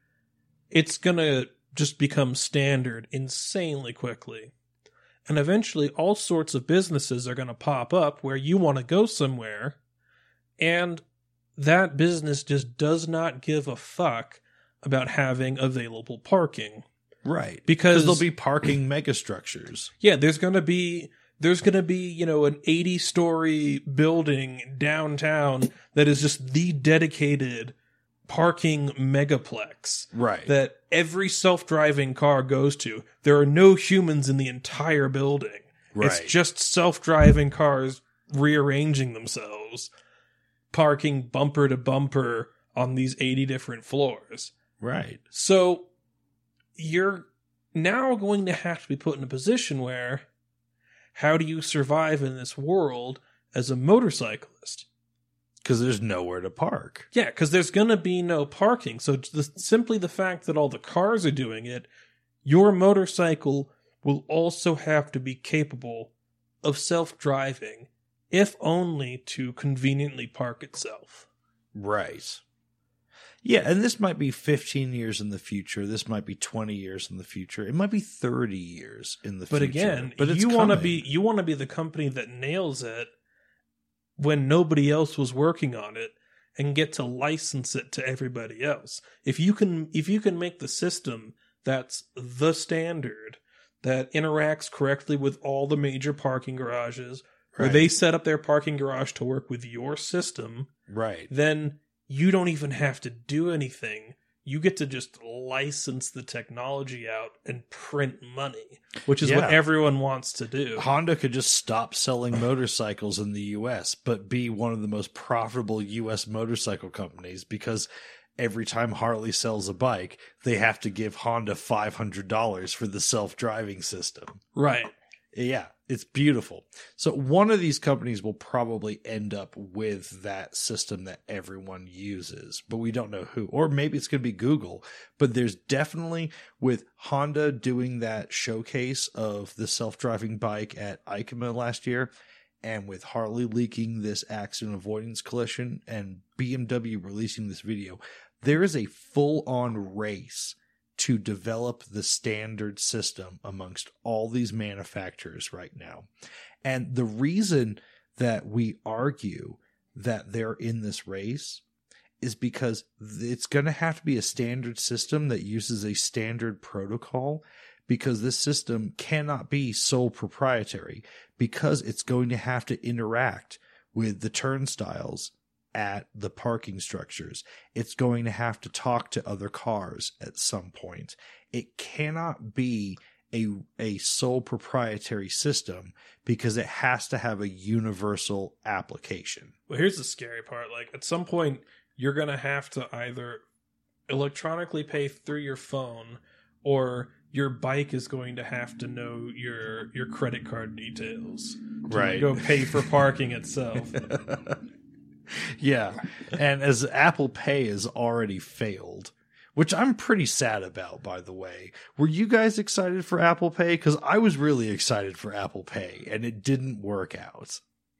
it's going to just become standard insanely quickly. And eventually all sorts of businesses are going to pop up where you want to go somewhere, and that business just does not give a fuck about having available parking. Right. Because there'll be parking megastructures. Yeah, there's going to be there's going to be, you know, an eighty-story building downtown that is just the dedicated parking megaplex. Right. That every self-driving car goes to. There are no humans in the entire building. Right. It's just self-driving cars rearranging themselves, parking bumper to bumper on these eighty different floors. Right. So you're now going to have to be put in a position where, how do you survive in this world as a motorcyclist? Because there's nowhere to park. Yeah, because there's going to be no parking. So the, simply the fact that all the cars are doing it, your motorcycle will also have to be capable of self-driving, if only to conveniently park itself. Right. Yeah, and this might be fifteen years in the future. This might be twenty years in the future. It might be thirty years in the but future. Again, but again, you want to be you want to be the company that nails it when nobody else was working on it, and get to license it to everybody else. If you can if you can make the system that's the standard, that interacts correctly with all the major parking garages, Right. where they set up their parking garage to work with your system, Right. then you don't even have to do anything. You get to just license the technology out and print money, which is Yeah. what everyone wants to do. Honda could just stop selling motorcycles in the U S, but be one of the most profitable U S motorcycle companies, because every time Harley sells a bike, they have to give Honda five hundred dollars for the self-driving system. Right. Yeah, it's beautiful. So one of these companies will probably end up with that system that everyone uses, but we don't know who. Or maybe it's going to be Google. But there's definitely, with Honda doing that showcase of the self-driving bike at EICMA last year, and with Harley leaking this accident avoidance collision, and B M W releasing this video, there is a full-on race to develop the standard system amongst all these manufacturers right now. And the reason that we argue that they're in this race is because it's going to have to be a standard system that uses a standard protocol, because this system cannot be sole proprietary, because it's going to have to interact with the turnstiles at the parking structures. It's going to have to talk to other cars at some point. It cannot be a a sole proprietary system, because it has to have a universal application. Well, here's the scary part. Like, at some point, you're going to have to either electronically pay through your phone, or your bike is going to have to know your your credit card details. Right. go pay for parking itself. Yeah. And as Apple Pay has already failed, which I'm pretty sad about, by the way. Were you guys excited for Apple Pay? Because I was really excited for Apple Pay, and it didn't work out.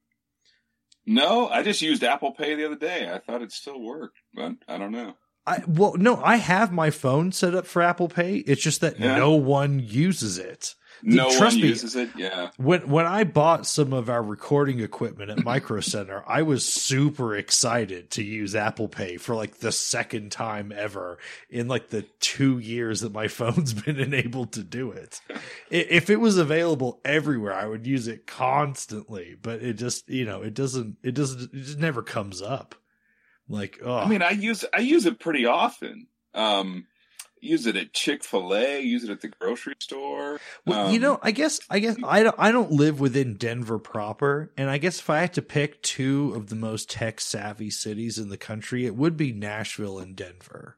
No, I just used Apple Pay the other day. I thought it still worked, but I don't know. I well, no, I have my phone set up for Apple Pay. It's just that Yeah. no one uses it. No Trust one me, uses it. Yeah. When when I bought some of our recording equipment at Micro Center, I was super excited to use Apple Pay for like the second time ever in like the two years that my phone's been enabled to do it. I- If it was available everywhere, I would use it constantly. But it just, you know, it doesn't, it doesn't, it just never comes up. Like, oh, I mean, I use I use it pretty often. Um, use it at Chick-fil-A. Use it at the grocery store. Well, Um, you know, I guess I guess I don't I don't live within Denver proper, and I guess if I had to pick two of the most tech savvy cities in the country, it would be Nashville and Denver.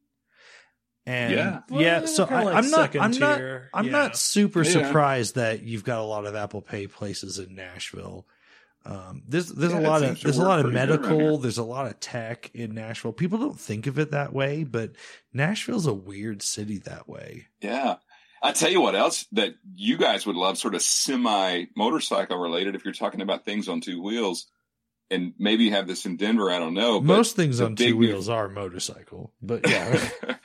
And Yeah. yeah, Well, they're so kinda I, like I'm not second I'm not tier. I'm Yeah. not super Yeah. surprised that you've got a lot of Apple Pay places in Nashville. Um, there's there's Yeah, a it lot of seems to there's a work lot of pretty good around medical, here. there's a lot of tech in Nashville. People don't think of it that way, but Nashville's a weird city that way. Yeah. I'll tell you what else that you guys would love, sort of semi motorcycle related, if you're talking about things on two wheels. And maybe you have this in Denver, I don't know. But Most things the on big two new- wheels are motorcycle, but yeah.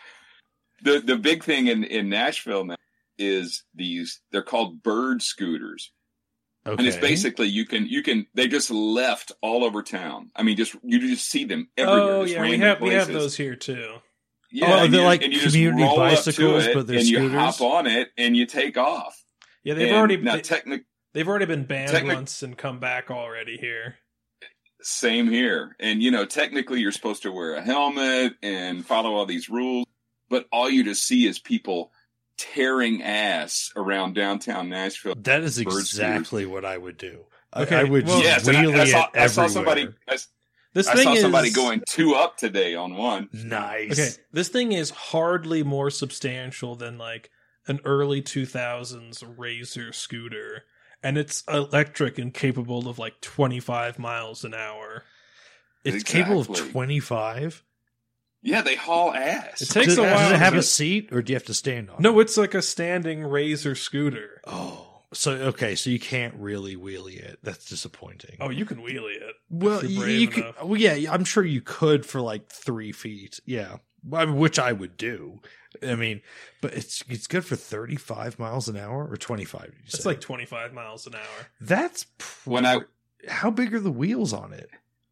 the the big thing in, in Nashville now is these, they're called bird scooters. Okay. And it's basically you can you can they just left all over town. I mean, just you just see them everywhere. Oh just yeah, we random have we have places. those here too. Yeah, Oh, and they're you- like and you just community roll up to bicycles, it, but they're and you scooters? hop on it and you take off. Yeah, they've And already now they, technic they've already been banned technic- once and come back already here. same here. And you know, technically you're supposed to wear a helmet and follow all these rules, but all you just see is people tearing ass around downtown Nashville. That is bird exactly what I would do. I- Okay, I would well- just Yes, and I, wheelie I saw, it I saw everywhere. somebody. I, This I thing saw is somebody going two up today on one. Nice. Okay, this thing is hardly more substantial than like an early two thousands Razor scooter, and it's electric and capable of like twenty-five miles an hour. It's capable of Exactly. twenty-five. Yeah, they haul ass. It takes Does, a does while it have to- a seat, or do you have to stand on it? No, it's like a standing Razor scooter. Oh, so okay, so you can't really wheelie it. That's disappointing. Oh, you can wheelie it. well, if you're you, brave you could. enough. Well, yeah, I'm sure you could for like three feet. Yeah, I mean, which I would do. I mean, but it's it's good for thirty-five miles an hour or twenty-five. Did you It's say? like twenty-five miles an hour. That's pr- When I- How big are the wheels on it?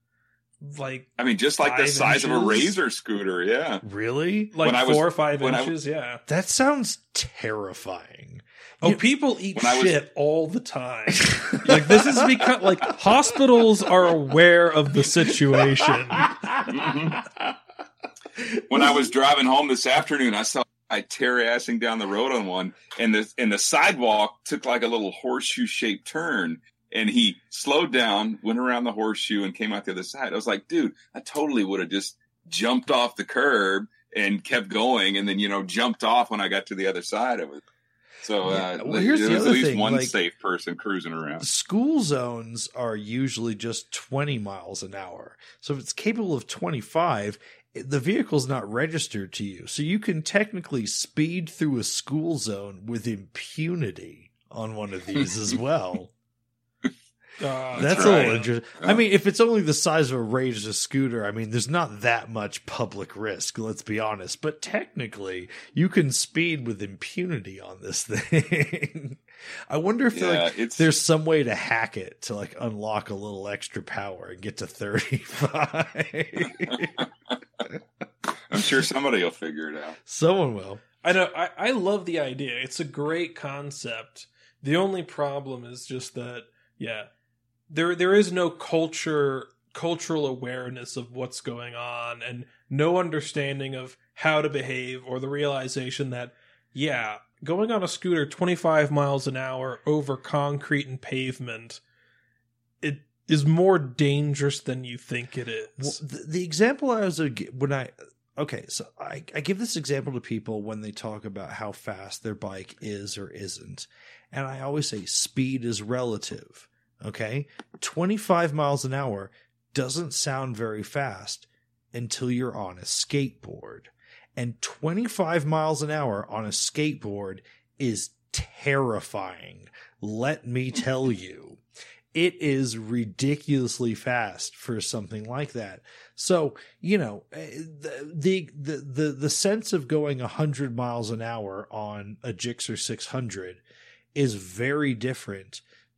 Like I mean, just like the Five size of a inches? razor scooter. Yeah. Really? like When I four was- or five when I- inches, yeah. That sounds terrifying. Oh, You- people eat when I was- shit all the time. Like this is because like hospitals are aware of the situation. Mhm. When I was driving home this afternoon, I saw I tear assing down the road on one, and the and the sidewalk took like a little horseshoe shaped turn, and he slowed down, went around the horseshoe, and came out the other side. I was like, dude, I totally would have just jumped off the curb and kept going, and then you know jumped off when I got to the other side of it. So uh, Yeah, well, here's there the was other at least thing, one like- safe person cruising around. School zones are usually just twenty miles an hour. So if it's capable of twenty-five, the vehicle's not registered to you. So you can technically speed through a school zone with impunity on one of these as well. Uh, That's That's a right. little interesting. I mean, if it's only the size of a Razor scooter, I mean, there's not that much public risk, let's be honest. But technically, you can speed with impunity on this thing. I wonder if Yeah, like, it's- there's some way to hack it to like unlock a little extra power and get to thirty-five. I'm sure somebody will figure it out. Someone will. I know. I, I love the idea. It's a great concept. The only problem is just that, yeah, there there is no culture cultural awareness of what's going on, and no understanding of how to behave, or the realization that, yeah, going on a scooter twenty-five miles an hour over concrete and pavement, it is more dangerous than you think it is. Well, the, the example I was uh, gi- when I okay, so I, I give this example to people when they talk about how fast their bike is or isn't, and I always say speed is relative. Okay. twenty-five miles an hour doesn't sound very fast until you're on a skateboard. And twenty-five miles an hour on a skateboard is terrifying. Let me tell you, it is ridiculously fast for something like that. So, you know, the, the, the, the, the sense of going a hundred miles an hour on a Gixxer six hundred is very different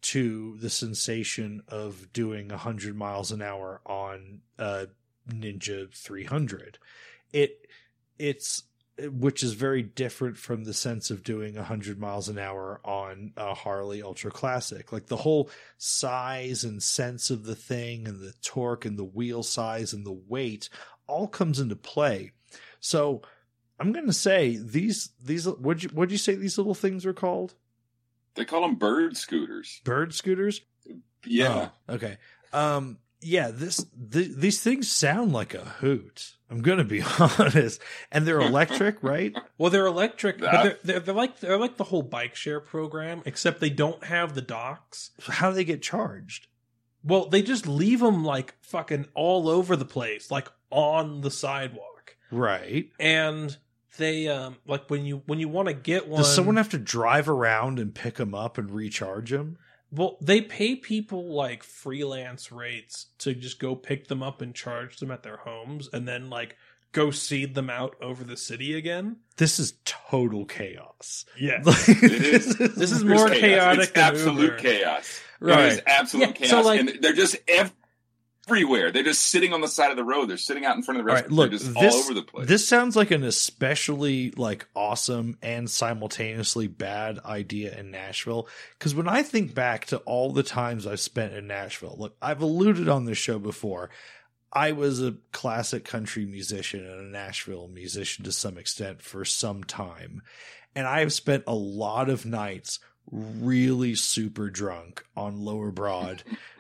to the sensation of doing a hundred miles an hour on a Ninja three hundred. It, it's, which is very different from the sense of doing a hundred miles an hour on a Harley Ultra Classic. Like the whole size and sense of the thing and the torque and the wheel size and the weight all comes into play. So I'm going to say these, these, what'd you, what'd you say these little things are called? They call them bird scooters. Bird scooters? Yeah. Oh, okay. Um, yeah, this, th- these things sound like a hoot. I'm going to be honest. And they're electric, right? Well, they're electric, but they're, they're, they're like, they're like the whole bike share program, except they don't have the docks. How do they get charged? Well, they just leave them like fucking all over the place, like on the sidewalk. Right. And they, um, like when you, when you want to get one. Does someone have to drive around and pick them up and recharge them? Well, they pay people like freelance rates to just go pick them up and charge them at their homes and then like go seed them out over the city again. This is total chaos. Yeah. It is. This is more chaos. chaotic It's than absolute Uber. chaos. Right. It is absolute Yeah, chaos. so, like- and they're just everywhere. They're just sitting on the side of the road. They're sitting out in front of the All restaurant. right, look, they're just this, all over the place. This sounds like an especially like awesome and simultaneously bad idea in Nashville. Because when I think back to all the times I've spent in Nashville, look, I've alluded on this show before. I was a classic country musician and a Nashville musician to some extent for some time. And I have spent a lot of nights really super drunk on Lower Broad.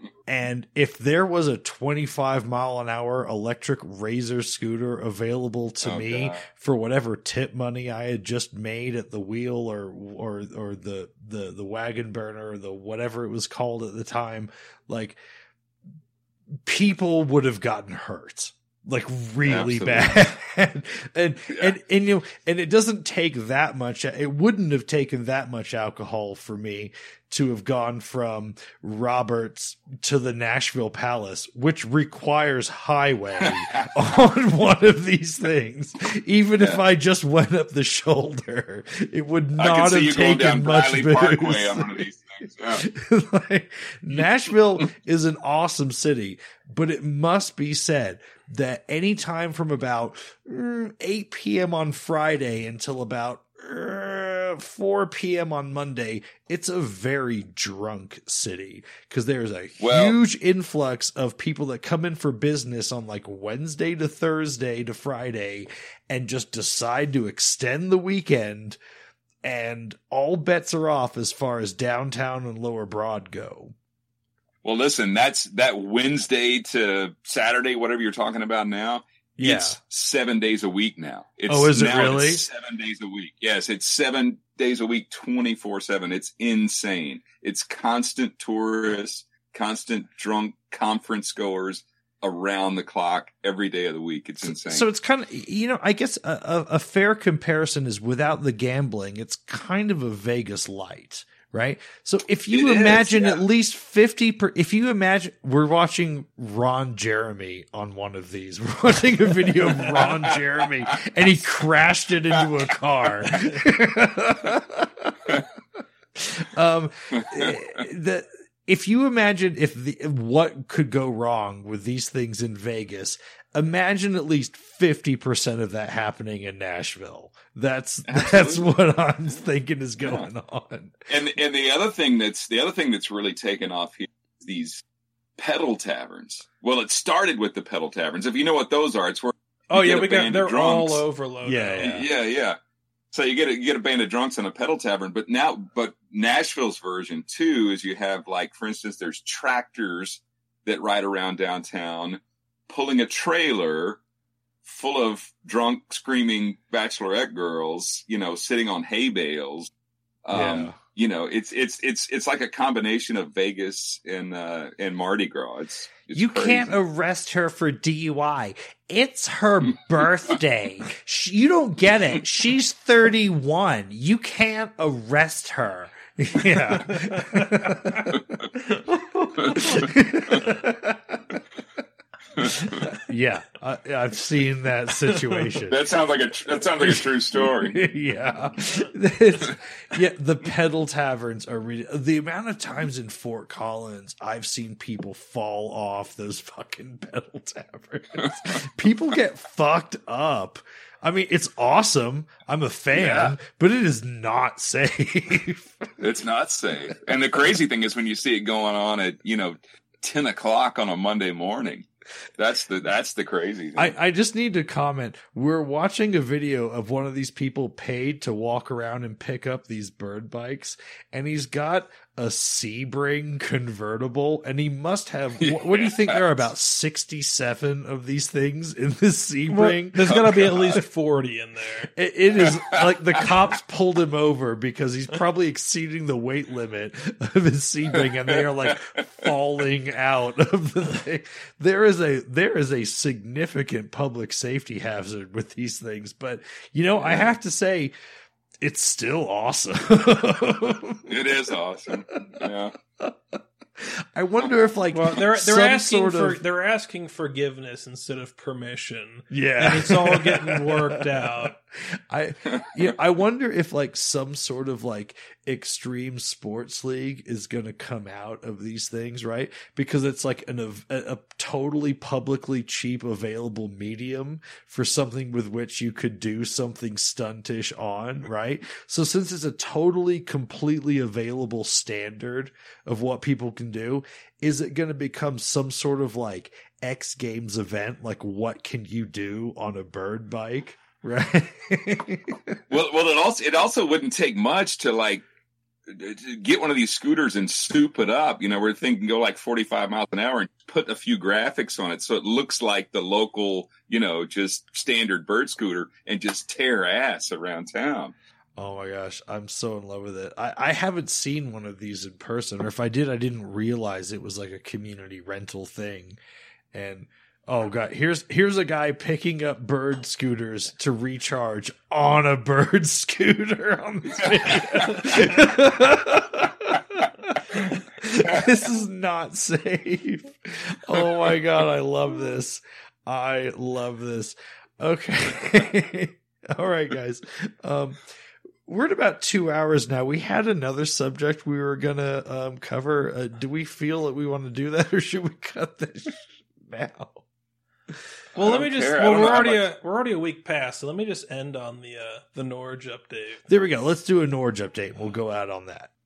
And if there was a twenty-five mile an hour electric Razor scooter available to Oh, me God. for whatever tip money I had just made at the wheel or, or, or the, the, the wagon burner or the whatever it was called at the time, like people would have gotten hurt. Like really Absolutely. bad. and, and, Yeah. and, and, you know, and it doesn't take that much. It wouldn't have taken that much alcohol for me to have gone from Roberts to the Nashville Palace, which requires highway on one of these things. Even if Yeah. I just went up the shoulder, it would I can not see have you going taken down much Briley booze. Parkway on one of these things. Yeah. Like, Nashville is an awesome city, but it must be said that any time from about mm, eight p.m. on Friday until about uh, four p.m. on Monday, it's a very drunk city because there's a Well- huge influx of people that come in for business on like Wednesday to Thursday to Friday and just decide to extend the weekend. And all bets are off as far as downtown and Lower Broad go. Well, listen, that's that Wednesday to Saturday, whatever you're talking about now. Yeah. It's seven days a week now. It's Oh, is it now really? It's seven days a week. Yes, it's seven days a week, twenty-four seven. It's insane. It's constant tourists, constant drunk conference goers around the clock every day of the week. It's insane. So it's kind of, you know, I guess a, a, a fair comparison is without the gambling, it's kind of a Vegas light, right? So if you It is, imagine yeah. at least fifty per, if you imagine we're watching Ron Jeremy on one of these, we're watching a video of Ron Jeremy and he crashed it into a car. um, the, if you imagine if the, what could go wrong with these things in Vegas, imagine at least fifty percent of that happening in Nashville. That's, that's Absolutely. what I'm thinking is going on. And and the other thing that's the other thing that's really taken off here is these pedal taverns. Well, it started with the pedal taverns. If you know what those are, it's where Oh you yeah, get a we got band of they're all drunks. over Lodo. Yeah, yeah. yeah, yeah. So you get a, you get a band of drunks in a pedal tavern, but now, but Nashville's version too is you have like, for instance, there's tractors that ride around downtown, pulling a trailer full of drunk, screaming bachelorette girls, you know, sitting on hay bales. Um, Yeah. you know, it's it's it's it's like a combination of Vegas and uh, and Mardi Gras. It's, it's you crazy. can't arrest her for D U I. It's her birthday. She, you don't get it. She's thirty-one. You can't arrest her. Yeah. Yeah, I, I've seen that situation. That sounds like a tr- that sounds like a true story. Yeah, It's- yeah. The pedal taverns are re- the amount of times in Fort Collins I've seen people fall off those fucking pedal taverns. People get fucked up. I mean, it's awesome. I'm a fan, Yeah. but it is not safe. It's not safe. And the crazy thing is when you see it going on at, you know, ten o'clock on a Monday morning. That's the that's the crazy thing. I, I just need to comment. We're watching a video of one of these people paid to walk around and pick up these bird bikes, and he's got a Sebring convertible, and he must have. What, what do you think? There are about sixty-seven of these things in this Sebring. There's got to be at least forty in there. It, it is like the cops pulled him over because he's probably exceeding the weight limit of his Sebring, and they are like falling out of the thing. There is a there is a significant public safety hazard with these things, but you know, I have to say, it's still awesome. It is awesome. Yeah. I wonder if like Well, they're they're some asking sort for of, they're asking forgiveness instead of permission. yeah, And it's all getting worked out. I yeah, I wonder if like some sort of like extreme sports league is going to come out of these things, right? Because it's like an a, a totally publicly cheap available medium for something with which you could do something stuntish on, right? So since it's a totally completely available standard of what people can do, is it going to become some sort of like X Games event, like what can you do on a bird bike? Right. Well, well, it also it also wouldn't take much to like to get one of these scooters and soup it up. You know, where the thing can go like forty-five miles an hour and put a few graphics on it so it looks like the local, you know, just standard bird scooter and just tear ass around town. Oh my gosh, I'm so in love with it. I, I haven't seen one of these in person, or if I did, I didn't realize it was like a community rental thing. And oh god, here's here's a guy picking up bird scooters to recharge on a bird scooter on this video. This is not safe. Oh my god, I love this. I love this. Okay. All right, guys. Um We're at about two hours now. We had another subject we were gonna um, cover. Uh, do we feel that we want to do that, or should we cut this now? Well, I let me don't just. care. I Well, don't we're know how already much- a, we're already a week past, so let me just end on the uh, the Norge update. There we go. Let's do a Norge update. We'll go out on that.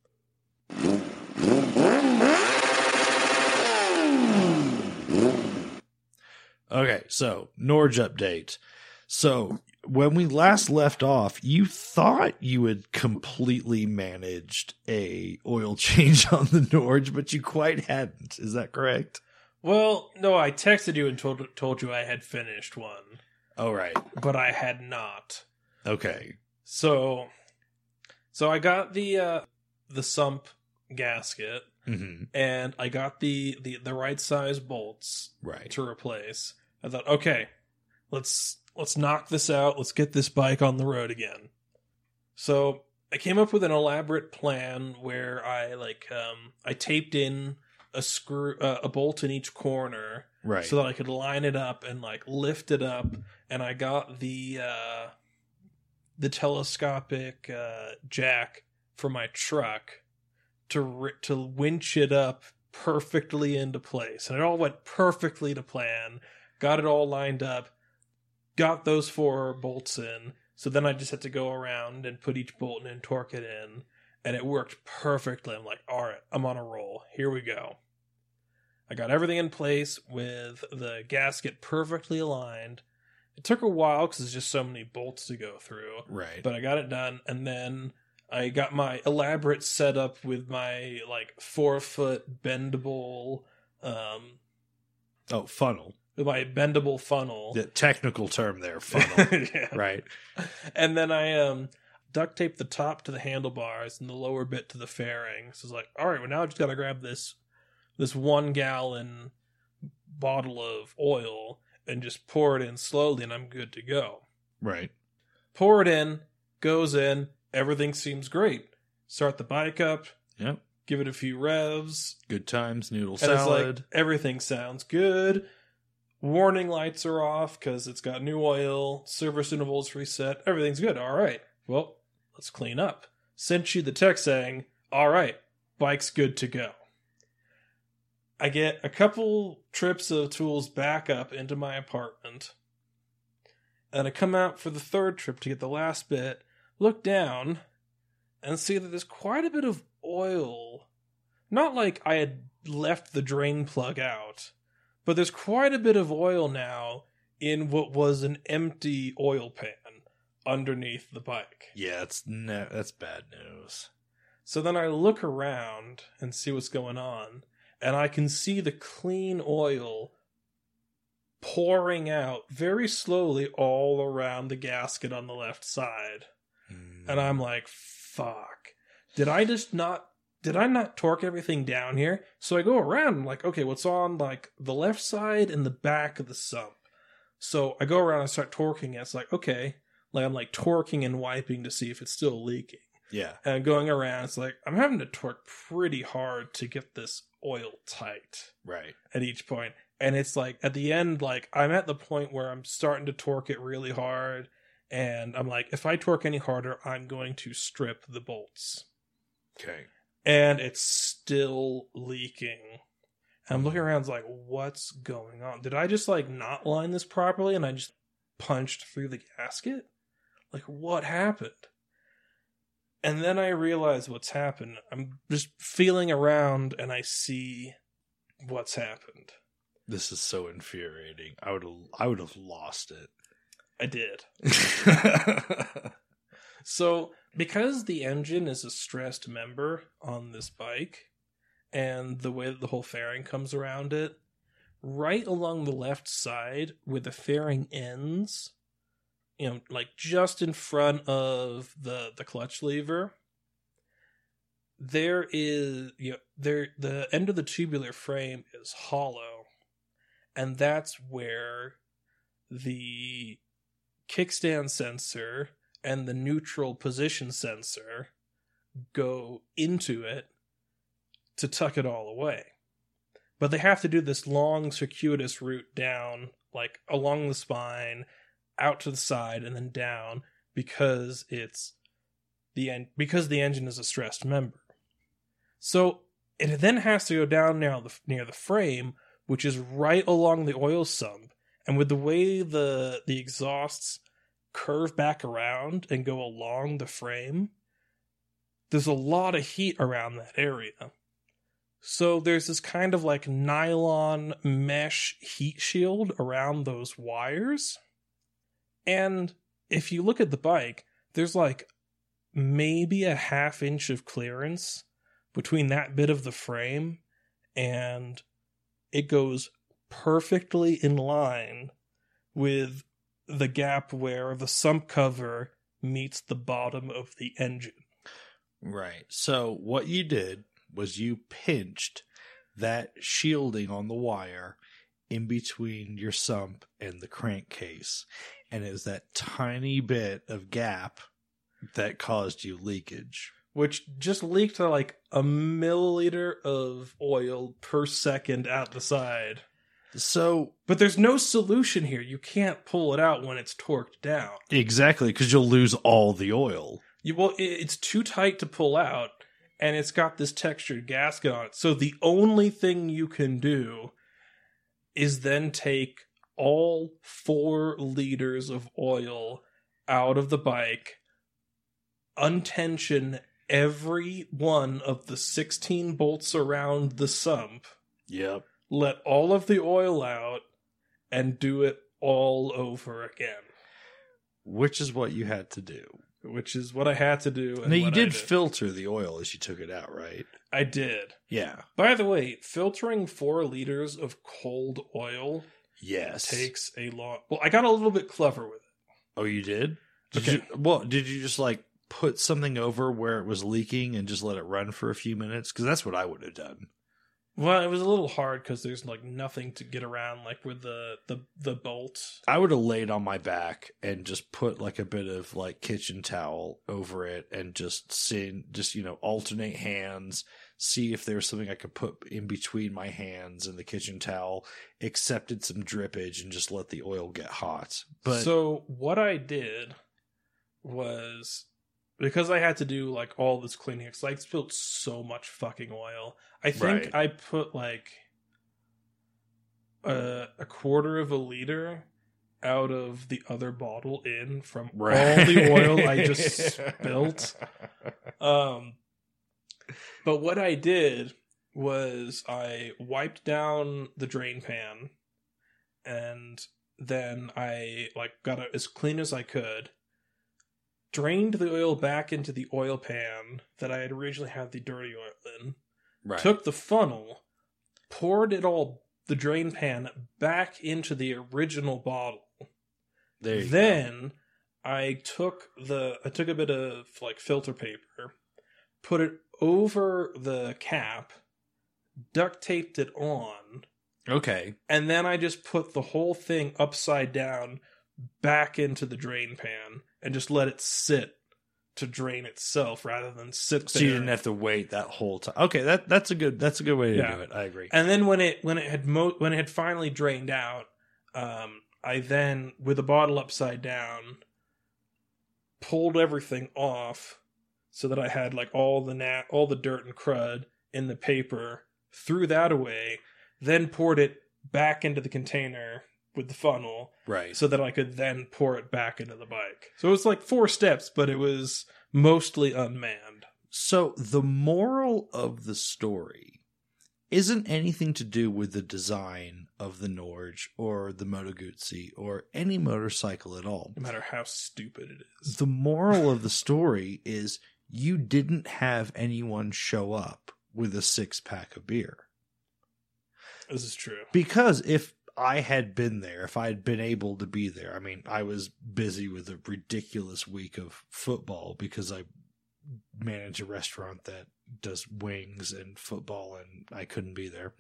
Okay, so Norge update. So when we last left off, you thought you had completely managed a oil change on the Norge, but you quite hadn't. Is that correct? Well, no, I texted you and told told you I had finished one, Oh, right. but I had not. Okay. So, so I got the uh, the sump gasket, Mm-hmm. and I got the, the, the right size bolts Right. to replace. I thought, okay, let's let's knock this out. Let's get this bike on the road again. So I came up with an elaborate plan where I like um, I taped in a screw uh, a bolt in each corner, Right. so that I could line it up and like lift it up. And I got the uh, the telescopic uh, jack for my truck to ri- to winch it up perfectly into place, and it all went perfectly to plan. Got it all lined up, got those four bolts in, so then I just had to go around and put each bolt in and torque it in, and it worked perfectly. I'm like, all right, I'm on a roll. Here we go. I got everything in place with the gasket perfectly aligned. It took a while because there's just so many bolts to go through, Right. but I got it done, and then I got my elaborate setup with my like four foot bendable, um, Oh, funnel. with my bendable funnel. The technical term there, funnel. Yeah. Right. And then I um duct taped the top to the handlebars and the lower bit to the fairing. So it's like, all right, well now I just got to grab this this one gallon bottle of oil and just pour it in slowly and I'm good to go. Right. Pour it in, goes in, everything seems great. Start the bike up. Yep. Give it a few revs. Good times, noodle And salad. it's like, everything sounds good. Warning lights are off because it's got new oil. Service intervals reset. Everything's good. All right. Well, let's clean up. Sent you the text saying, all right, bike's good to go. I get a couple trips of tools back up into my apartment. And I come out for the third trip to get the last bit, look down, and see that there's quite a bit of oil. Not like I had left the drain plug out, but there's quite a bit of oil now in what was an empty oil pan underneath the bike. Yeah, it's no, that's bad news. So then I look around and see what's going on, and I can see the clean oil pouring out very slowly all around the gasket on the left side. Mm. And I'm like, fuck. Did I just not did I not torque everything down here? So I go around and I'm like, okay, what's on like the left side and the back of the sump? So I go around and start torquing it. It's like, okay. Like I'm like torquing and wiping to see if it's still leaking. Yeah. And going around, it's like I'm having to torque pretty hard to get this oil tight. Right. At each point. And it's like at the end, like I'm at the point where I'm starting to torque it really hard. And I'm like, if I torque any harder, I'm going to strip the bolts. Okay. And it's still leaking. And I'm looking around, it's like, what's going on? Did I just like not line this properly and I just punched through the gasket? Like, what happened? And then I realize what's happened. I'm just feeling around and I see what's happened. This is so infuriating. I would have I would have lost it. I did. So, because the engine is a stressed member on this bike, and the way that the whole fairing comes around it, right along the left side where the fairing ends, you know, like just in front of the, the clutch lever, there is, you know, there, the end of the tubular frame is hollow, and that's where the kickstand sensor and the neutral position sensor go into it to tuck it all away. But they have to do this long circuitous route down, like along the spine, out to the side, and then down because it's the en- because the engine is a stressed member. So it then has to go down near the near the frame, which is right along the oil sump, and with the way the the exhausts curve back around and go along the frame, there's a lot of heat around that area. So there's this kind of like nylon mesh heat shield around those wires. And if you look at the bike, there's like maybe a half inch of clearance between that bit of the frame, and it goes perfectly in line with the gap where the sump cover meets the bottom of the engine. Right. So what you did was you pinched that shielding on the wire in between your sump and the crankcase. And it was that tiny bit of gap that caused you leakage. Which just leaked to like a milliliter of oil per second out the side. So, but there's no solution here. You can't pull it out when it's torqued down. Exactly, because you'll lose all the oil. You, well, it's too tight to pull out, and it's got this textured gasket on it. So the only thing you can do is then take all four liters of oil out of the bike, untension every one of the sixteen bolts around the sump. Yep. Let all of the oil out, and do it all over again. Which is what you had to do. Which is what I had to do. And now, you what did, I did filter the oil as you took it out, right? I did. Yeah. By the way, filtering four liters of cold oil yes takes a long... Well, I got a little bit clever with it. Oh, you did? Did Okay. you, well, did you just, like, put something over where it was leaking and just let it run for a few minutes? Because that's what I would have done. Well, it was a little hard because there's like nothing to get around, like with the the the bolt. I would have laid on my back and just put like a bit of like kitchen towel over it and just seen, just, you know, alternate hands, see if there's something I could put in between my hands and the kitchen towel, accepted some drippage and just let the oil get hot. But so what I did was, because I had to do like all this cleaning, because I spilled so much fucking oil. I think Right. I put like a, a quarter of a liter out of the other bottle in from all the oil I just spilt. Um, but what I did was I wiped down the drain pan, and then I like got it as clean as I could. Drained the oil back into the oil pan that I had originally had the dirty oil in. Right. Took the funnel, poured it all, the drain pan, back into the original bottle. There you Then go. I took the I took a bit of like filter paper, put it over the cap, duct taped it on, Okay. and then I just put the whole thing upside down back into the drain pan and just let it sit to drain itself rather than sit So there. you didn't have to wait that whole time. Okay, that that's a good that's a good way to Yeah. do it. I agree. And then when it when it had mo- when it had finally drained out, um, I then, with the bottle upside down, pulled everything off so that I had like all the nat all the dirt and crud in the paper. Threw that away, then poured it back into the container with the funnel, Right. so that I could then pour it back into the bike. So it was like four steps, but it was mostly unmanned. So the moral of the story isn't anything to do with the design of the Norge or the Moto Guzzi or any motorcycle at all. No matter how stupid it is. The moral of the story is you didn't have anyone show up with a six pack of beer. This is true. Because if I had been there, if I had been able to be there, I mean, I was busy with a ridiculous week of football because I manage a restaurant that does wings and football, and I couldn't be there.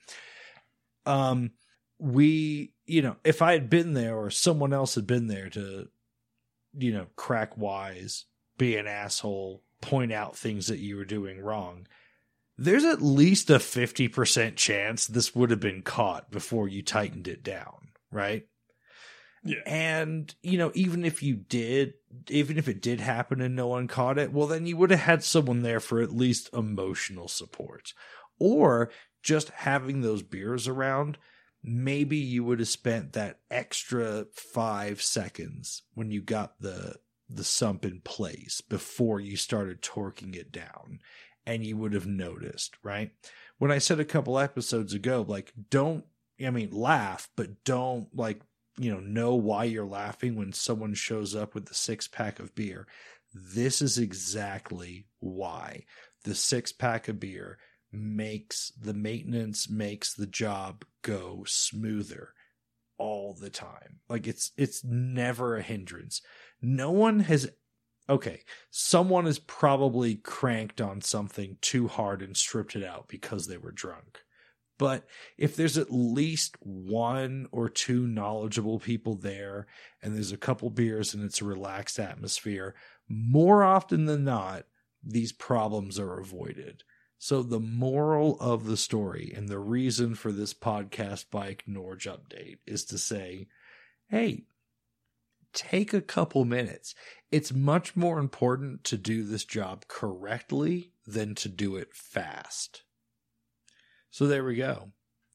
Um, we, you know, if I had been there or someone else had been there to, you know, crack wise, be an asshole, point out things that you were doing wrong, there's at least a fifty percent chance this would have been caught before you tightened it down, right? Yeah. And, you know, even if you did, even if it did happen and no one caught it, well, then you would have had someone there for at least emotional support. Or just having those beers around, maybe you would have spent that extra five seconds when you got the the sump in place before you started torquing it down. And you would have noticed, right? When I said a couple episodes ago, like, don't, I mean, laugh, but don't, like, you know, know why you're laughing when someone shows up with the six pack of beer. This is exactly why. The six pack of beer makes the maintenance, makes the job go smoother all the time. Like, it's, it's never a hindrance. No one has Okay, someone is probably cranked on something too hard and stripped it out because they were drunk. But if there's at least one or two knowledgeable people there and there's a couple beers and it's a relaxed atmosphere, more often than not, these problems are avoided. So the moral of the story and the reason for this podcast bike Norge update is to say, hey, take a couple minutes. It's much more important to do this job correctly than to do it fast. So there we go.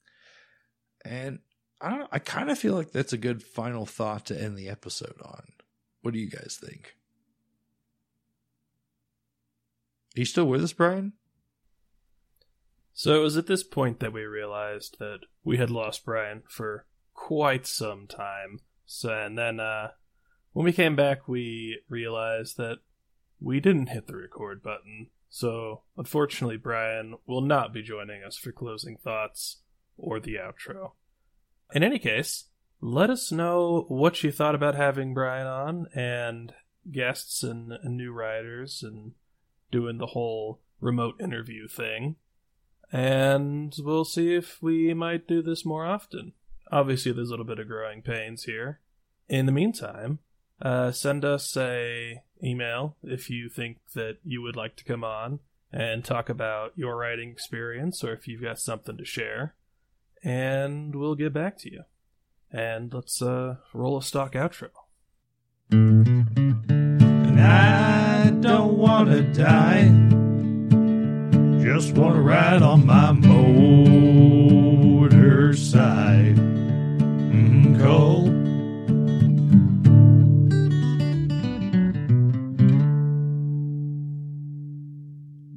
And I don't know, I kind of feel like that's a good final thought to end the episode on. What do you guys think? Are you still with us, Brian? So it was at this point that we realized that we had lost Brian for quite some time. So, and then, uh, when we came back, we realized that we didn't hit the record button. So, unfortunately, Brian will not be joining us for closing thoughts or the outro. In any case, let us know what you thought about having Brian on, and guests and, and new writers and doing the whole remote interview thing. And we'll see if we might do this more often. Obviously, there's a little bit of growing pains here. In the meantime, uh, send us a email if you think that you would like to come on and talk about your writing experience, or if you've got something to share, and we'll get back to you. And let's uh, roll a stock outro. And I don't want to die, just want to ride on my motorcycle.